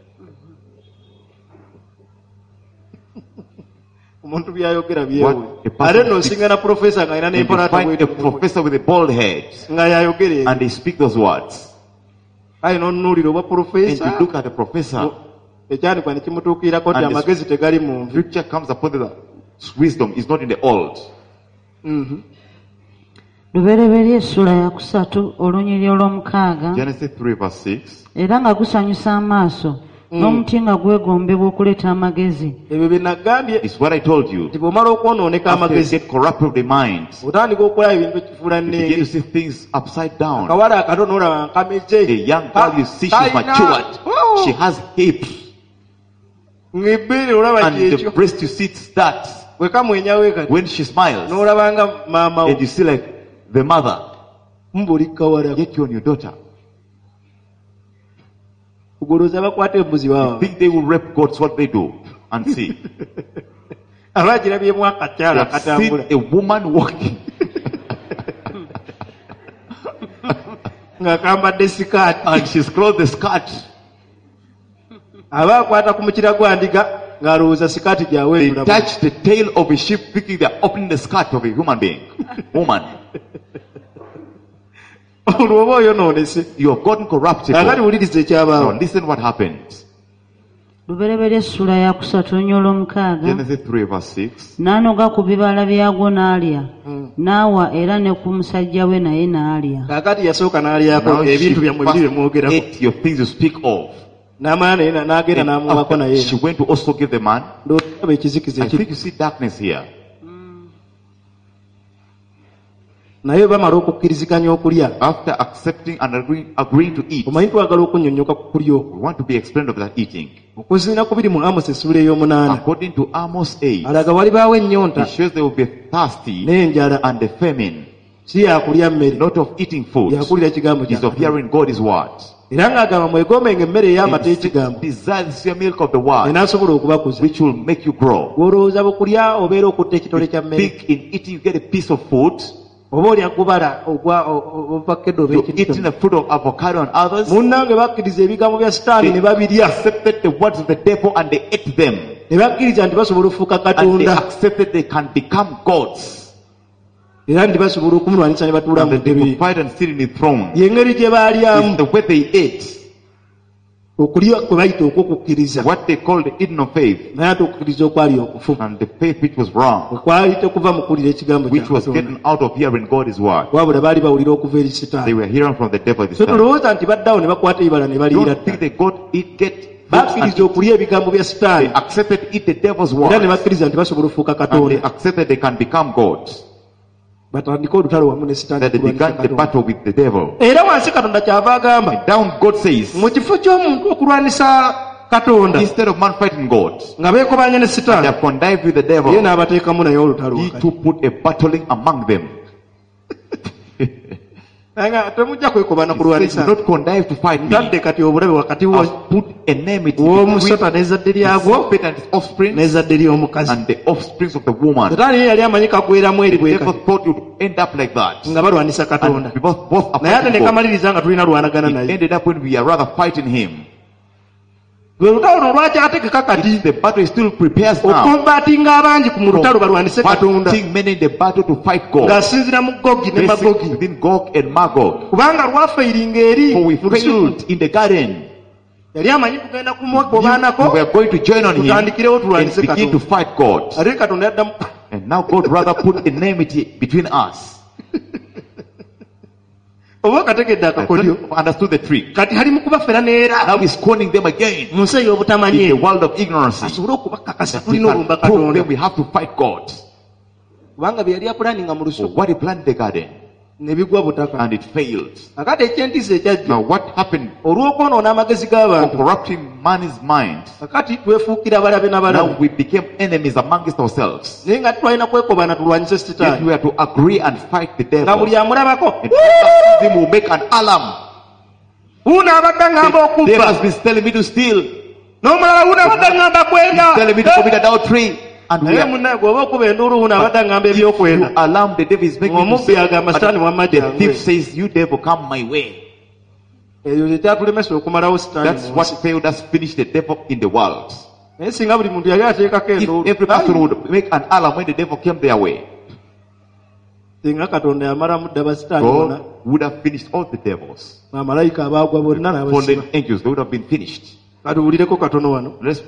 Speaker 2: Omuntu byayogera byewe. Ate nno nsinga na professor nga alina n'empalaata
Speaker 3: bw'eyo. A professor with a bald head.
Speaker 2: Nga yayogera.
Speaker 3: And they speak those words.
Speaker 2: Ayi n'onnuulira oba professor.
Speaker 3: And you look at the professor.
Speaker 2: Ekyanikwa ne kimutuukirako nti amagezi tegali mu nvi.
Speaker 3: Scripture comes upon the wisdom is not in the old.
Speaker 2: Mhm.
Speaker 4: Lubereberye essula ya kusatu olunyiriri olw'omukaaga.
Speaker 3: Genesis three verse six.
Speaker 4: Era nga gusanyusa amaaso n'omuti nga gwegombebwa okuleeta amagezi.
Speaker 2: Ebyo bye nagambye.
Speaker 3: It's what I told you.
Speaker 2: Nti bw'omala okwonooneka amagezi.
Speaker 3: Get corrupted of the mind.
Speaker 2: Otandika okola ebintu ekifuula nnenge.
Speaker 3: You begin to see things upside down.
Speaker 2: Akawala akato n'olaba nkameze.
Speaker 3: A young girl you see she's matured. She has hips.
Speaker 2: Ng'ebbeere olaba kyekyo.
Speaker 3: And the breast you see starts. When she smiles. And you see like the mother. Get you on your daughter. You think they will rape goats, what they do and see. I've seen a woman walking. And she's clothed the skirt. They touch the tail of a sheep thinking they're opening the skirt of a human being. Woman. You have gotten corrupted. Now listen what happened. Genesis three verse six.
Speaker 4: N'anoga ku bibala byagwo n'alya n'awa era ne ku musajja we naye n'alya.
Speaker 2: Now she first
Speaker 3: ate your things you speak of.
Speaker 2: And
Speaker 3: she went to also give the man. I think you see darkness here. After accepting and agreeing, agreeing to eat, we want to be explained of that eating. According to Amos eight, it shows they will be thirsty and the famine, not of eating food, is of hearing God's words.
Speaker 2: era ng'agamba mwegombenga emmere ey'amata ekigambo enaasobola okubakuza gw'olowooza bukulya obeera okutta ekitole kya mmere oba olya gubala obuvakkedo munnange bakkiriza ebigambo bya sitaani ne babirya ne bakkiriza nti basobola okufuuka katonda era nti basobola okumulwanyisa ne batuula mu ddebe y'engeri gye baalyamu okulya kwe bayita okwokukkiriza naye ate okukkiriza okwali okufu okwali tekuva mu kuwulira ekigambo wabula baali bawulira okuva eri sitaani tolowooza nti baddawo ne bakwata ebibala ne baliira dda bakkiriza okulya ebigambo bya sitaani era ne bakkiriza nti basobola okufuuka katonda batandika olutalo wamu ne sitaani era wansi katonda kyava agamba mu kifo ky'omuntu okulwanisa katonda nga beekobanye ne sitaani ye n'abateekamu naye olutalo nga temujja kwekobana kulwanisa ntadde kati obulabe wakati w'omusota n'ezzadde lyagwo n'ezzadde ly'omukazi setaani ye yali amanyi kagweramu eri bweka nga balwanisa katonda naye ate ne kamaliriza nga tulina lwanagana naye lwe lutalo no lwakyategeka kati okombatinga abangi ku mu lutalo balwanise katonda ng'asinzira mu gogi ne magogi kubanga lwafeiringa eri yali amanyi kugenda kumugobaanako tutandikirewo tulwanise katonda ate katonda yaddamu oba kategedde akakolyo kati hali mu kubafera neera mu nsi ey'obutamanye asobole okubakakasa tulina olumba katonda kubanga bye yali apulaninga mu lusuku ne bigwa butaka akati ekyentiisa ekyajja olw'okwonoona amagezi g'abantu akati twefuukira balabe n'abalabe naye nga tulina kwekobana tulwanyise sitaani nga buli amulabako wuuno abadde ngamba okubba n'omulala wuuno abadde ngamba kwenda naye munnaye gwoba okuba enduulu wuuno abadde ngamba ebyokwenda omubbi agamba sitaani wamajja eyo kyatulemesa okumalawo sitaani naye singa buli muntu yali ateekako enduulu singa katonda yamalamu ddaba sitaani wona bamalayika abaagwa bonna n'abasiba katuwulireko katono wano.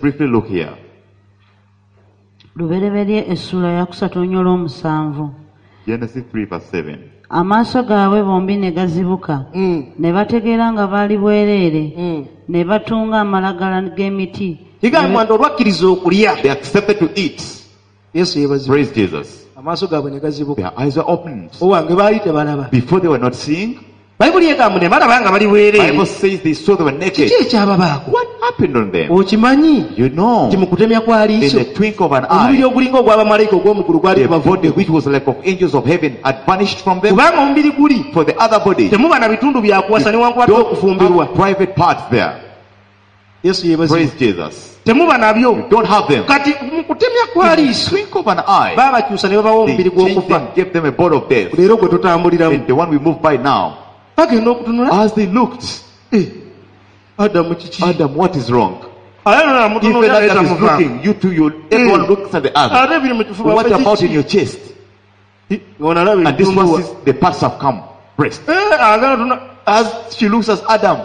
Speaker 2: Lubereberye essula ya kusatu nnyo omusanvu.
Speaker 1: Genesis three verse seven.
Speaker 4: Amaaso gaabwe bombi ne gazibuka mm. ne bategeera nga baali bwereere mm. ne batunga amalagala g'emiti.
Speaker 2: Igambwa olwakkiriza okulya.
Speaker 1: They accepted to eat.
Speaker 2: Yesu yebazibu.
Speaker 1: Praise Jesus.
Speaker 2: Amaaso gaabwe ne gazibuka.
Speaker 1: Their eyes were opened.
Speaker 2: Owange baali tebalaba.
Speaker 1: Before they were not seeing.
Speaker 2: Bible yegamba ne balaba nga bali bwereere.
Speaker 1: Bible says they saw they were naked.
Speaker 2: Kiki ekyababaako?
Speaker 1: What happened on them?
Speaker 2: Okimanyi?
Speaker 1: You know.
Speaker 2: Ti mu kutemya kwa liiso.
Speaker 1: In the twinkle of an eye.
Speaker 2: Omubiri ogulinga ogw'abamalayika ogw'omugulu gwali tebavudde.
Speaker 1: Which was like of angels of heaven had vanished from them.
Speaker 2: Kubanga omubiri guli.
Speaker 1: For the other body.
Speaker 2: Temuba na bitundu bya kuwasa newankubadde okufumbirwa.
Speaker 1: Private parts there.
Speaker 2: Yesu yebazibu.
Speaker 1: Praise Jesus.
Speaker 2: Temuba nabyo.
Speaker 1: You don't have them.
Speaker 2: Kati mu kutemya kwa liiso.
Speaker 1: Twinkle of an eye.
Speaker 2: Baabakyusa ne babawa omubiri gw'okufa.
Speaker 1: Give them a body of death.
Speaker 2: Leero gwe tutambuliramu.
Speaker 1: And the one we move by now. As they looked,
Speaker 2: eh, Adam,
Speaker 1: Adam, what is wrong? Even Adam is looking, you two, you, everyone eh, looks at the other. What about in your chest? And this one is the parts have come, breast. As she looks at Adam,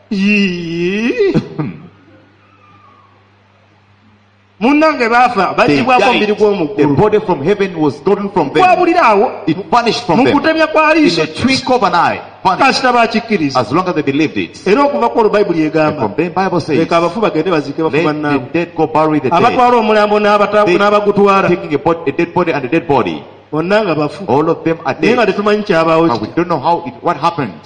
Speaker 1: they died. The body from heaven was stolen from them. It vanished from them. In the twinkle of an eye. Vanished. As long as they believed it. And from then Bible says, let the dead go bury the dead. They taking a, body, a dead body and a dead body. All of them are dead. And we don't know how it, what happened.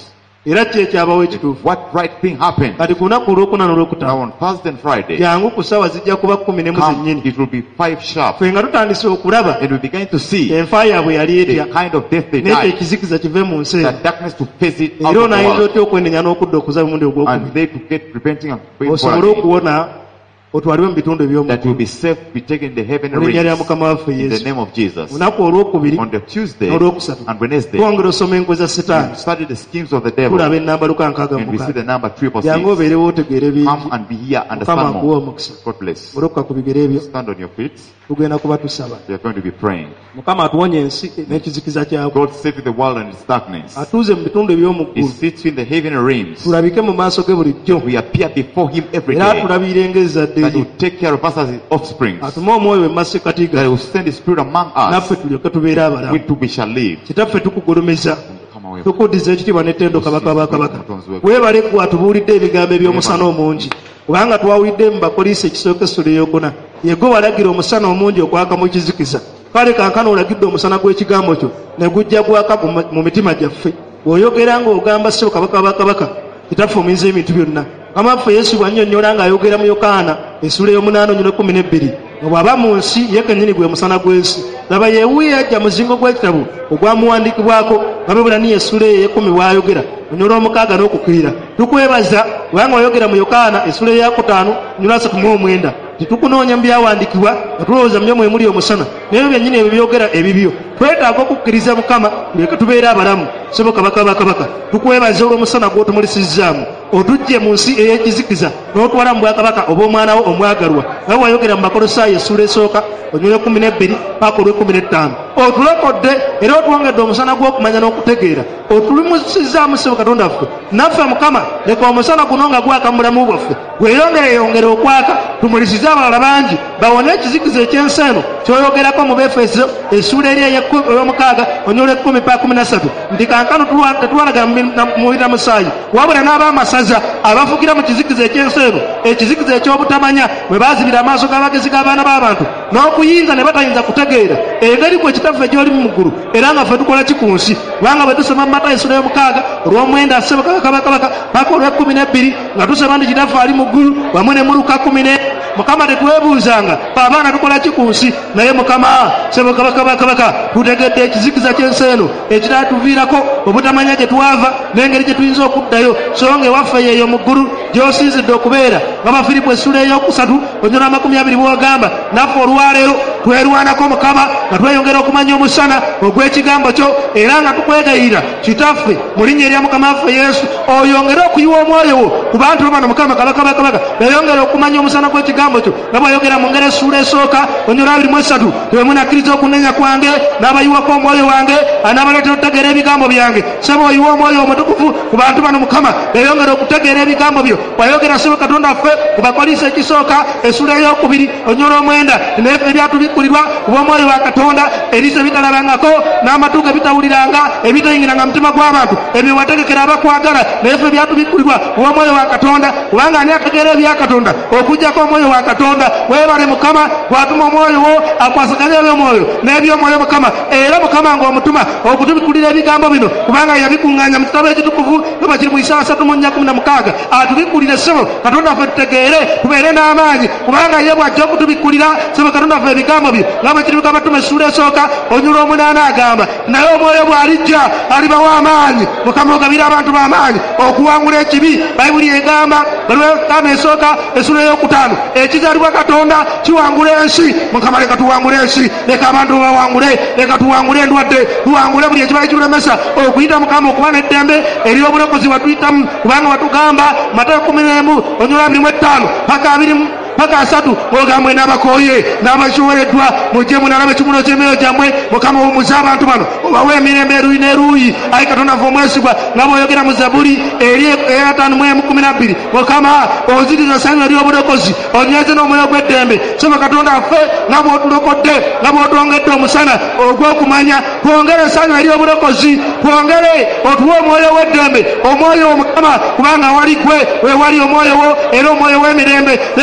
Speaker 2: era kye ekyabawo ekituufu.
Speaker 3: What right thing happened?
Speaker 2: Kati ku lunaku olwokuna n'olwokutaano.
Speaker 3: Now on Thursday and Friday.
Speaker 2: Jangu ku ssaawa zijja kuba kkumi n'emu zennyini.
Speaker 3: It will be five sharp.
Speaker 2: Ffe nga tutandise okulaba.
Speaker 3: And we begin to see.
Speaker 2: Enfa yaabwe yali etya.
Speaker 3: The kind of death they died.
Speaker 2: N'ekyo ekizikiza kive mu nsi.
Speaker 3: That darkness to face it out
Speaker 2: era
Speaker 3: of the
Speaker 2: onaayinza
Speaker 3: world.
Speaker 2: otya okwenenya n'okudda okuza mu mundi ogwokubiri.
Speaker 3: And they to get repenting and praying for
Speaker 2: osobole okuwona otwalibwe mu bitundu eby'omu
Speaker 3: that will be safe, be taken in the heavenly
Speaker 2: realms. Lya Mukama waffe
Speaker 3: in
Speaker 2: Yesu.
Speaker 3: the name of Jesus.
Speaker 2: Olunaku olwokubiri
Speaker 3: On the Tuesday
Speaker 2: n'olwokusatu
Speaker 3: and Wednesday,
Speaker 2: twongera osoma enkwe za Setaani.
Speaker 3: we study the schemes of the devil.
Speaker 2: tulaba ennamba luka nkaaga
Speaker 3: And we see the number triple six.
Speaker 2: jangu obeerewo otegeere bingi.
Speaker 3: Come and be here, understand
Speaker 2: Mukama akuwe
Speaker 3: more.
Speaker 2: omukisa.
Speaker 3: God bless.
Speaker 2: Olokka ku bigere ebyo
Speaker 3: Stand on your feet.
Speaker 2: tugenda kuba tusaba.
Speaker 3: We are going to be praying.
Speaker 2: Mukama atuwonye ensi n'ekizikiza kyako.
Speaker 3: God save the world and its darkness.
Speaker 2: atuuze mu bitundu eby'omu
Speaker 3: He
Speaker 2: ggulu.
Speaker 3: sits in the heavenly realms.
Speaker 2: tulabike mu maaso ge bulijjo.
Speaker 3: We appear before Him every
Speaker 2: era
Speaker 3: day.
Speaker 2: atulabiire ng'ezzadde
Speaker 3: That
Speaker 2: lye.
Speaker 3: will take care of us as His offspring.
Speaker 2: atume omwoyo we masekati
Speaker 3: That
Speaker 2: ga.
Speaker 3: will send His Spirit among us.
Speaker 2: naffe tulyoke tubeere abalamu.
Speaker 3: We too we shall live.
Speaker 2: kitaffe tukugulumiriza.
Speaker 3: Come away.
Speaker 2: tukuddiza ekitiibwa n'ettendo kabaka ba kabaka. weebale gwe atubuulidde ebigambo eby'omusana omungi. kubanga twawulidde mu bapoliisi ekisooka essula eyokuna. yegwe walagira omusana omungi okwaka mu kizikiza. kale kankana olagidde omusana gw'ekigambo kyo ne gujja gwaka mu mitima gyaffe. bw'oyogera ng'ogamba ssebo kabaka ba kabaka kitaffe omuyinza ebintu byonna. mukama waffe yesu bw'annyonnyola ng'ayogera mu yokaana essula ey'omunaana onyolo ekkumi n'ebbiri nga bw'aba mu nsi ye kennyini gwe musana gw'ensi. laba yeewuye yajja muzingo gw'ekitabo ogwamuwandiikibwako nga bibulani essula ey'ekkumi bw'ayogera onyolo omukaaga n'okukkirira. tukwebaza kubanga wayogera mu yokaana essula eyakutaano onyolo asatu mu omwenda tetukunoonya mu byawandiikibwa nga tulowooza mu byomwe muli omusana naye byennyini ebyo byogera ebibyo. twetaaga okukkiriza mukama tuleke tubeere abalamu. ssebo kabaka ba kabaka tukwebaza olw'omusana gw'otumulisizzaamu otujje mu nsi ey'ekizikiza n'otwala mu bwakabaka obw'omwana wo omwagalwa nga wayogera mu Bakolosaayo essula esooka onyolo ekkumi n'ebbiri paaka olw'ekkumi n'ettaano. otulokodde era otwongedde omusana gw'okumanya n'okutegeera. otulimusizaamu ssebo katonda waffe naffe mukama leka omusana guno nga gwaka mu bulamu bwaffe gweyongereyongere okwaka tumulisize abalala bangi bawone ekizikiza eky'ensi eno kyoyogerako mu Befeso essula eri ey'omukaaga onyolo ekkumi pa kumi na ssatu nti kankano tetwalaga mu bitamusaayi wabula n'abaamasaza abafugira mu kizikiza eky'ensi eno ekizikiza eky'obutamanya bwe baazibira amaaso g'abagezi g'abaana b'abantu n'okuyinza ne batayinza kutegeera engeri gwe kitaffe gy'oli mu ggulu era nga ffe tukola ki ku nsi. kubanga bwe tusoma mu Matayo essula y'omukaaga olw'omwenda ssebo kabaka paka olw'ekkumi n'ebbiri nga tusoma nti kitaffe ali mu ggulu wamu ne mu Luka kumi ne mukama tetwebuuzanga abaana tukola ki ku nsi naye mukama ssebo kabaka ba kabaka tutegedde ekizikiza ky'ensi eno ekitatuviirako obutamanya gye twava n'engeri gye tuyinza okuddayo so nga ewaffe yeeyo mu ggulu gy'osinzidde okubeera nga Bafiripo essula ey'okusatu onyolo amakumi abiri bw'ogamba naffe olwaleero twerwanako mukama nga tweyongera okumanya omusana ogw'ekigambo kyo era nga tukwegayirira kitaffe mu linnya erya mukama waffe Yesu oyongere okuyiwa omwoyo wo ku bantu bano mukama kabaka ba kabaka beyongere okumanya omusana gw'ekigambo kyo nga bwayogera mu ngeri essula esooka onyolo abiri mu esatu tebwe munakkiriza okunenya kwange n'abayiwako omwoyo wange anaabaleetera okutegeera ebigambo byange. ssebo oyiwa omwoyo omutukuvu ku bantu bano mukama beyongere okutegeera ebigambo byo. wayogera ssebo katonda waffe ku Bakolisi ekisooka essula ey'okubiri onyolo omwenda n'ebyo ebyatubikkulirwa ku bw'omwoyo wa Katonda eriiso ebitalabangako n'amatu ge bitawuliranga ebitayingiranga mutima gw'abantu ebyo wategekera abakwagala naye ffe byatubikkulirwa ku bw'omwoyo wa Katonda kubanga ani ategeera ebya Katonda okuggyako omwoyo wa Katonda. weebale mukama gwatuma omwoyo wo akwasaganya eby'omwoyo n'eby'omwoyo mukama era mukama ng'omutuma okutubikkulira ebigambo bino kubanga yabikuŋŋaanya mu kitabo ekitukuvu nga bakiri mu Isaaya asatu mu nnya kumi na mukaaga atubikkulire ssebo katonda waffe tutegeere tubeere n'amaanyi kubanga ye bw'ajja okutubikkulira ssebo katonda waffe ebigambo bye nga bwe kiri bikabatuma essula esooka onyolo omunaana agamba naye omwoyo bw'alijja alibawo amaanyi mukama ogabire abantu b'amaanyi okuwangula ekibi. bayibuli egamba balwekama esooka essula ey'okutaano ekizaalibwa katonda kiwangula ensi. mukama leka tuwangule ensi leka abantu bawangule leka tuwangule endwadde tuwangule buli ekibaye kibulemesa okuyita mukama okuba n'eddembe ery'obulokozi watuyitamu kubanga watugamba Matayo kumi n'emu onyolo abiri mu ettaano paka abiri paka asatu ogambwe n'abakooye n'abashowereddwa mujje munalabe ekimulo ky'emyoyo gyammwe mukama owumuze abantu bano obawe emirembe eruyi n'eruyi ayi katonda nfe omwesigwa nga bw'oyogera mu Zabuli eri eyataano mu emu kumi na bbiri mukama oziriza essanyu ery'obulokozi onyweze n'omwoyo gw'eddembe. ssebo katonda waffe nga bw'otulokodde nga bw'otwongedde omusana ogw'okumanya twongere essanyu ery'obulokozi twongere otuwe omwoyo w'eddembe omwoyo omukama kubanga wali gwe wewali omwoyo wo era omwoyo w'emirembe leka yongere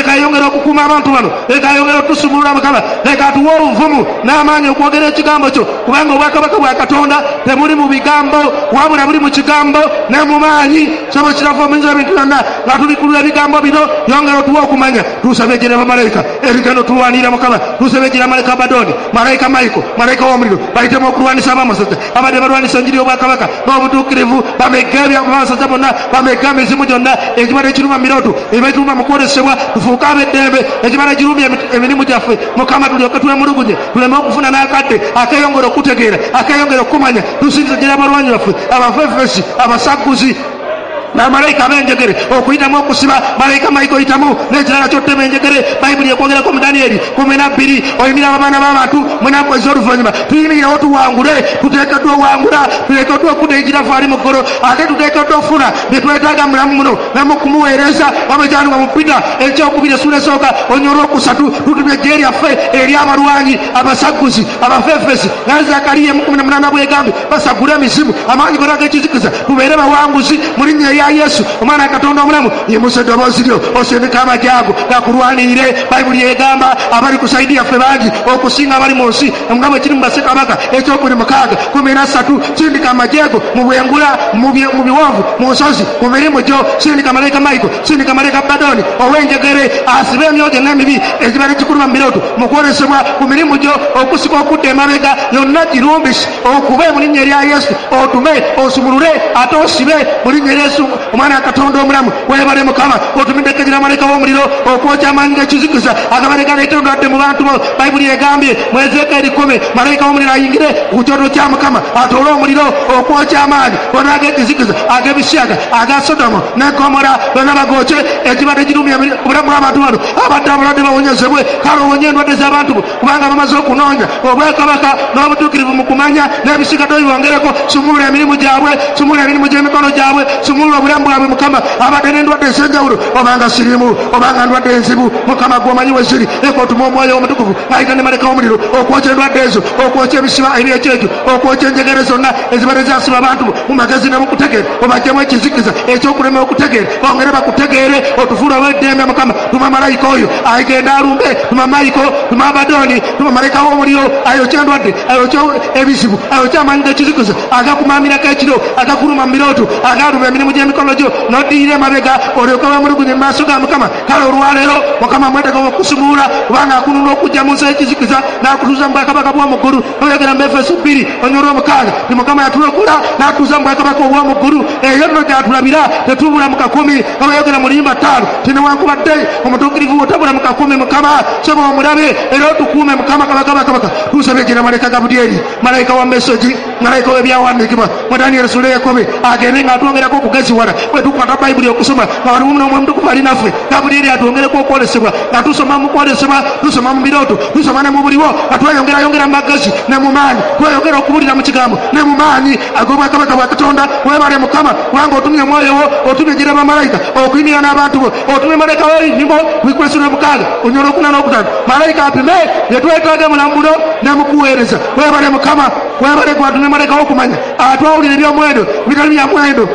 Speaker 2: ayongera okukuuma abantu bano, leka ayongera otusumulula Mukama, leka atuwe obuvumu n'amaanyi okwogera ekigambo kyo, kubanga obwakabaka bwa Katonda temuli mu bigambo wabula buli mu kigambo ne mu maanyi. Saba kirafu omunyinza ebintu byonna nga tubikulula ebigambo bino, yongera otuwe okumanya. Tusabe ejjera bamalayika erigendo tulwanira Mukama, tusabe ejjera malayika Abadoni, malayika Maiko, malayika w'omuliro bayitemu okulwanisa ab'amasaza abadde balwanisa enjiri y'obwakabaka n'obutuukirivu, bamegga ebyamasaza bonna, bamegga emizimu gyonna egibadde ekiruma mu birooto, ebekiruma mu kwolesebwa, tufuuke ab'eddembe ekibadde ekirumya emirimu gyaffe Mukama, tulyoke twemulugunye tuleme okufuna n'akadde akeyongera okutegeera akeyongera okumanya. Tusinza ejjera abalwanyi baffe abafefesi abasaguzi n'amalayika ab'enjegere okuyitamu okusiba, malayika Maiko oyitamu n'ekirala ky'ottema enjegere. Bayibuli ekwogerako mu Danyeri kumi na bbiri, oyimira abaana b'abantu mu nnaku ez'oluvannyuma. Tuyimirirewo tuwangule, tuteekeddwa owangula, tuteekeddwa okudda ekirafu ali mu ggolo, ate tuteekeddwa ofuna bye twetaaga mulamu muno namu kumuweereza wamejyanibwa mu Pita ekyokubiri essula esooka olunya olwokusatu. Tutumye ejjere lyaffe eri abalwanyi abasaguzi abafefesi nga Zakaliya kumi na munaana bwegambye, basagule emizimu amaanyi gonna ag'ekizikiza, tubeere bawanguzi mu linnya erya Yesu omwana Katonda omulamu. Yimusa eddoboozi lyo osindike amagye ago gakulwanirire. Bayibuli egamba abali ku sayidi yaffe bangi okusinga abali mu nsi, nga bwe kiri mu bassekabaka ekyokubiri mukaaga kumi na ssatu. Sindika amagye go mu bwengula, mu biwonvu, mu nsozi, ku mirimu gyo. Sindika malayika Maiko, sindika malayika Abadoni ow'enjegere asibe emyojo n'emibi ekibadde kikuluma mu birooto, mu kwolesebwa ku mirimu gyo, okusika okudda emabega yonna girumbisi, okube mu linnya erya Yesu, otume osumulule ate osibe mu linnya erya Yesu omwana Katonda omulamu. Weebale Mukama, otumidde kejira malayika w'omuliro okwokya amaanyi g'ekizikiza agabadde galeetondadde mu bantu bo. Bayibuli egambye mu Ezeekeri kumi, malayika w'omuliro ayingire ku kyoto kya Mukama atoole omuliro okwokya amaanyi gonna ag'ekizikiza ag'ebisiyaga aga Sodomu ne Gomora, bonna bagokye ekibadde kirumya obulamu bw'abantu bano abadde abalwadde bawonyezebwe. Kale owonye endwadde z'abantu bo, kubanga bamaze okunoonya obwakabaka n'obutuukirivu mu kumanya n'ebisigadde bibongereko. Sumulula emirimu gyabwe, sumulula emirimu gy'emikono gyabwe, sumulula obulamu bwabwe Mukama. Abadde n'endwadde ez'enjawulo, obanga sirimu obanga ndwadde enzibu, Mukama gw'omanyi we ziri, leka otume omwoyo omutukuvu ayita ne malayika w'omuliro okwokya endwadde ezo, okwokya ebisiba eby'ekyekyo, okwokya enjegere zonna ezibadde zasiba abantu bo mu magezi ne mu kutegeera. Obaggyemu ekizikiza ekyokulema okutegeera, bongere bakutegeere, otufuula ow'eddembe Mukama. Tuma malayika oyo agenda alumbe, tuma Maiko, tuma Abadoni, tuma malayika w'omuliro ayokya endwadde, ayokya ebizibu, ayokya amaanyi g'ekizikiza agakumaamirako ekiro, agakuluma mu birooto, agaluma emirimu gy'emikono gyo, n'oddiira emabega olyoke wemulugunye mu maaso ga Mukama. Kale olwaleero Mukama mwetagamu okusumulula, kubanga akunula okujja mu nsi y'ekizikiza n'akutuuza mu bwakabaka bw'omu ggulu. Oyogera mu Efeso bbiri olunya olw'omukaaga ti Mukama yatulokola n'atuuza mu bwakabaka obw'omu ggulu. Eyo nno gy'atulabira, tetuubula mu kakumi. Obayogera mu luyimba ttaano ti newankubadde omutuukirivu otabula mu kakumi, Mukama soba omulabe era otukuume Mukama kabaka kabaka. Tusabye ejjera malayika Gabudyeri, malayika wa mesogi, malayika w'ebyawandiikibwa mu Danyeri essula ey'ekumi, agende ng'atwongerako okugeziwala bwe tukwata Bayibuli okusoma nga buli mumu n'omwe mutukuvu ali naffe. Gabudyeri atwongereko okwolesebwa, nga tusoma mu kwolesebwa, tusoma mu birooto, tusoma ne mu buliwo, nga tweyongerayongera mu magezi ne mu maanyi, tweyongera okubulira mu kigambo ne mu maanyi ag'obwakabaka bwa Katonda. Weebale Mukama, kubanga otumye omwoyo wo, otumye ejjera bamalayika okuyimira n'abantu bo, otumye malayika w'ebinyimo wikwesula mukaaga onyola okuna n'okutaano. Malayika apime bye twetaaga mu lambulo ne mu kuweereza. Weebale Mukama, weebale gwatumye malayika w'okumanya atwawulira eby'omuwendo bitali bya muwendo.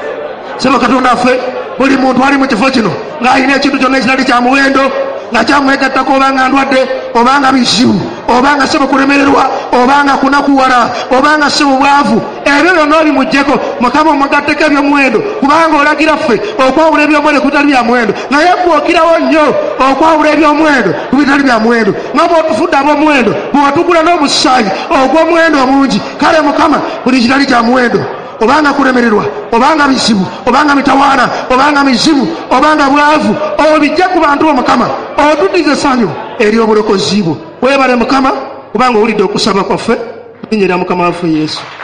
Speaker 2: Saba Katonda affe, buli muntu ali mu kifo kino ng'alina ekintu kyonna ekitali kya muwendo nga kyamwegattako, obanga ndwadde, obanga bizibu, obanga sebo kulemererwa, obanga kunakuwala, obanga sebo bwavu, ebyo byonna obimuggyeko. Mukama omugatteko eby'omuwendo, kubanga olagira ffe okwawula eby'omuwendo ku bitali bya muwendo, naye gw'okirawo nnyo okwawula eby'omuwendo ku bitali bya muwendo. Nga bw'otufudde ab'omuwendo, bw'otugula n'omusaayi ogw'omuwendo omungi. Kale Mukama, buli kitali kya muwendo, obanga kulemererwa, obanga bisibu, obanga mitawaana, obanga mizibu, obanga bwavu, obijje ku bantu bo Mukama, otuddize essanyu ery'obulokozi bwo. Weebale Mukama, kubanga owulidde okusaba kwaffe, linnya lya Mukama waffe Yesu.